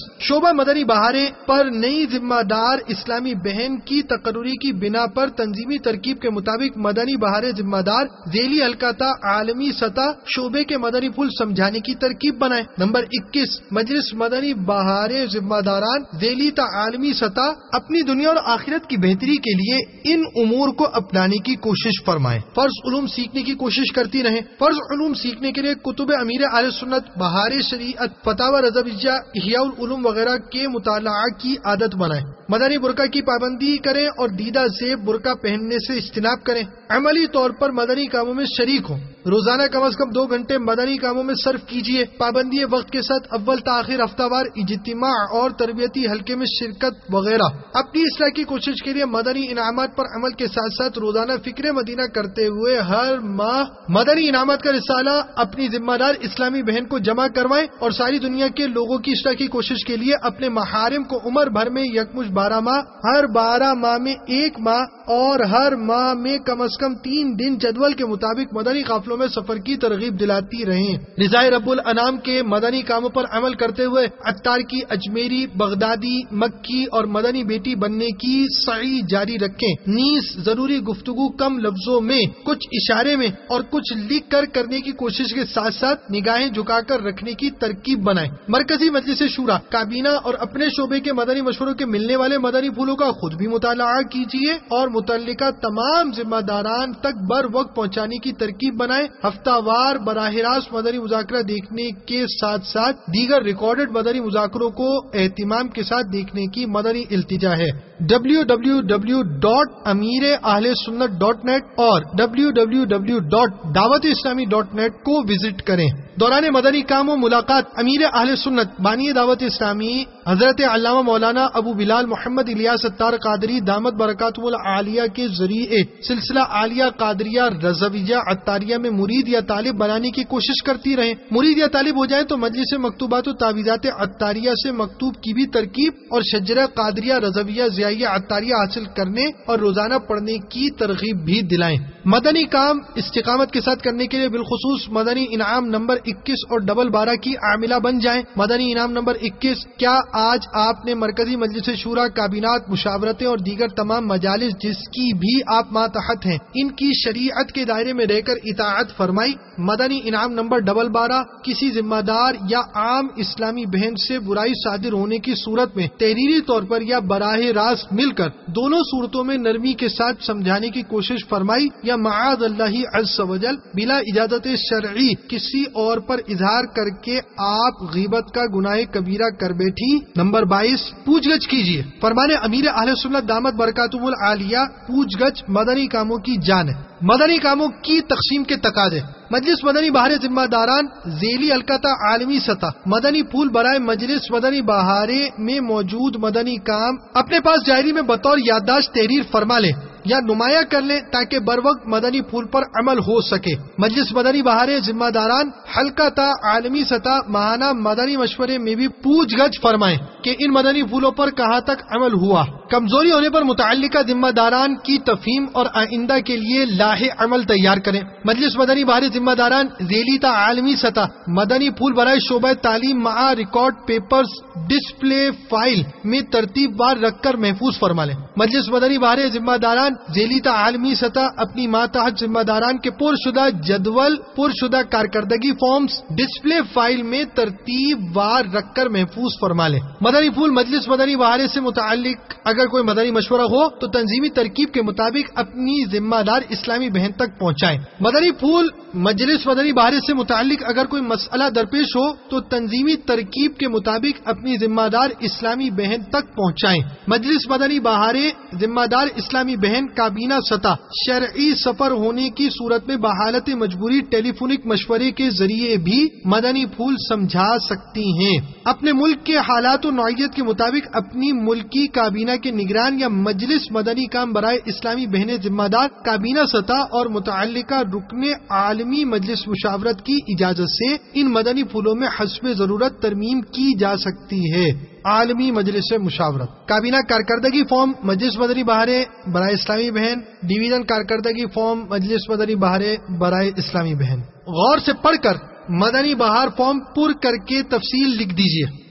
طلبہ مدنی بہاریں پر نئی ذمہ دار اسلامی بہن کی تقرری کی بنا پر تنظیمی ترکیب کے مطابق مدنی بہاریں ذمہ دار ذیلی حلقہ عالمی سطح شعبے کے مدنی پھول سمجھانے کی ترکیب بنائیں۔ نمبر اکیس، مجلس مدنی بہاریں ذمہ داران ذیلی تا عالمی سطح اپنی دنیا اور آخرت کی بہتری کے لیے ان امور کو اپنانے کی کوشش فرمائیں۔ فرض علوم سیکھنے کی کوشش کرتی رہیں۔ فرض علوم سیکھنے کے لیے کتب امیر اہل سنت، بہار شریعت، فتاوی رضویہ، احیاء العلوم وغیرہ کے مطالعہ کی عادت بنائیں۔ مدنی برقع کی پابندی کریں اور دیدہ زیب برقع پہننے سے اجتناب کریں۔ عملی طور پر مدنی کاموں میں شریک ہوں۔ روزانہ کم از کم دو گھنٹے مدنی کاموں میں صرف کیجیے۔ پابندی وقت کے ساتھ اول تاخیر، ہفتہ وار اجتماع اور تربیتی حلقے میں شرکت وغیرہ۔ اپنی اصلاح کی کوشش کے لیے مدنی انعامات پر عمل کے ساتھ ساتھ روزانہ فکر مدینہ کرتے ہوئے ہر ماہ مدنی انعامات کا رسالہ اپنی ذمہ دار اسلامی بہن کو جمع کروائیں اور ساری دنیا کے لوگوں کی اصلاح کی کوشش کے لیے اپنے محارم کو عمر بھر میں یکمشت بارہ ماہ، ہر بارہ ماہ میں ایک ماہ اور ہر ماہ میں کم از کم تین دن جدول کے مطابق مدنی قافلوں میں سفر کی ترغیب دلاتی رہیں۔ رضائے رب الانام کے مدنی کاموں پر عمل کرتے ہوئے عطار کی اجمیری، بغدادی، مکی اور مدنی بیٹی بننے کی سعی جاری رکھیں۔ نیز ضروری گفتگو کم لفظوں میں، کچھ اشارے میں اور کچھ لکھ کر کرنے کی کوشش کے ساتھ ساتھ نگاہیں جھکا کر رکھنے کی ترکیب بنائیں۔ مرکزی مجلس شورا، کابینہ اور اپنے شعبے کے مدنی مشوروں کے ملنے والے مدنی پھولوں کا خود بھی مطالعہ کیجیے اور متعلقہ تمام ذمہ داران تک بر وقت پہنچانے کی ترکیب بنائیں۔ ہفتہ وار براہ راست مدنی مذاکرہ دیکھنے کے ساتھ ساتھ دیگر ریکارڈڈ مدنی مذاکروں کو اہتمام کے ساتھ دیکھنے کی مدنی التجا ہے۔ W W W dot Ameer Ahl Sunnat dot net اور W W W dot Dawat Islami dot net کو وزٹ کریں۔ دوران مدنی کام و ملاقات امیر اہل سنت بانی دعوت اسلامی حضرت علامہ مولانا ابو بلال محمد الیاس اتار قادری دامت برکاتہ العالیہ کے ذریعے سلسلہ عالیہ قادریہ رضویہ عطاریہ میں مرید یا طالب بنانے کی کوشش کرتی رہیں۔ مرید یا طالب ہو جائیں تو مجلس مکتوبات و تعویذات عطاریہ سے مکتوب کی بھی ترکیب اور شجرہ قادریہ رضویہ ضیائیہ عطاریہ حاصل کرنے اور روزانہ پڑھنے کی ترغیب بھی دلائیں۔ مدنی کام استقامت کے ساتھ کرنے کے لیے بالخصوص مدنی انعام نمبر اکیس اور ڈبل بارہ کی عاملہ بن جائیں۔ مدنی انعام نمبر اکیس، کیا آج آپ نے مرکزی مجلس شورا، کابینات، مشاورتیں اور دیگر تمام مجالس جس کی بھی آپ ماتحت ہیں ان کی شریعت کے دائرے میں رہ کر اطاعت فرمائی؟ مدنی انعام نمبر ڈبل بارہ، کسی ذمہ دار یا عام اسلامی بہن سے برائی صادر ہونے کی صورت میں تحریری طور پر یا براہ راست مل کر دونوں صورتوں میں نرمی کے ساتھ سمجھانے کی کوشش فرمائی یا معاذ اللہ عز وجل بلا اجازت شرعی کسی اور پر اظہار کر کے آپ غیبت کا گناہ کبیرہ کر بیٹھی؟ نمبر بائیس، پوچھ گچھ کیجیے۔ فرمان امیر اہل سنت دامت برکاتہ العالیہ پوچھ گچھ مدنی کاموں کی جان ہے۔ مدنی کاموں کی تقسیم کے تقاضے: مجلس مدنی بہاریں ذمہ داران ذیلی حلقہ عالمی سطح مدنی پھول برائے مجلس مدنی بہاریں میں موجود مدنی کام اپنے پاس ڈائری میں بطور یادداشت تحریر فرما لیں یا نمایاں کر لیں تاکہ بر وقت مدنی پھول پر عمل ہو سکے۔ مجلس مدنی بہاریں ذمہ داران حلقہ تا عالمی سطح ماہانہ مدنی مشورے میں بھی پوچھ گچھ فرمائیں کہ ان مدنی پھولوں پر کہاں تک عمل ہوا۔ کمزوری ہونے پر متعلقہ ذمہ داران کی تفہیم اور آئندہ کے لیے لاہ عمل تیار کریں۔ مجلس مدنی بہاریں ذمہ داران ذیلی تا عالمی سطح مدنی پھول برائے شعبہ تعلیم مع ریکارڈ پیپرز ڈسپلے فائل میں ترتیب وار رکھ کر محفوظ فرما لیں۔ مجلس مدنی بہاریں ذمہ داران ذیلی تا عالمی سطح اپنی ماتحت ذمہ داران کے پر شدہ جدول پر شدہ کارکردگی فارمز ڈسپلے فائل میں ترتیب وار رکھ کر محفوظ فرما لیں۔ مدنی پھول مجلس مدنی بہاریں سے متعلق اگر کوئی مدنی مشورہ ہو تو تنظیمی ترکیب کے مطابق اپنی ذمہ دار اسلامی بہن تک پہنچائیں۔ مدنی پھول مجلس مدنی بہاریں سے متعلق اگر کوئی مسئلہ درپیش ہو تو تنظیمی ترکیب کے مطابق اپنی ذمہ دار اسلامی بہن تک پہنچائیں۔ مجلس مدنی بہاریں ذمہ دار اسلامی بہن کابینہ سطح شرعی سفر ہونے کی صورت میں بحالت مجبوری ٹیلی فونک مشورے کے ذریعے بھی مدنی پھول سمجھا سکتی ہیں۔ اپنے ملک کے حالات و نوعیت کے مطابق اپنی ملکی کابینہ کے نگران یا مجلس مدنی کام برائے اسلامی بہنیں ذمہ دار کابینہ سطح اور متعلقہ رکن عالمی مجلس مشاورت کی اجازت سے ان مدنی پھولوں میں حسب ضرورت ترمیم کی جا سکتی ہے۔ عالمی مجلس مشاورت کابینہ کارکردگی فارم مجلس مدنی بہاریں برائے اسلامی بہن ڈویژن کارکردگی فارم مجلس مدنی بہاریں برائے اسلامی بہن غور سے پڑھ کر مدنی بہار فارم پر کر کے تفصیل لکھ دیجیے۔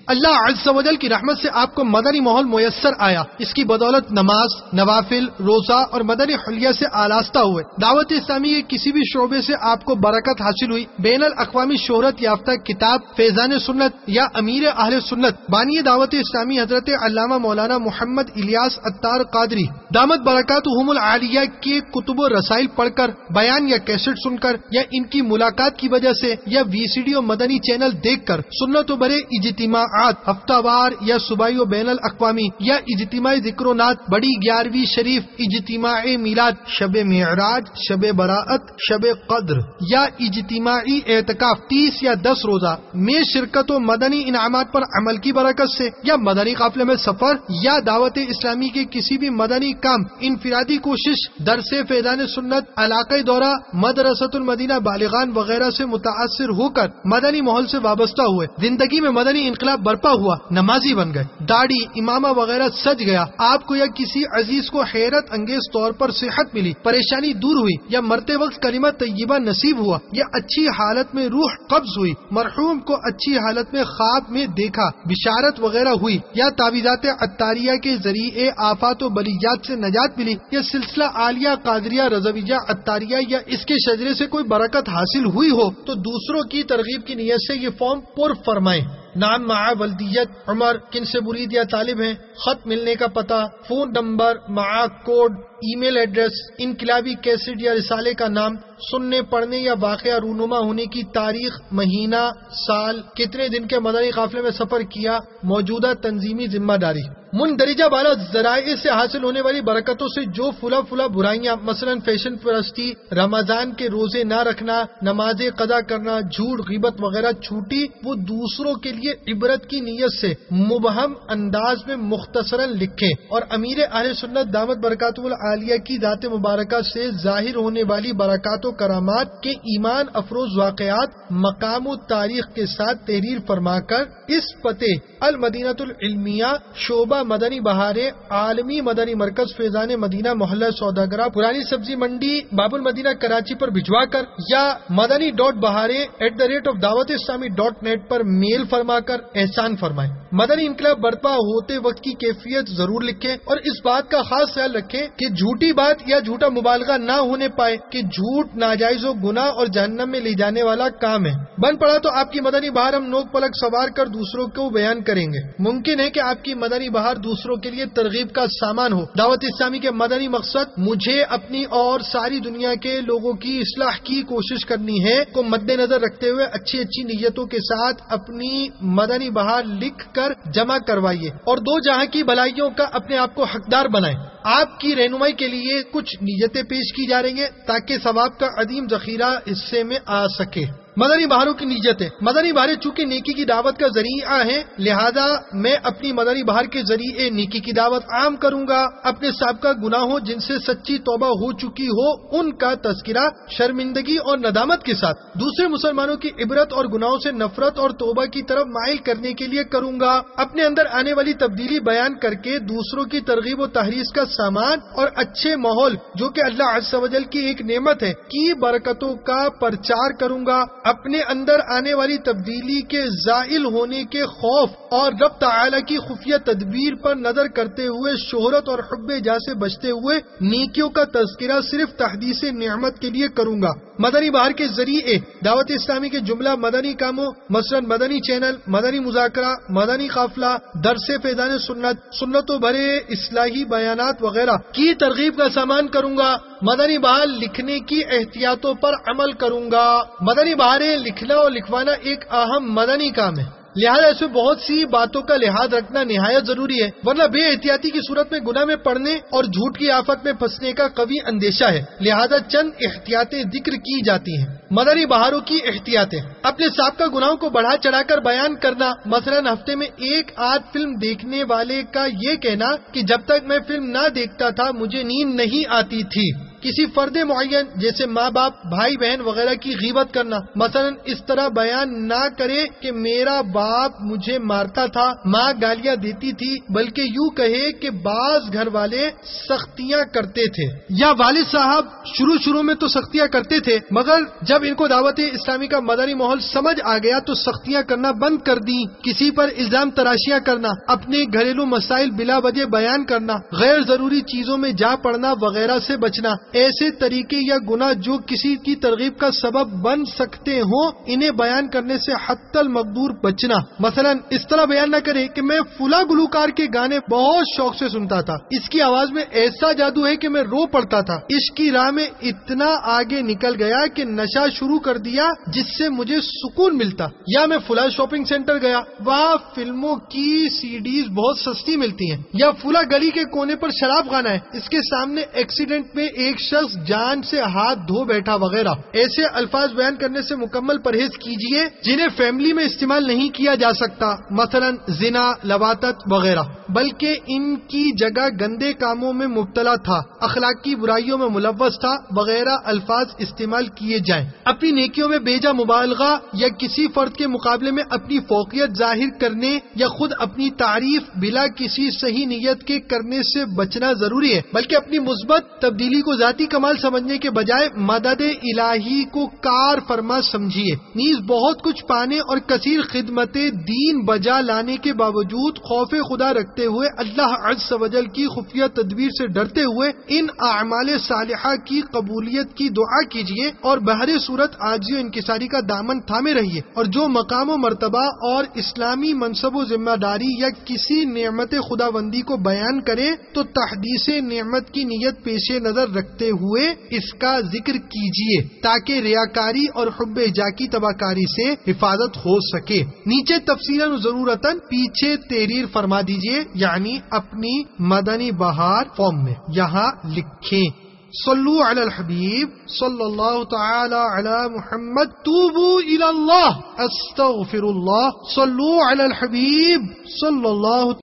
اللہ عز و جل کی رحمت سے آپ کو مدنی ماحول میسر آیا، اس کی بدولت نماز، نوافل، روزہ اور مدنی حلیہ سے آراستہ ہوئے، دعوت اسلامی کے کسی بھی شعبے سے آپ کو برکت حاصل ہوئی، بین الاقوامی شہرت یافتہ کتاب فیضان سنت یا امیر اہل سنت بانی دعوت اسلامی حضرت علامہ مولانا محمد الیاس عطار قادری دامت برکاتہم العالیہ کے کتب و رسائل پڑھ کر، بیان یا کیسٹ سن کر، یا ان کی ملاقات کی وجہ سے، یا وی سی ڈی اور مدنی چینل دیکھ کر سنت و برے اجتماعات ہفتہ وار یا صوبائی و بین الاقوامی یا اجتماعی ذکر و نات، بڑی گیارہویں شریف، اجتماع میلاد، شب معراج، شب براءت، شب قدر یا اجتماعی اعتکاف تیس یا دس روزہ میں شرکت و مدنی انعامات پر عمل کی برکت سے، یا مدنی قافلے میں سفر یا دعوت اسلامی کے کسی بھی مدنی کام، انفرادی کوشش، درس فیضان سنت، علاقائی دورہ، مدرسۃ المدینہ بالغان وغیرہ سے متاثر ہو کر مدنی ماحول سے وابستہ ہوئے، زندگی میں مدنی انقلاب برپا ہوا، نمازی بن گئے، داڑھی، امامہ وغیرہ سج گیا، آپ کو یا کسی عزیز کو حیرت انگیز طور پر صحت ملی، پریشانی دور ہوئی، یا مرتے وقت کلمہ طیبہ نصیب ہوا، یا اچھی حالت میں روح قبض ہوئی، مرحوم کو اچھی حالت میں خواب میں دیکھا، بشارت وغیرہ ہوئی، یا تعویذات عطاریہ کے ذریعے آفات و بلیات سے نجات ملی، یا سلسلہ عالیہ قادریہ رضویہ عطاریہ یا اس کے شجرے سے کوئی برکت حاصل ہوئی ہو تو دوسروں کی ترغیب کی نیت سے یہ فارم پر فرمائیں۔ نام، معا، ولدیت، عمر، کن سے مرید یا طالب ہیں، خط ملنے کا پتہ، فون نمبر، معا کوڈ، ای میل ایڈریس، انقلابی کیسٹ یا رسالے کا نام، سننے پڑھنے یا واقعہ رونما ہونے کی تاریخ، مہینہ، سال، کتنے دن کے مدنی قافلے میں سفر کیا، موجودہ تنظیمی ذمہ داری۔ مندرجہ بالا ذرائع سے حاصل ہونے والی برکتوں سے جو فلا فلا برائیاں، مثلا فیشن پرستی، رمضان کے روزے نہ رکھنا، نماز قضا کرنا، جھوٹ، غیبت وغیرہ چھوٹی، وہ دوسروں کے لیے عبرت کی نیت سے مبہم انداز میں مختصراً لکھیں، اور امیر اہل سنت دامت برکاتہ العالیہ کی ذات مبارکہ سے ظاہر ہونے والی برکات و کرامات کے ایمان افروز واقعات مقام و تاریخ کے ساتھ تحریر فرما کر اس پتے المدینۃ العلمیہ، شعبہ مدنی بہارے، عالمی مدنی مرکز فیضان مدینہ، محلہ سوداگرہ، پرانی سبزی منڈی، باب المدینہ، کراچی پر بھجوا کر، یا Madani dot Bahare at the rate of Dawat Islami dot net پر میل فرما کر احسان فرمائیں۔ مدنی انقلاب برپا ہوتے وقت کی کیفیت ضرور لکھیں، اور اس بات کا خاص خیال رکھیں کہ جھوٹی بات یا جھوٹا مبالغہ نہ ہونے پائے کہ جھوٹ ناجائز و گناہ اور جہنم میں لے جانے والا کام ہے۔ بن پڑا تو آپ کی مدنی بہار ہم نوک پلک سوار کر دوسروں کو بیان کریں گے۔ ممکن ہے کہ آپ کی مدنی بہار دوسروں کے لیے ترغیب کا سامان ہو۔ دعوت اسلامی کے مدنی مقصد مجھے اپنی اور ساری دنیا کے لوگوں کی اصلاح کی کوشش کرنی ہے کو مد نظر رکھتے ہوئے اچھی اچھی نیتوں کے ساتھ اپنی مدنی بہار لکھ کر جمع کروائیے، اور دو جہاں کی بھلائیوں کا اپنے آپ کو حقدار بنائیں۔ آپ کی رہنمائی کے لیے کچھ نیتیں پیش کی جا رہی ہیں تاکہ ثواب کا عظیم ذخیرہ حصے میں آ سکے۔ مدنی بہاروں کی نیتیں۔ مدنی بہاریں چونکہ نیکی کی دعوت کا ذریعہ ہیں، لہذا میں اپنی مدنی بہار کے ذریعے نیکی کی دعوت عام کروں گا۔ اپنے سابقہ گناہوں جن سے سچی توبہ ہو چکی ہو ان کا تذکرہ شرمندگی اور ندامت کے ساتھ دوسرے مسلمانوں کی عبرت اور گناہوں سے نفرت اور توبہ کی طرف مائل کرنے کے لیے کروں گا۔ اپنے اندر آنے والی تبدیلی بیان کر کے دوسروں کی ترغیب و تحریض کا سامان اور اچھے ماحول جو کہ اللہ عز و جل کی ایک نعمت ہے کی برکتوں کا پرچار کروں گا۔ اپنے اندر آنے والی تبدیلی کے زائل ہونے کے خوف اور رب تعالی کی خفیہ تدبیر پر نظر کرتے ہوئے شہرت اور حب جاہ سے بچتے ہوئے نیکیوں کا تذکرہ صرف تحدیث نعمت کے لیے کروں گا۔ مدنی بہار کے ذریعے دعوت اسلامی کے جملہ مدنی کاموں مثلا مدنی چینل، مدنی مذاکرہ، مدنی قافلہ، درس فیضان سنت، سنت و بھرے اصلاحی بیانات وغیرہ کی ترغیب کا سامان کروں گا۔ مدنی بہار لکھنے کی احتیاطوں پر عمل کروں گا۔ مدنی بہاریں لکھنا اور لکھوانا ایک اہم مدنی کام ہے، لہذا اس میں بہت سی باتوں کا لحاظ رکھنا نہایت ضروری ہے، ورنہ بے احتیاطی کی صورت میں گناہ میں پڑنے اور جھوٹ کی آفت میں پھنسنے کا قوی اندیشہ ہے، لہذا چند احتیاطیں ذکر کی جاتی ہیں۔ مدنی بہاروں کی احتیاطیں: اپنے سابقہ گناہوں کو بڑھا چڑھا کر بیان کرنا، مثلا ہفتے میں ایک آدھ فلم دیکھنے والے کا یہ کہنا کہ جب تک میں فلم نہ دیکھتا تھا مجھے نیند نہیں آتی تھی، کسی فرد معین جیسے ماں باپ، بھائی بہن وغیرہ کی غیبت کرنا، مثلا اس طرح بیان نہ کرے کہ میرا باپ مجھے مارتا تھا، ماں گالیاں دیتی تھی، بلکہ یوں کہے کہ بعض گھر والے سختیاں کرتے تھے، یا والد صاحب شروع شروع میں تو سختیاں کرتے تھے مگر جب ان کو دعوت اسلامی کا مدنی ماحول سمجھ آ گیا تو سختیاں کرنا بند کر دی، کسی پر الزام تراشیاں کرنا، اپنے گھریلو مسائل بلا وجہ بیان کرنا، غیر ضروری چیزوں میں جا پڑنا وغیرہ سے بچنا، ایسے طریقے یا گناہ جو کسی کی ترغیب کا سبب بن سکتے ہوں انہیں بیان کرنے سے حتی المقدور بچنا۔ مثلا اس طرح بیان نہ کرے کہ میں فلاں گلوکار کے گانے بہت شوق سے سنتا تھا، اس کی آواز میں ایسا جادو ہے کہ میں رو پڑتا تھا، عشق کی راہ میں اتنا آگے نکل گیا کہ نشہ شروع کر دیا جس سے مجھے سکون ملتا، یا میں فلاں شاپنگ سینٹر گیا، وہاں فلموں کی سی ڈیز بہت سستی ملتی ہیں، یا فلاں گلی کے کونے پر شراب خانہ ہے، اس کے سامنے ایکسیڈنٹ میں ایک شخص جان سے ہاتھ دھو بیٹھا وغیرہ۔ ایسے الفاظ بیان کرنے سے مکمل پرہیز کیجیے جنہیں فیملی میں استعمال نہیں کیا جا سکتا، مثلا زنا، لواطت وغیرہ، بلکہ ان کی جگہ گندے کاموں میں مبتلا تھا، اخلاقی برائیوں میں ملوث تھا وغیرہ الفاظ استعمال کیے جائیں۔ اپنی نیکیوں میں بیجا مبالغہ یا کسی فرد کے مقابلے میں اپنی فوقیت ظاہر کرنے یا خود اپنی تعریف بلا کسی صحیح نیت کے کرنے سے بچنا ضروری ہے، بلکہ اپنی مثبت تبدیلی کو ذاتی کمال سمجھنے کے بجائے مدد الہی کو کار فرما سمجھیے۔ نیز بہت کچھ پانے اور کثیر خدمت دین بجا لانے کے باوجود خوف خدا رکھتے ہوئے اللہ عز و جل کی خفیہ تدبیر سے ڈرتے ہوئے ان اعمال صالحہ کی قبولیت کی دعا کیجیے اور بہر صورت عاجزی و انکساری کا دامن تھامے رہیے، اور جو مقام و مرتبہ اور اسلامی منصب و ذمہ داری یا کسی نعمت خداوندی کو بیان کرے تو تحدیث نعمت کی نیت پیش نظر رکھتے ہوئے اس کا ذکر کیجیے تاکہ ریاکاری اور حب جا کی تباکاری سے حفاظت ہو سکے۔ نیچے تفصیلاً ضرورتاً پیچھے تحریر فرما دیجیے، یعنی اپنی مدنی بہار فارم میں یہاں لکھیں: صلو علی الحبیب صلی اللہ تعالی علی محمد، توبو الی اللہ، استغفر اللہ، صلو علی الحبیب صلی اللہ